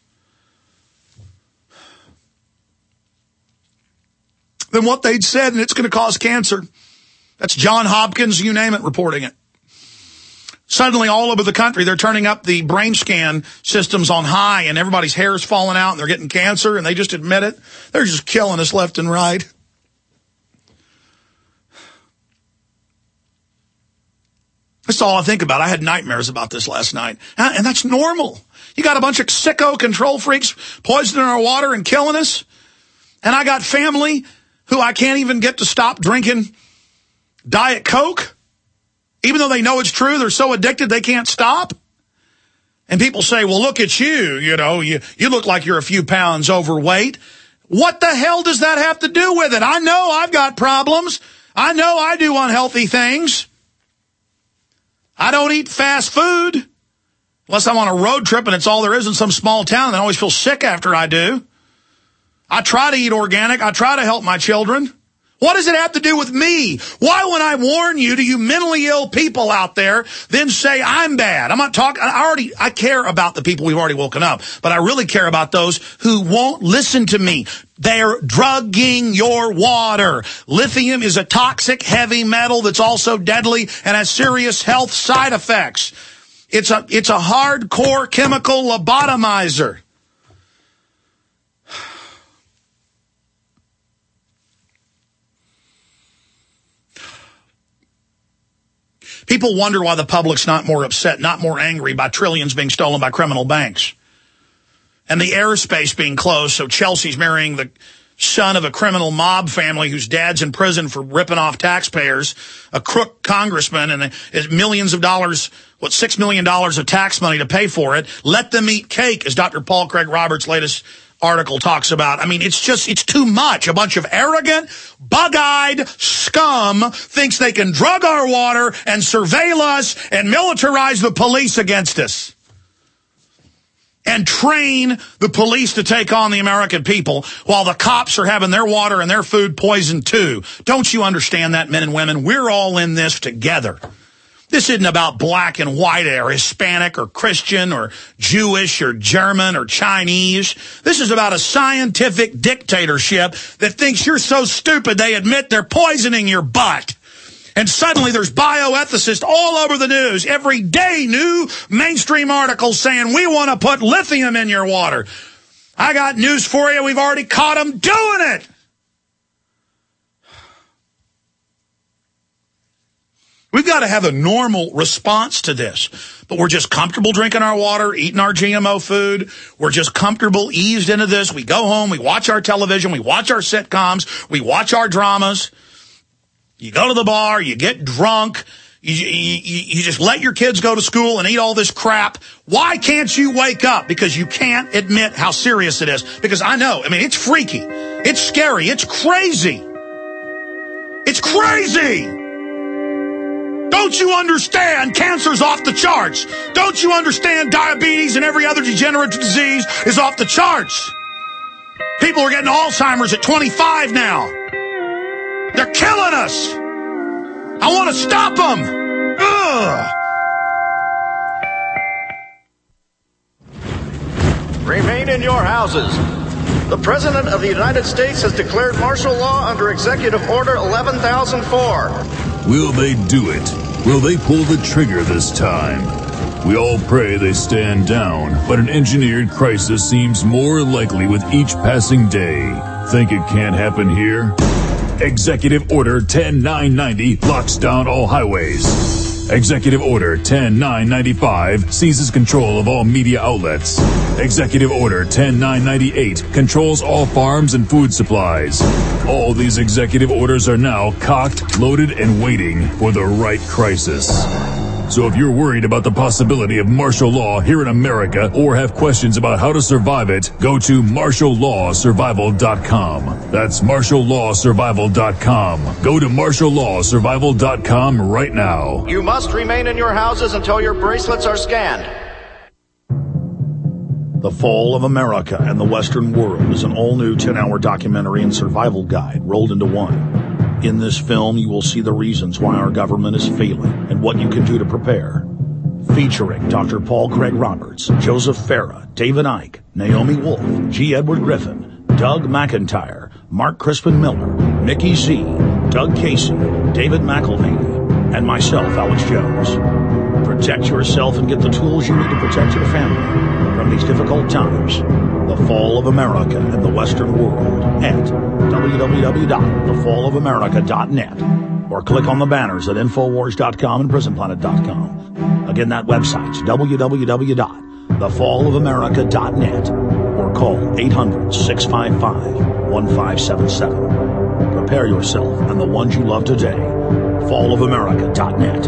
than what they'd said, and it's going to cause cancer. That's John Hopkins, you name it, reporting it. Suddenly, all over the country, they're turning up the brain scan systems on high, and everybody's hair is falling out, and they're getting cancer, and they just admit it. They're just killing us left and right. That's all I think about. I had nightmares about this last night, and that's normal. You got a bunch of sicko control freaks poisoning our water and killing us, and I got family who I can't even get to stop drinking Diet Coke. Even though they know it's true, they're so addicted they can't stop. And people say, well, look at you, you know, you, you look like you're a few pounds overweight. What the hell does that have to do with it? I know I've got problems. I know I do unhealthy things. I don't eat fast food unless I'm on a road trip and it's all there is in some small town, and I always feel sick after I do. I try to eat organic. I try to help my children. What does it have to do with me? Why, when I warn you to you mentally ill people out there, then say I'm bad? I'm not talking, I already, I care about the people we've already woken up, but I really care about those who won't listen to me. They're drugging your water. Lithium is a toxic heavy metal that's also deadly and has serious health side effects. It's a, it's a hardcore chemical lobotomizer. People wonder why the public's not more upset, not more angry by trillions being stolen by criminal banks. And the airspace being closed, so Chelsea's marrying the son of a criminal mob family whose dad's in prison for ripping off taxpayers, a crook congressman, and it's millions of dollars, what, six million dollars of tax money to pay for it. Let them eat cake, as Doctor Paul Craig Roberts' latest article talks about. I mean, it's just, it's too much. A bunch of arrogant, bug-eyed scum thinks they can drug our water and surveil us and militarize the police against us. and train the police to take on the American people while the cops are having their water and their food poisoned too. Don't you understand that, men and women? We're all in this together. This isn't about black and white or Hispanic or Christian or Jewish or German or Chinese. This is about a scientific dictatorship that thinks you're so stupid they admit they're poisoning your butt. And suddenly there's bioethicists all over the news. Every day, new mainstream articles saying we want to put lithium in your water. I got news for you. We've already caught them doing it. We've got to have a normal response to this. But we're just comfortable drinking our water, eating our G M O food. We're just comfortable, eased into this. We go home, we watch our television, we watch our sitcoms, we watch our dramas. You go to the bar, you get drunk, you, you, you just let your kids go to school and eat all this crap. Why can't you wake up? Because you can't admit how serious it is. Because I know, I mean, it's freaky. It's scary. It's crazy. It's crazy. Don't you understand cancer's off the charts? Don't you understand diabetes and every other degenerative disease is off the charts? People are getting Alzheimer's at twenty-five now. They're killing us. I want to stop them. Ugh. Remain in your houses. The President of the United States has declared martial law under Executive Order eleven thousand four. Will they do it? Will they pull the trigger this time? We all pray they stand down, but an engineered crisis seems more likely with each passing day. Think it can't happen here? Executive Order ten nine ninety locks down all highways. Executive Order ten nine ninety-five seizes control of all media outlets. Executive Order ten nine ninety-eight controls all farms and food supplies. All these executive orders are now cocked, loaded, and waiting for the right crisis. So if you're worried about the possibility of martial law here in America or have questions about how to survive it, go to martial law survival dot com. That's martial law survival dot com. Go to martial law survival dot com right now. You must remain in your houses until your bracelets are scanned. The Fall of America and the Western World is an all-new ten-hour documentary and survival guide rolled into one. In this film, you will see the reasons why our government is failing and what you can do to prepare. Featuring Doctor Paul Craig Roberts, Joseph Farah, David Icke, Naomi Wolf, G. Edward Griffin, Doug McIntyre, Mark Crispin Miller, Mickey Z, Doug Casey, David McElvaney, and myself, Alex Jones. Protect yourself and get the tools you need to protect your family from these difficult times. The Fall of America and the Western World at w w w dot the fall of america dot net or click on the banners at infowars dot com and prison planet dot com. Again, that website's w w w dot the fall of america dot net or call eight hundred, six five five, one five seven seven. Prepare yourself and the ones you love today. fall of america dot net.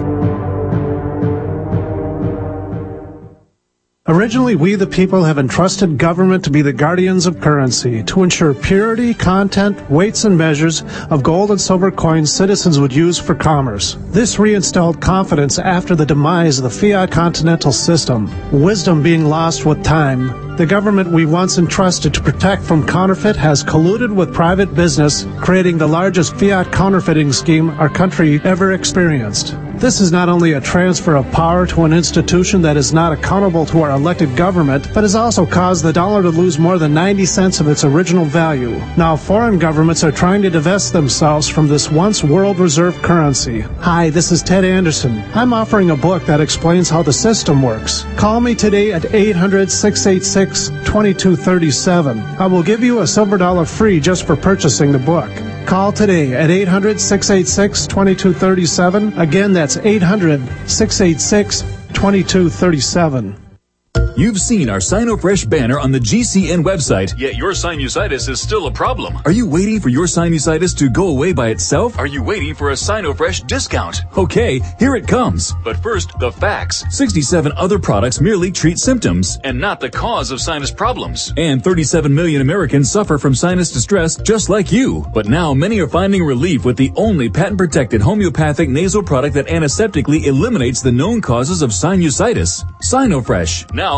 Originally, we the people have entrusted government to be the guardians of currency, to ensure purity, content, weights, and measures of gold and silver coins citizens would use for commerce. This reinstalled confidence after the demise of the fiat continental system, wisdom being lost with time. The government we once entrusted to protect from counterfeit has colluded with private business, creating the largest fiat counterfeiting scheme our country ever experienced. This is not only a transfer of power to an institution that is not accountable to our elected government, but has also caused the dollar to lose more than ninety cents of its original value. Now foreign governments are trying to divest themselves from this once world reserve currency. Hi, this is Ted Anderson. I'm offering a book that explains how the system works. Call me today at eight hundred, six eight six, two two three seven. I will give you a silver dollar free just for purchasing the book. Call today at eight hundred, six eight six, two two three seven. Again, that's eight hundred, six eight six, two two three seven. You've seen our SinoFresh banner on the G C N website, yet your sinusitis is still a problem. Are you waiting for your sinusitis to go away by itself? Are you waiting for a SinoFresh discount? Okay, here it comes. But first, the facts. sixty-seven other products merely treat symptoms and not the cause of sinus problems. And thirty-seven million Americans suffer from sinus distress just like you. But now many are finding relief with the only patent-protected homeopathic nasal product that antiseptically eliminates the known causes of sinusitis. SinoFresh. Now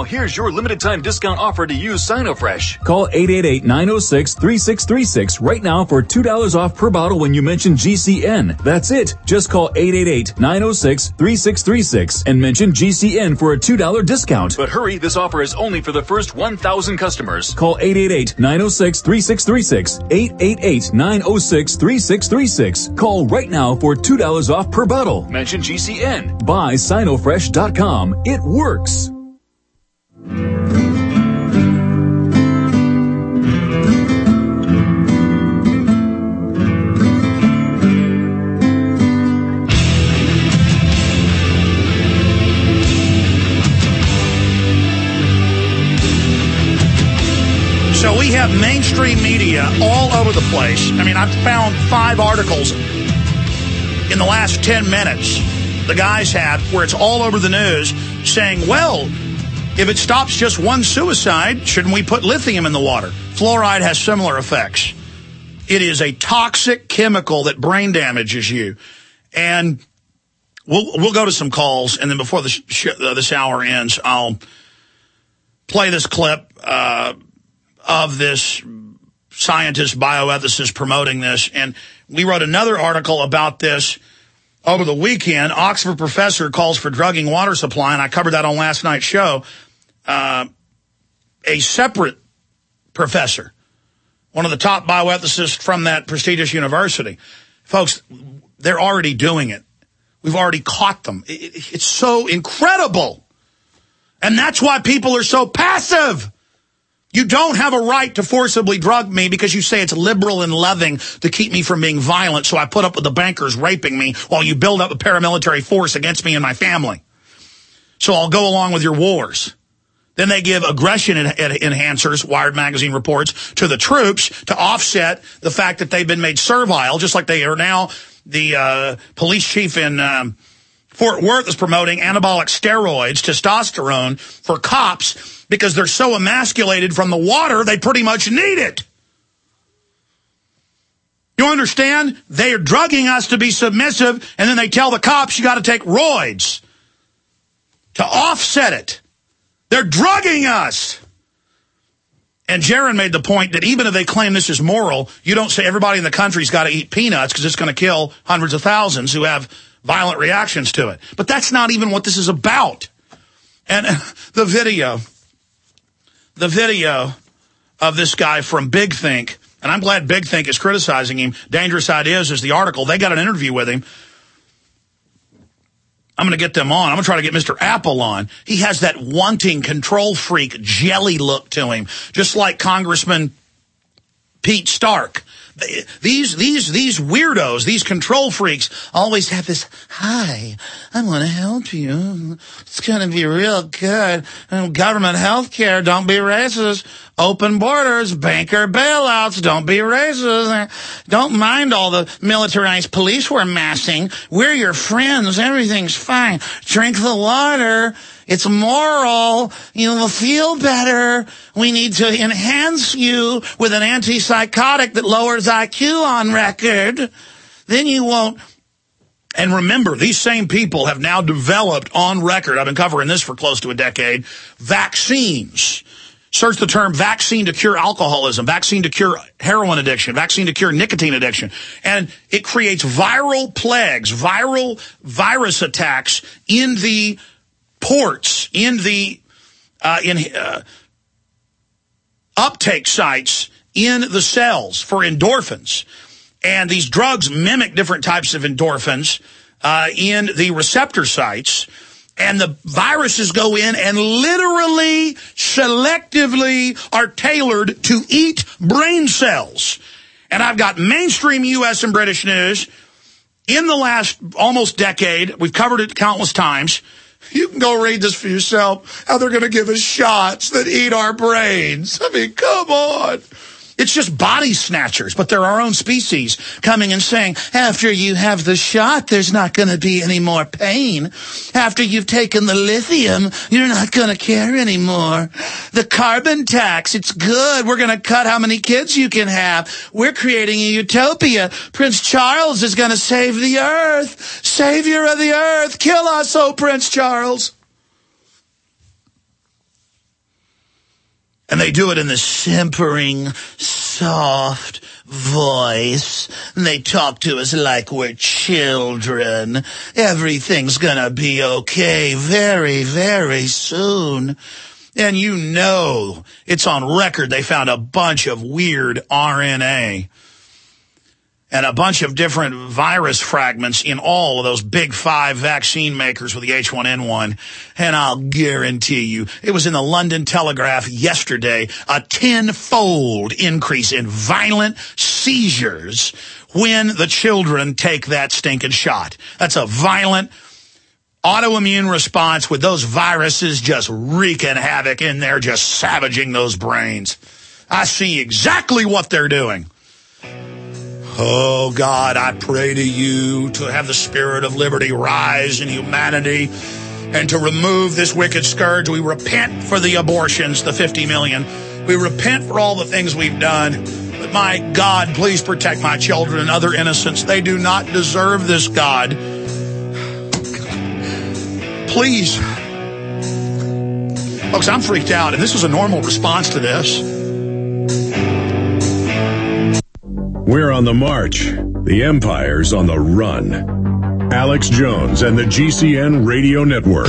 here's your limited time discount offer to use SinoFresh. Call eight eight eight, nine oh six, three six three six right now for two dollars off per bottle when you mention G C N. That's it. Just call eight eight eight, nine oh six, three six three six and mention G C N for a two dollars discount. But hurry, this offer is only for the first one thousand customers. Call eight eight eight, nine oh six, three six three six, eight eight eight, nine oh six, three six three six. Call right now for two dollars off per bottle. Mention G C N. Buy Sinofresh dot com. It works. So we have mainstream media all over the place. I mean, I've found five articles in the last ten minutes, the guys have, where it's all over the news saying, well, if it stops just one suicide, shouldn't we put lithium in the water? Fluoride has similar effects. It is a toxic chemical that brain damages you. And we'll we'll go to some calls, and then before this, sh uh, this hour ends, I'll play this clip uh, of this scientist, bioethicist promoting this. And we wrote another article about this over the weekend. Oxford professor calls for drugging water supply, and I covered that on last night's show. Uh, a separate professor, one of the top bioethicists from that prestigious university. Folks, they're already doing it. We've already caught them. It, it, it's so incredible. And that's why people are so passive. You don't have a right to forcibly drug me because you say it's liberal and loving to keep me from being violent, so I put up with the bankers raping me while you build up a paramilitary force against me and my family. So I'll go along with your wars. Then they give aggression en en enhancers, Wired Magazine reports, to the troops to offset the fact that they've been made servile, just like they are now. The uh, police chief in um, Fort Worth is promoting anabolic steroids, testosterone, for cops because they're so emasculated from the water, they pretty much need it. You understand? They are drugging us to be submissive, and then they tell the cops you got to take roids to offset it. They're drugging us. And Jaron made the point that even if they claim this is moral, you don't say everybody in the country's got to eat peanuts because it's going to kill hundreds of thousands who have violent reactions to it. But that's not even what this is about. And the video, the video of this guy from Big Think, and I'm glad Big Think is criticizing him. Dangerous Ideas is the article. They got an interview with him. I'm going to get them on. I'm going to try to get Mister Apple on. He has that wanting control freak jelly look to him, just like Congressman Pete Stark. These, these, these weirdos, these control freaks always have this, hi, I want to help you. It's going to be real good. Government health care, don't be racist. Open borders, banker bailouts, don't be racist. Don't mind all the militarized police we're massing. We're your friends. Everything's fine. Drink the water. It's moral. You will feel better. We need to enhance you with an antipsychotic that lowers I Q on record. Then you won't. And remember, these same people have now developed on record, I've been covering this for close to a decade, vaccines. Search the term vaccine to cure alcoholism, vaccine to cure heroin addiction, vaccine to cure nicotine addiction. And it creates viral plagues, viral virus attacks in the ports, in the uh, in uh, uptake sites in the cells for endorphins. And these drugs mimic different types of endorphins uh, in the receptor sites. And the viruses go in and literally, selectively are tailored to eat brain cells. And I've got mainstream U S and British news in the last almost decade. We've covered it countless times. You can go read this for yourself, how they're going to give us shots that eat our brains. I mean, come on. It's just body snatchers, but they're our own species coming and saying, after you have the shot, there's not going to be any more pain. After you've taken the lithium, you're not going to care anymore. The carbon tax, it's good. We're going to cut how many kids you can have. We're creating a utopia. Prince Charles is going to save the earth. Savior of the earth. Kill us, oh Prince Charles. And they do it in this simpering, soft voice. And they talk to us like we're children. Everything's gonna be okay very, very soon. And you know, it's on record, they found a bunch of weird R N A and a bunch of different virus fragments in all of those big five vaccine makers with the H one N one. And I'll guarantee you, it was in the London Telegraph yesterday, a tenfold increase in violent seizures when the children take that stinking shot. That's a violent autoimmune response with those viruses just wreaking havoc in there, just savaging those brains. I see exactly what they're doing. Oh, God, I pray to you to have the spirit of liberty rise in humanity and to remove this wicked scourge. We repent for the abortions, the fifty million. We repent for all the things we've done. But my God, please protect my children and other innocents. They do not deserve this, God. Please. Folks, I'm freaked out, and this was a normal response to this. We're on the march. The empire's on the run. Alex Jones and the G C N Radio Network.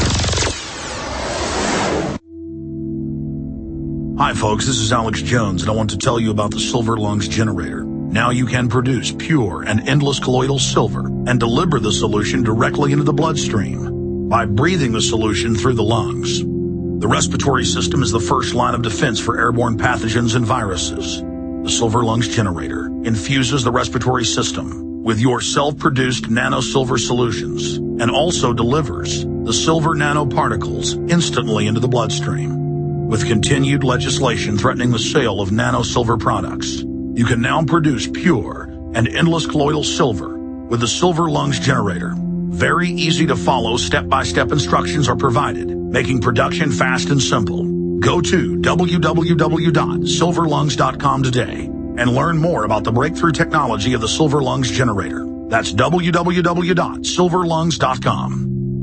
Hi, folks. This is Alex Jones, and I want to tell you about the Silver Lungs generator. Now you can produce pure and endless colloidal silver and deliver the solution directly into the bloodstream by breathing the solution through the lungs. The respiratory system is the first line of defense for airborne pathogens and viruses. The Silver Lungs generator infuses the respiratory system with your self-produced nano-silver solutions and also delivers the silver nanoparticles instantly into the bloodstream. With continued legislation threatening the sale of nano-silver products, you can now produce pure and endless colloidal silver with the Silver Lungs generator. Very easy to follow step-by-step instructions are provided, making production fast and simple. Go to w w w dot silver lungs dot com today and learn more about the breakthrough technology of the Silver Lungs generator. That's w w w dot silver lungs dot com.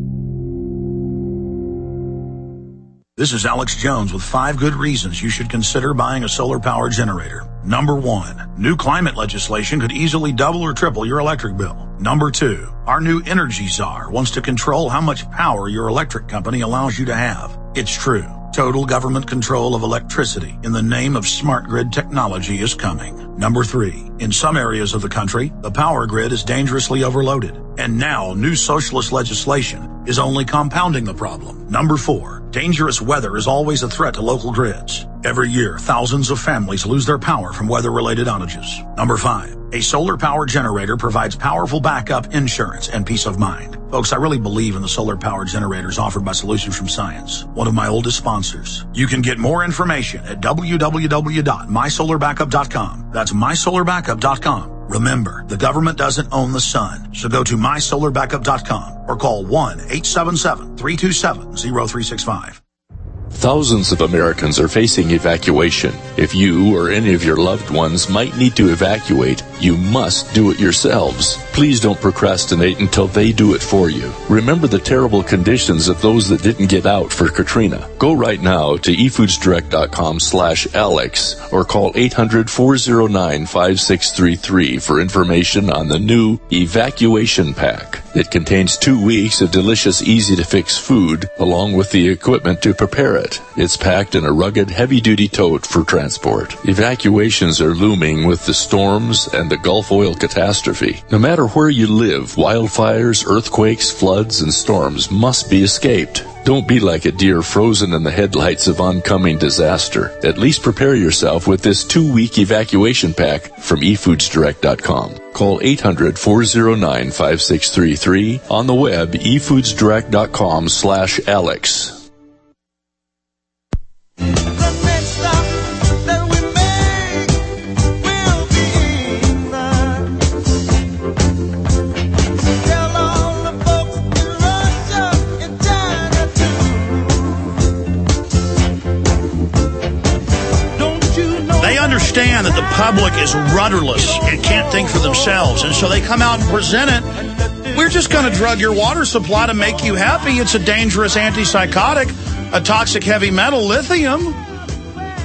This is Alex Jones with five good reasons you should consider buying a solar power generator. Number one, new climate legislation could easily double or triple your electric bill. Number two, our new energy czar wants to control how much power your electric company allows you to have. It's true. Total government control of electricity in the name of smart grid technology is coming. Number three, in some areas of the country, the power grid is dangerously overloaded. And now new socialist legislation is only compounding the problem. Number four, dangerous weather is always a threat to local grids. Every year, thousands of families lose their power from weather-related outages. Number five, a solar power generator provides powerful backup insurance and peace of mind. Folks, I really believe in the solar power generators offered by Solutions from Science, one of my oldest sponsors. You can get more information at w w w dot my solar backup dot com. That's my solar backup dot com. Remember, the government doesn't own the sun, so go to my solar backup dot com or call one eight seven seven, three two seven, zero three six five. Thousands of Americans are facing evacuation. If you or any of your loved ones might need to evacuate, you must do it yourselves. Please don't procrastinate until they do it for you. Remember the terrible conditions of those that didn't get out for Katrina. Go right now to e foods direct dot com slash Alex or call eight hundred, four oh nine, five six three three for information on the new Evacuation Pack. It contains two weeks of delicious, easy-to-fix food along with the equipment to prepare it. It's packed in a rugged, heavy-duty tote for transport. Evacuations are looming with the storms and the Gulf oil catastrophe. No matter where you live, wildfires, earthquakes, floods, and storms must be escaped. Don't be like a deer frozen in the headlights of oncoming disaster. At least prepare yourself with this two-week evacuation pack from e foods direct dot com. Call eight hundred, four oh nine, five six three three. On the web, e foods direct dot com slash Alex. Understand that the public is rudderless and can't think for themselves, and so they come out and present it. We're just going to drug your water supply to make you happy. It's a dangerous antipsychotic, a toxic heavy metal, lithium.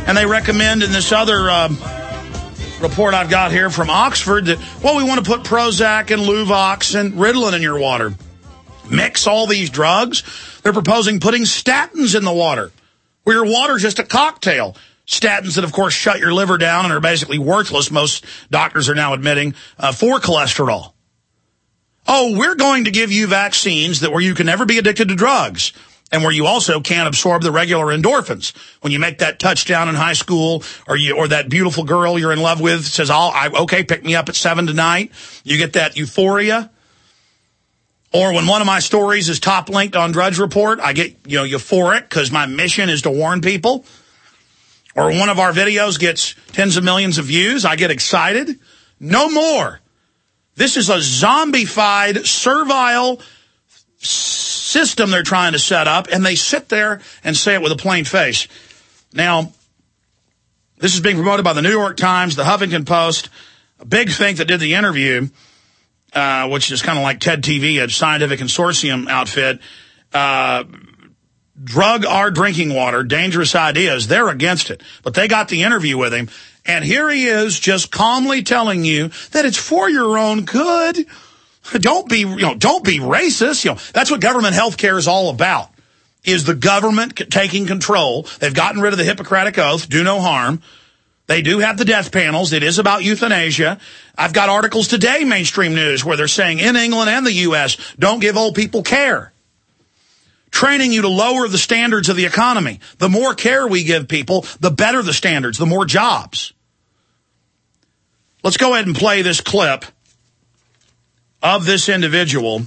And they recommend in this other uh, report I've got here from Oxford that, well, we want to put Prozac and Luvox and Ritalin in your water. Mix all these drugs. They're proposing putting statins in the water, where your water's just a cocktail. Statins that, of course, shut your liver down and are basically worthless, most doctors are now admitting, uh, for cholesterol. Oh, we're going to give you vaccines that where you can never be addicted to drugs and where you also can't absorb the regular endorphins. When you make that touchdown in high school or you or that beautiful girl you're in love with says, "I'll, I, okay, pick me up at seven tonight," you get that euphoria. Or when one of my stories is top linked on Drudge Report, I get, you know, euphoric because my mission is to warn people. Or one of our videos gets tens of millions of views, I get excited. No more. This is a zombified, servile system they're trying to set up, and they sit there and say it with a plain face. Now, this is being promoted by the New York Times, the Huffington Post, a big think that did the interview, uh, which is kind of like TED T V, a scientific consortium outfit. Uh, drug our drinking water, dangerous ideas. They're against it. But they got the interview with him. And here he is just calmly telling you that it's for your own good. Don't be, you know, don't be racist. You know, that's what government health care is all about, is the government taking control. They've gotten rid of the Hippocratic Oath, do no harm. They do have the death panels. It is about euthanasia. I've got articles today, mainstream news, where they're saying in England and the U S, don't give old people care. Training you to lower the standards of the economy. The more care we give people, the better the standards, the more jobs. Let's go ahead and play this clip of this individual,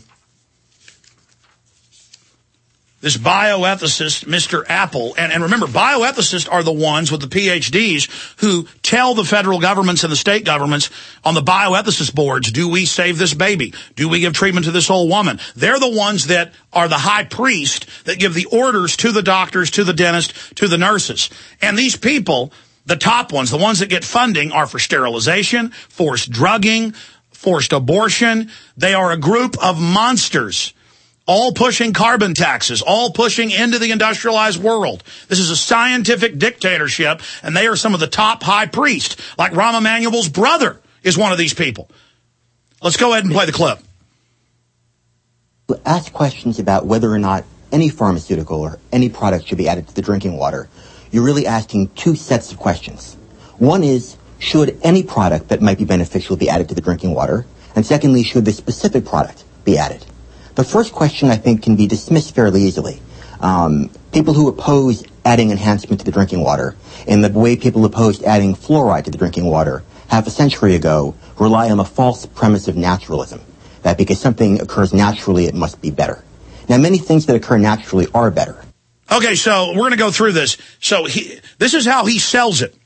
this bioethicist, Mister Apple. And, and remember, bioethicists are the ones with the P H Ds who tell the federal governments and the state governments on the bioethicist boards, do we save this baby? Do we give treatment to this old woman? They're the ones that are the high priest that give the orders to the doctors, to the dentist, to the nurses. And these people, the top ones, the ones that get funding, are for sterilization, forced drugging, forced abortion. They are a group of monsters. All pushing carbon taxes, all pushing into the industrialized world. This is a scientific dictatorship, and they are some of the top high priests. Like Rahm Emanuel's brother is one of these people. Let's go ahead and play the clip. Ask questions about whether or not any pharmaceutical or any product should be added to the drinking water. You're really asking two sets of questions. One is, should any product that might be beneficial be added to the drinking water? And secondly, should the specific product be added? The first question, I think, can be dismissed fairly easily. Um, people who oppose adding enhancement to the drinking water, in the way people opposed adding fluoride to the drinking water half a century ago, rely on a false premise of naturalism, that because something occurs naturally, it must be better. Now, many things that occur naturally are better. Okay, so we're going to go through this. So he, this is how he sells it.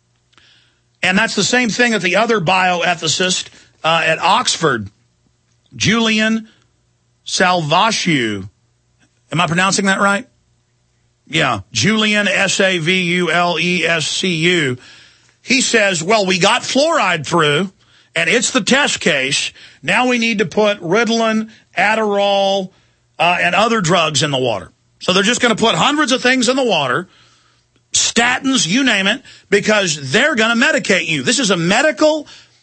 And that's the same thing that the other bioethicist uh, at Oxford, Julian Salvascu. Am I pronouncing that right? Yeah. Julian, S A V U L E S C U. He says, well, we got fluoride through, and it's the test case. Now we need to put Ritalin, Adderall, uh, and other drugs in the water. So they're just going to put hundreds of things in the water, statins, you name it, because they're going to medicate you. This is a medical,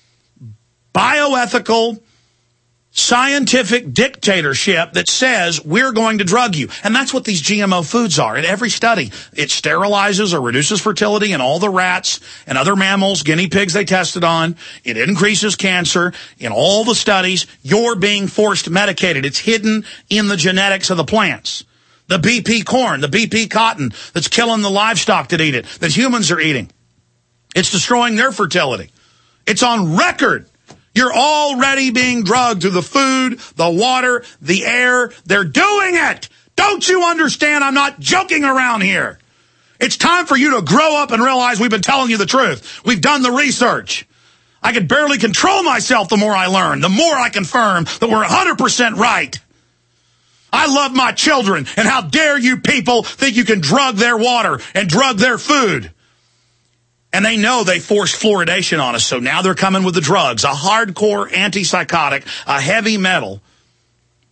bioethical, scientific dictatorship that says we're going to drug you. And that's what these G M O foods are. In every study, it sterilizes or reduces fertility in all the rats and other mammals, guinea pigs they tested on. It increases cancer. In all the studies, you're being forced medicated. It's hidden in the genetics of the plants. The B P corn, the B P cotton that's killing the livestock that eat it, that humans are eating. It's destroying their fertility. It's on record. You're already being drugged through the food, the water, the air. They're doing it. Don't you understand? I'm not joking around here. It's time for you to grow up and realize we've been telling you the truth. We've done the research. I could barely control myself the more I learn, the more I confirm that we're one hundred percent right. I love my children, and how dare you people think you can drug their water and drug their food? And they know they forced fluoridation on us, so now they're coming with the drugs, a hardcore antipsychotic, a heavy metal,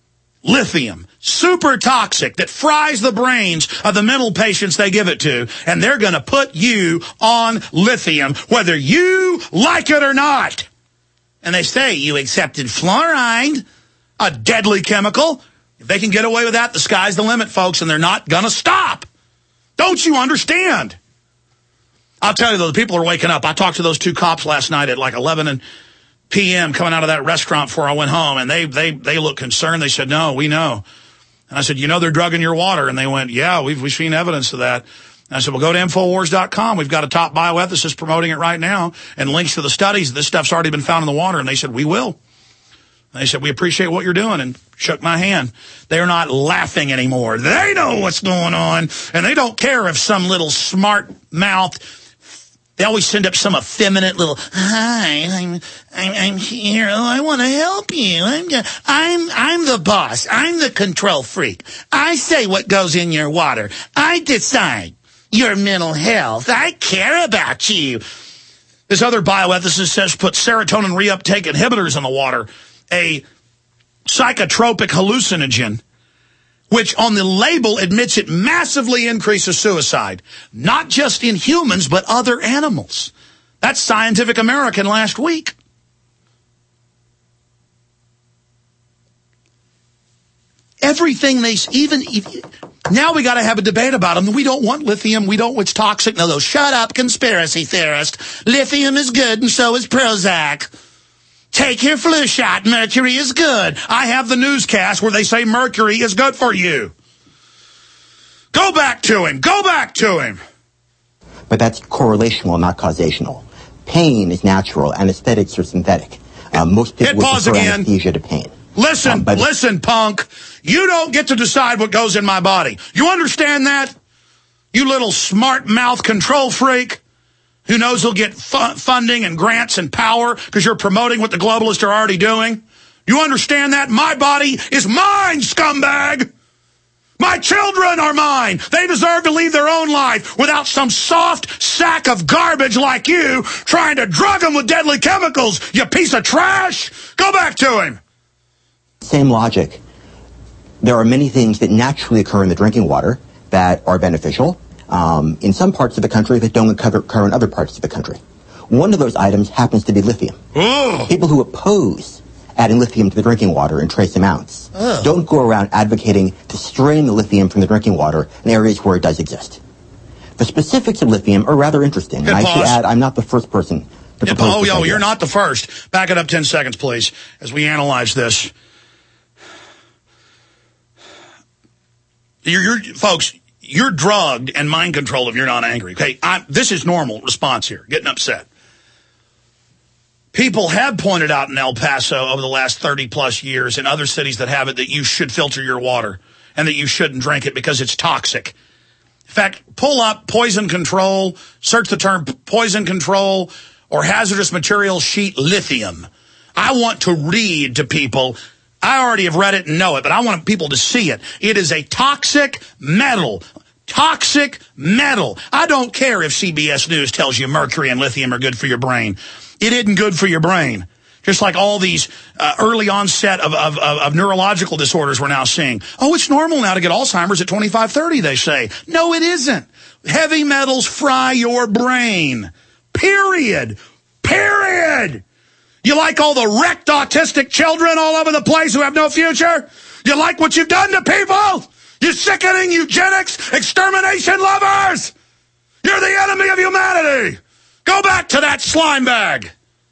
lithium, super toxic, that fries the brains of the mental patients they give it to, and they're going to put you on lithium, whether you like it or not. And they say, you accepted fluoride, a deadly chemical. If they can get away with that, the sky's the limit, folks, and they're not going to stop. Don't you understand? I'll tell you, though, the people are waking up. I talked to those two cops last night at like eleven p m coming out of that restaurant before I went home, and they they they looked concerned. They said, no, we know. And I said, you know they're drugging your water? And they went, yeah, we've, we've seen evidence of that. And I said, well, go to Infowars dot com. We've got a top bioethicist promoting it right now, and links to the studies. This stuff's already been found in the water. And they said, we will. And they said, we appreciate what you're doing, and shook my hand. They're not laughing anymore. They know what's going on, and they don't care if some little smart mouth. They always send up some effeminate little, hi, I'm, I'm, I'm here. Oh, I want to help you. I'm, I'm, I'm the boss. I'm the control freak. I say what goes in your water. I decide your mental health. I care about you. This other bioethicist says put serotonin reuptake inhibitors in the water, a psychotropic hallucinogen, which on the label admits it massively increases suicide, not just in humans, but other animals. That's Scientific American last week. Everything they, even, now we got to have a debate about them. We don't want lithium. We don't, it's toxic. No, those shut up conspiracy theorist. Lithium is good and so is Prozac. Take your flu shot. Mercury is good. I have the newscast where they say mercury is good for you. Go back to him. Go back to him. But that's correlational, not causational. Pain is natural. Anesthetics are synthetic. Uh, most people Hit would pause prefer again. anesthesia to pain. Listen, um, but listen, punk. You don't get to decide what goes in my body. You understand that? You little smart mouth control freak who knows he'll get fu- funding and grants and power because you're promoting what the globalists are already doing. You understand that? My body is mine, scumbag. My children are mine. They deserve to lead their own life without some soft sack of garbage like you trying to drug them with deadly chemicals, you piece of trash. Go back to him. Same logic. There are many things that naturally occur in the drinking water that are beneficial um, in some parts of the country that don't occur in other parts of the country. One of those items happens to be lithium. Ugh. People who oppose adding lithium to the drinking water in trace amounts Ugh. don't go around advocating to strain the lithium from the drinking water in areas where it does exist. The specifics of lithium are rather interesting. Good and I pause. should add, I'm not the first person to Yeah, propose oh, this yo, idea. you're not the first. Back it up ten seconds, please, as we analyze this. You're, you're, folks, you're drugged and mind controlled if you're not angry. Okay, I, this is normal response here, getting upset. People have pointed out in El Paso over the last thirty plus years and other cities that have it that you should filter your water and that you shouldn't drink it because it's toxic. In fact, pull up poison control, search the term poison control or hazardous material sheet lithium. I want to read to people. I already have read it and know it, but I want people to see it. It is a toxic metal. Toxic metal. I don't care if C B S News tells you mercury and lithium are good for your brain. It isn't good for your brain. Just like all these uh, early onset of, of, of, of neurological disorders we're now seeing. Oh, it's normal now to get Alzheimer's at twenty-five, thirty, they say. No, it isn't. Heavy metals fry your brain. Period. Period. You like all the wrecked autistic children all over the place who have no future? You like what you've done to people? You sickening eugenics, extermination lovers! You're the enemy of humanity! Go back to that slime bag!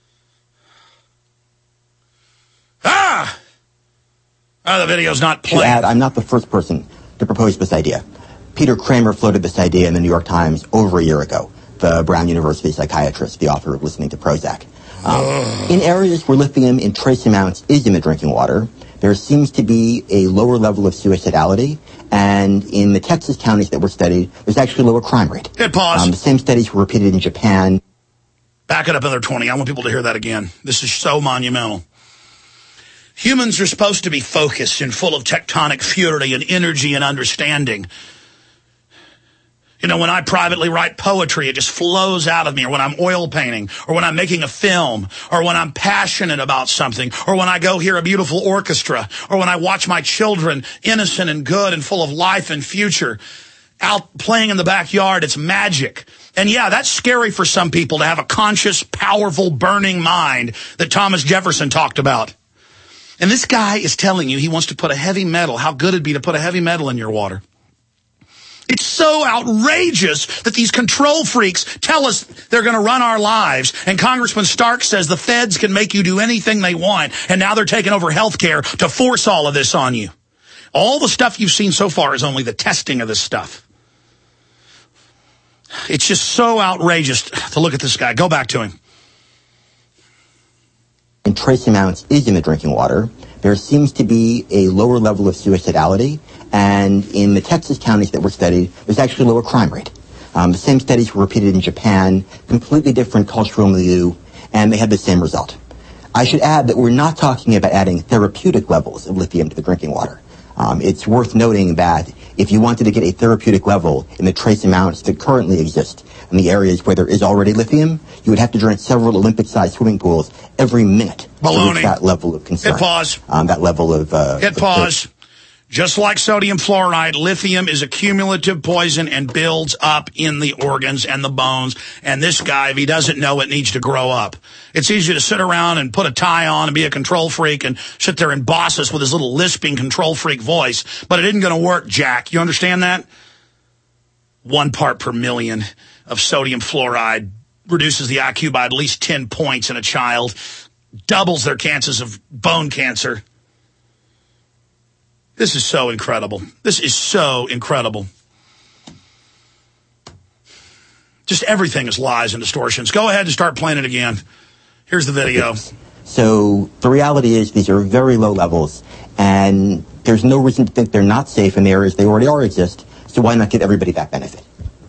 Ah! Oh, the video's not playing. To add, I'm not the first person to propose this idea. Peter Kramer floated this idea in the New York Times over a year ago, the Brown University psychiatrist, the author of Listening to Prozac. Um, in areas where lithium in trace amounts is in the drinking water, there seems to be a lower level of suicidality, and in the Texas counties that were studied, there's actually a lower crime rate. Hit pause. Um, the same studies were repeated in Japan. Back it up another twenty. I want people to hear that again. This is so monumental. Humans are supposed to be focused and full of tectonic fury and energy and understanding. You know, when I privately write poetry, it just flows out of me, or when I'm oil painting, or when I'm making a film, or when I'm passionate about something, or when I go hear a beautiful orchestra, or when I watch my children, innocent and good and full of life and future, out playing in the backyard. It's magic. And yeah, that's scary for some people to have a conscious, powerful, burning mind that Thomas Jefferson talked about. And this guy is telling you he wants to put a heavy metal, how good it'd be to put a heavy metal in your water. It's so outrageous that these control freaks tell us they're going to run our lives. And Congressman Stark says the feds can make you do anything they want. And now they're taking over health care to force all of this on you. All the stuff you've seen so far is only the testing of this stuff. It's just so outrageous to look at this guy. Go back to him. In trace amounts is in the drinking water. There seems to be a lower level of suicidality, and in the Texas counties that were studied, there's actually a lower crime rate. Um, the same studies were repeated in Japan, completely different cultural milieu, and they had the same result. I should add that we're not talking about adding therapeutic levels of lithium to the drinking water. Um, it's worth noting that if you wanted to get a therapeutic level in the trace amounts that currently exist in the areas where there is already lithium, you would have to drink several Olympic-sized swimming pools every minute Baloney. to reach that level of concern. Hit pause. Um, that level of... Uh, Hit of pause. Dirt. Just like sodium fluoride, lithium is a cumulative poison and builds up in the organs and the bones. And this guy, if he doesn't know it, needs to grow up. It's easy to sit around and put a tie on and be a control freak and sit there and boss us with his little lisping control freak voice. But it isn't going to work, Jack. You understand that? One part per million of sodium fluoride reduces the I Q by at least ten points in a child, doubles their chances of bone cancer. This is so incredible. This is so incredible. Just everything is lies and distortions. Go ahead and start playing it again. Here's the video. So the reality is these are very low levels, and there's no reason to think they're not safe in the areas they already are exist, so why not give everybody that benefit?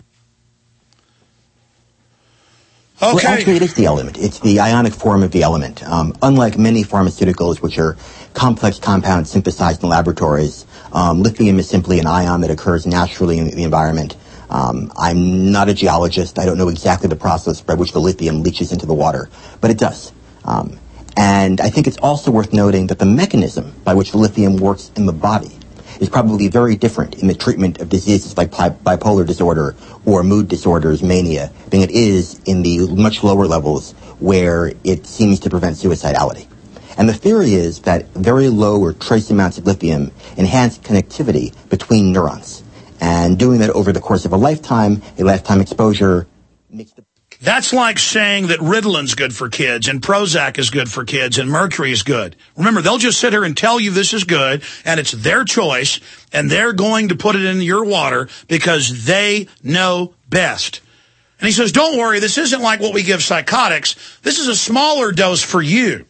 Okay. Well, actually, it is the element. It's the ionic form of the element. Um, unlike many pharmaceuticals, which are complex compounds synthesized in laboratories, um, lithium is simply an ion that occurs naturally in the environment. Um, I'm not a geologist. I don't know exactly the process by which the lithium leaches into the water, but it does. Um, and I think it's also worth noting that the mechanism by which the lithium works in the body is probably very different in the treatment of diseases like bipolar disorder or mood disorders, mania, than it is in the much lower levels where it seems to prevent suicidality. And the theory is that very low or trace amounts of lithium enhance connectivity between neurons. And doing that over the course of a lifetime, a lifetime exposure, makes the... That's like saying that Ritalin's good for kids and Prozac is good for kids and Mercury is good. Remember, they'll just sit here and tell you this is good, and it's their choice, and they're going to put it in your water because they know best. And he says, don't worry, this isn't like what we give psychotics. This is a smaller dose for you.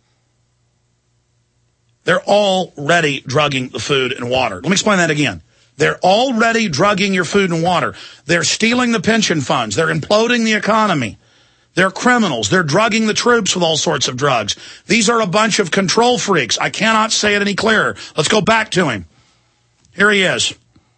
They're already drugging the food and water. Let me explain that again. They're already drugging your food and water. They're stealing the pension funds. They're imploding the economy. They're criminals. They're drugging the troops with all sorts of drugs. These are a bunch of control freaks. I cannot say it any clearer. Let's go back to him. Here he is.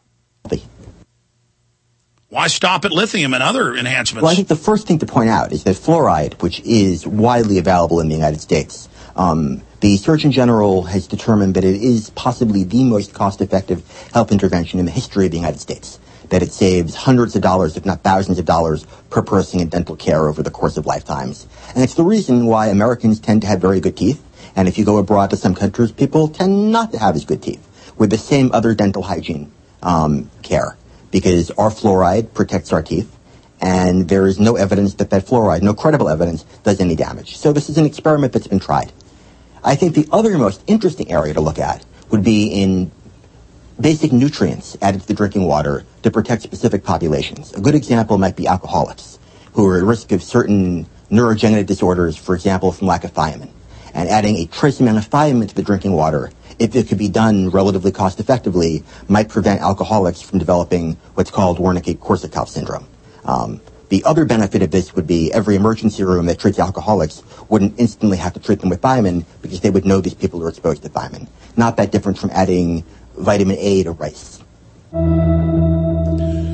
Why stop at lithium and other enhancements? Well, I think the first thing to point out is that fluoride, which is widely available in the United States, um, the Surgeon General has determined that it is possibly the most cost-effective health intervention in the history of the United States, that it saves hundreds of dollars, if not thousands of dollars, per person in dental care over the course of lifetimes. And it's the reason why Americans tend to have very good teeth, and if you go abroad to some countries, people tend not to have as good teeth, with the same other dental hygiene um, care, because our fluoride protects our teeth, and there is no evidence that that fluoride, no credible evidence, does any damage. So this is an experiment that's been tried. I think the other most interesting area to look at would be in basic nutrients added to the drinking water to protect specific populations. A good example might be alcoholics, who are at risk of certain neurodegenerative disorders, for example, from lack of thiamine. And adding a trace amount of thiamine to the drinking water, if it could be done relatively cost-effectively, might prevent alcoholics from developing what's called Wernicke-Korsakoff syndrome. Um, The other benefit of this would be every emergency room that treats alcoholics wouldn't instantly have to treat them with thiamine because they would know these people are exposed to thiamine. Not that different from adding vitamin A to rice.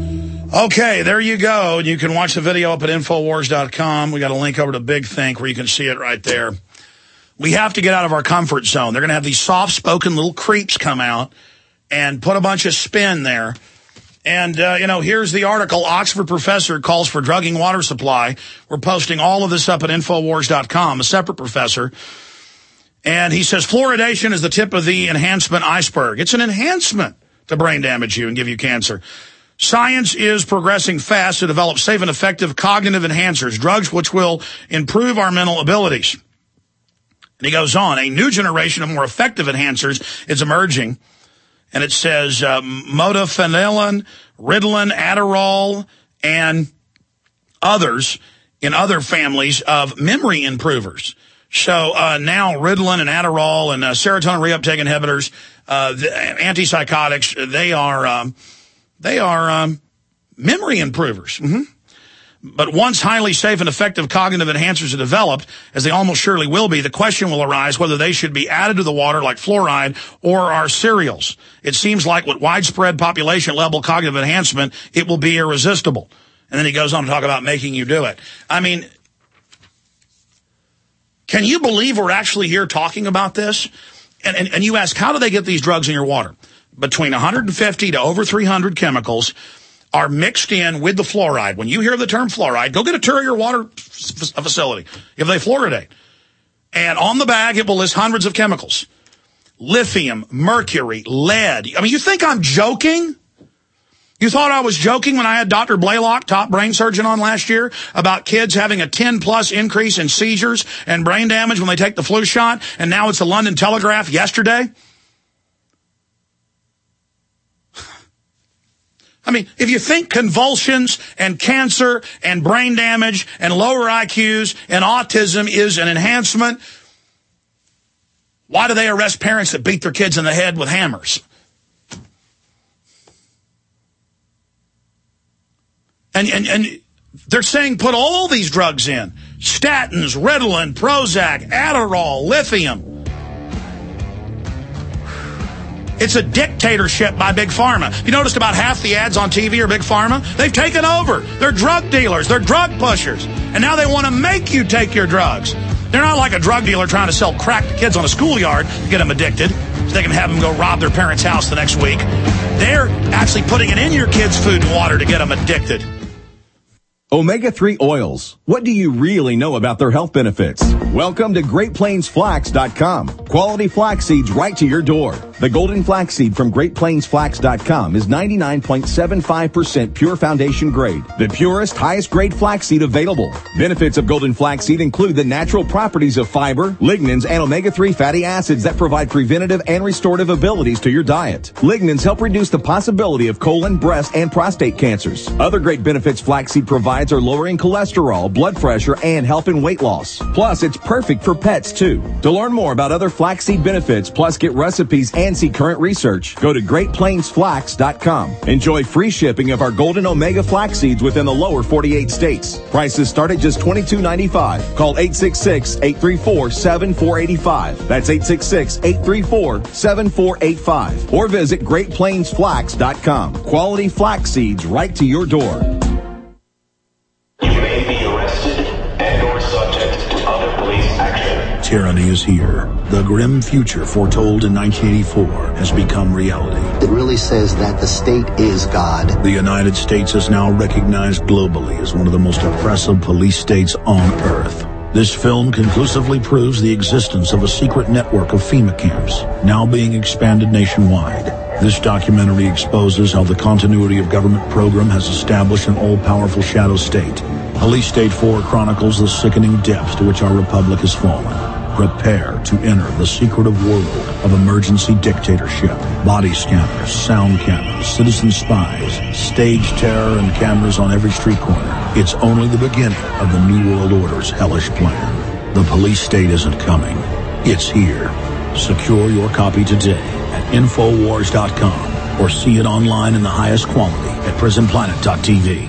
Okay, there you go. You can watch the video up at Infowars dot com. We got a link over to Big Think where you can see it right there. We have to get out of our comfort zone. They're going to have these soft-spoken little creeps come out and put a bunch of spin there. And, uh, you know, here's the article. Oxford professor calls for drugging water supply. We're posting all of this up at Infowars dot com, a separate professor. And he says fluoridation is the tip of the enhancement iceberg. It's an enhancement to brain damage you and give you cancer. Science is progressing fast to develop safe and effective cognitive enhancers, drugs which will improve our mental abilities. And he goes on, a new generation of more effective enhancers is emerging. And it says uh, modafinilin, Ritalin, Adderall, and others in other families of memory improvers. So uh, now Ritalin and Adderall and uh, serotonin reuptake inhibitors, uh, the antipsychotics, they are um, they are um, memory improvers. Mm-hmm. But once highly safe and effective cognitive enhancers are developed, as they almost surely will be, the question will arise whether they should be added to the water like fluoride or our cereals. It seems like with widespread population level cognitive enhancement, it will be irresistible. And then he goes on to talk about making you do it. I mean, can you believe we're actually here talking about this? And, and, and you ask, how do they get these drugs in your water? Between one hundred fifty to over three hundred chemicals are mixed in with the fluoride. When you hear the term fluoride, go get a tour of your water f- facility if they fluoridate. And on the bag, it will list hundreds of chemicals. Lithium, mercury, lead. I mean, you think I'm joking? You thought I was joking when I had Doctor Blaylock, top brain surgeon, on last year about kids having a ten plus increase in seizures and brain damage when they take the flu shot, and now it's the London Telegraph yesterday? I mean, if you think convulsions and cancer and brain damage and lower I Qs and autism is an enhancement, why do they arrest parents that beat their kids in the head with hammers? And, and, and they're saying put all these drugs in. Statins, Ritalin, Prozac, Adderall, lithium. It's a dictatorship by Big Pharma. You noticed about half the ads on T V are Big Pharma? They've taken over. They're drug dealers. They're drug pushers. And now they want to make you take your drugs. They're not like a drug dealer trying to sell crack to kids on a schoolyard to get them addicted so they can have them go rob their parents' house the next week. They're actually putting it in your kids' food and water to get them addicted. Omega three oils. What do you really know about their health benefits? Welcome to Great Plains Flax dot com. Quality flax seeds right to your door. The golden flaxseed from Great Plains Flax dot com is ninety-nine point seven five percent pure foundation grade, the purest, highest grade flaxseed available. Benefits of golden flaxseed include the natural properties of fiber, lignans, and omega three fatty acids that provide preventative and restorative abilities to your diet. Lignans help reduce the possibility of colon, breast, and prostate cancers. Other great benefits flaxseed provides are lowering cholesterol, blood pressure, and helping weight loss. Plus, it's perfect for pets, too. To learn more about other flaxseed benefits, plus get recipes and see current research, go to Great Plains Flax dot com. Enjoy free shipping of our golden omega flax seeds within the lower forty-eight states. Prices start at just twenty-two ninety-five. Call eight six six, eight three four, seven four eight five. That's eight six six, eight three four, seven four eight five. Or visit Great Plains Flax dot com. Quality flax seeds right to your door. You may be arrested and or subject to other police action. Tyranny is here. The grim future foretold in nineteen eighty-four has become reality. It really says that the state is God. The United States is now recognized globally as one of the most oppressive police states on earth. This film conclusively proves the existence of a secret network of FEMA camps, now being expanded nationwide. This documentary exposes how the continuity of government program has established an all-powerful shadow state. Police State four chronicles the sickening depths to which our republic has fallen. Prepare to enter the secretive world of emergency dictatorship. Body scanners, sound cameras, citizen spies, stage terror, and cameras on every street corner. It's only the beginning of the New World Order's hellish plan. The police state isn't coming. It's here. Secure your copy today at Infowars dot com or see it online in the highest quality at Prison Planet dot T V.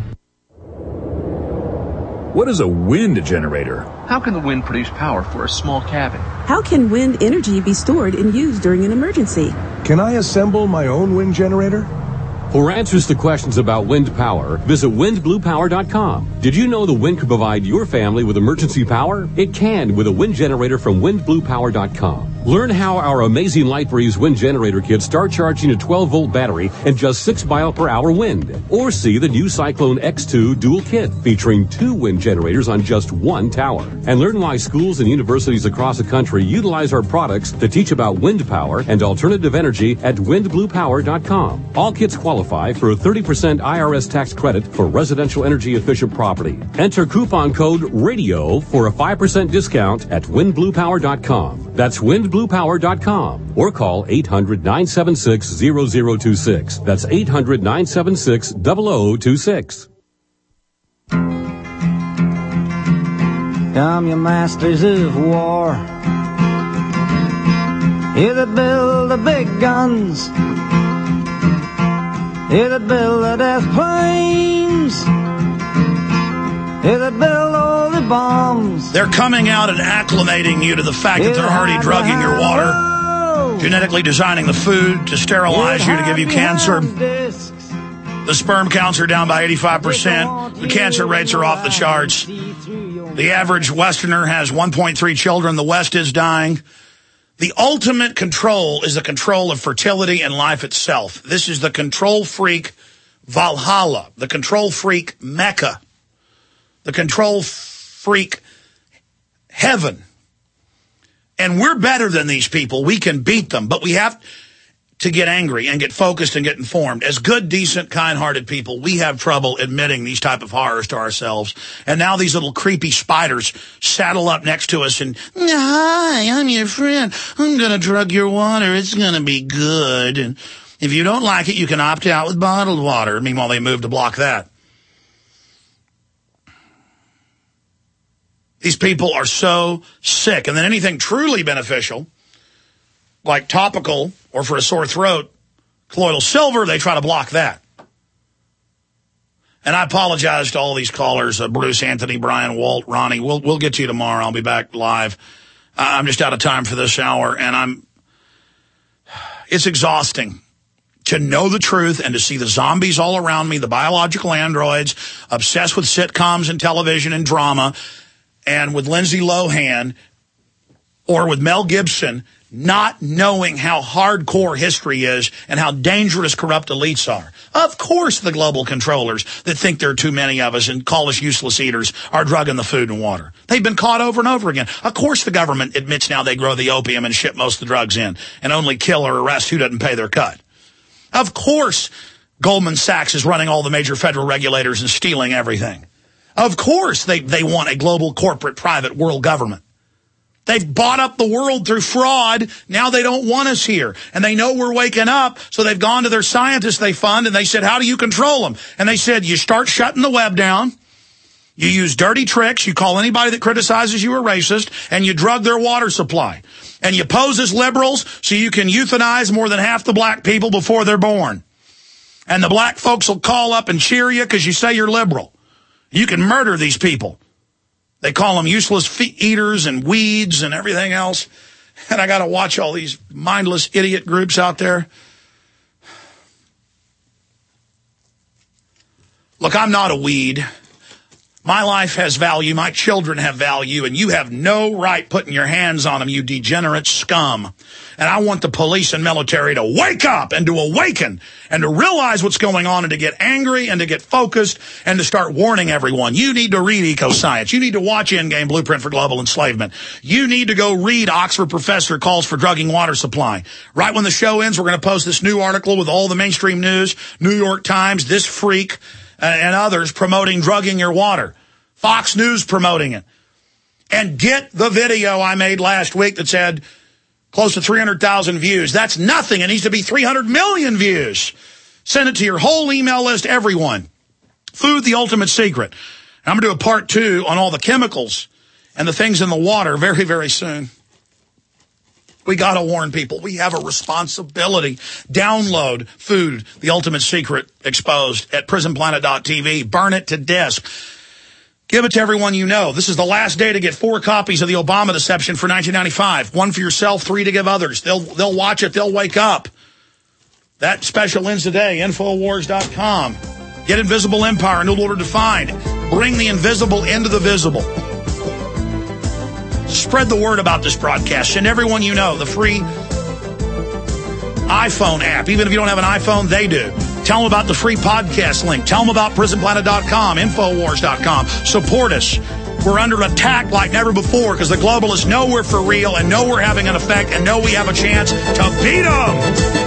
What is a wind generator? How can the wind produce power for a small cabin? How can wind energy be stored and used during an emergency? Can I assemble my own wind generator? For answers to questions about wind power, visit wind blue power dot com. Did you know the wind can provide your family with emergency power? It can with a wind generator from wind blue power dot com. Learn how our amazing LightBreeze wind generator kits start charging a twelve volt battery and just six mile per hour wind. Or see the new Cyclone X two dual kit featuring two wind generators on just one tower. And learn why schools and universities across the country utilize our products to teach about wind power and alternative energy at wind blue power dot com. All kits qualify for a thirty percent I R S tax credit for residential energy efficient property. Enter coupon code RADIO for a five percent discount at wind blue power dot com. That's wind blue power dot com. Or call eight hundred, nine seven six, zero zero two six. That's eight hundred, nine seven six, zero zero two six. Come, you masters of war, you that build the big guns, you that build the death planes, you that build all the bombs. They're coming out and acclimating you to the fact that they're already drugging your water, genetically designing the food to sterilize you to give you cancer. The sperm counts are down by eighty-five percent. The cancer rates are off the charts. The average Westerner has one point three children. The West is dying. The ultimate control is the control of fertility and life itself. This is the control freak Valhalla, the control freak Mecca, the control freak heaven. And we're better than these people. We can beat them, but we have to get angry and get focused and get informed. As good, decent, kind-hearted people, we have trouble admitting these type of horrors to ourselves. And now these little creepy spiders saddle up next to us and, hi, I'm your friend. I'm going to drug your water. It's going to be good. And if you don't like it, you can opt out with bottled water. Meanwhile, they move to block that. These people are so sick. And then anything truly beneficial, like topical or for a sore throat, colloidal silver, they try to block that. And I apologize to all these callers, uh, Bruce, Anthony, Brian, Walt, Ronnie. We'll we'll get to you tomorrow. I'll be back live. Uh, I'm just out of time for this hour, and I'm. It's exhausting to know the truth and to see the zombies all around me, the biological androids, obsessed with sitcoms and television and drama, and with Lindsay Lohan or with Mel Gibson, not knowing how hardcore history is and how dangerous corrupt elites are. Of course the global controllers that think there are too many of us and call us useless eaters are drugging the food and water. They've been caught over and over again. Of course the government admits now they grow the opium and ship most of the drugs in and only kill or arrest who doesn't pay their cut. Of course Goldman Sachs is running all the major federal regulators and stealing everything. Of course they, they want a global corporate private world government. They've bought up the world through fraud. Now they don't want us here. And they know we're waking up, so they've gone to their scientists they fund, and they said, how do you control them? And they said, you start shutting the web down, you use dirty tricks, you call anybody that criticizes you a racist, and you drug their water supply. And you pose as liberals so you can euthanize more than half the black people before they're born. And the black folks will call up and cheer you because you say you're liberal. You can murder these people. They call them useless eaters and weeds and everything else. And I got to watch all these mindless idiot groups out there. Look, I'm not a weed. My life has value. My children have value. And you have no right putting your hands on them, you degenerate scum. And I want the police and military to wake up and to awaken and to realize what's going on and to get angry and to get focused and to start warning everyone. You need to read Eco-Science. You need to watch Endgame Blueprint for Global Enslavement. You need to go read Oxford Professor Calls for Drugging Water Supply. Right when the show ends, we're going to post this new article with all the mainstream news, New York Times, This Freak, uh, and others promoting drugging your water. Fox News promoting it. And get the video I made last week that said close to three hundred thousand views. That's nothing. It needs to be three hundred million views. Send it to your whole email list, everyone. Food, the ultimate secret. I'm going to do a part two on all the chemicals and the things in the water very, very soon. We got to warn people. We have a responsibility. Download Food, the Ultimate Secret, exposed at prison planet dot t v. Burn it to disk. Give it to everyone you know. This is the last day to get four copies of the Obama Deception for nineteen ninety-five. One for yourself, three to give others. They'll, they'll watch it. They'll wake up. That special ends today, Infowars dot com. Get Invisible Empire, New Order Defined. Bring the invisible into the visible. Spread the word about this broadcast. Send everyone you know the free iPhone app. Even if you don't have an iPhone, they do. Tell them about the free podcast link. Tell them about prison planet dot com, Infowars dot com. Support us. We're under attack like never before because the globalists know we're for real and know we're having an effect and know we have a chance to beat them.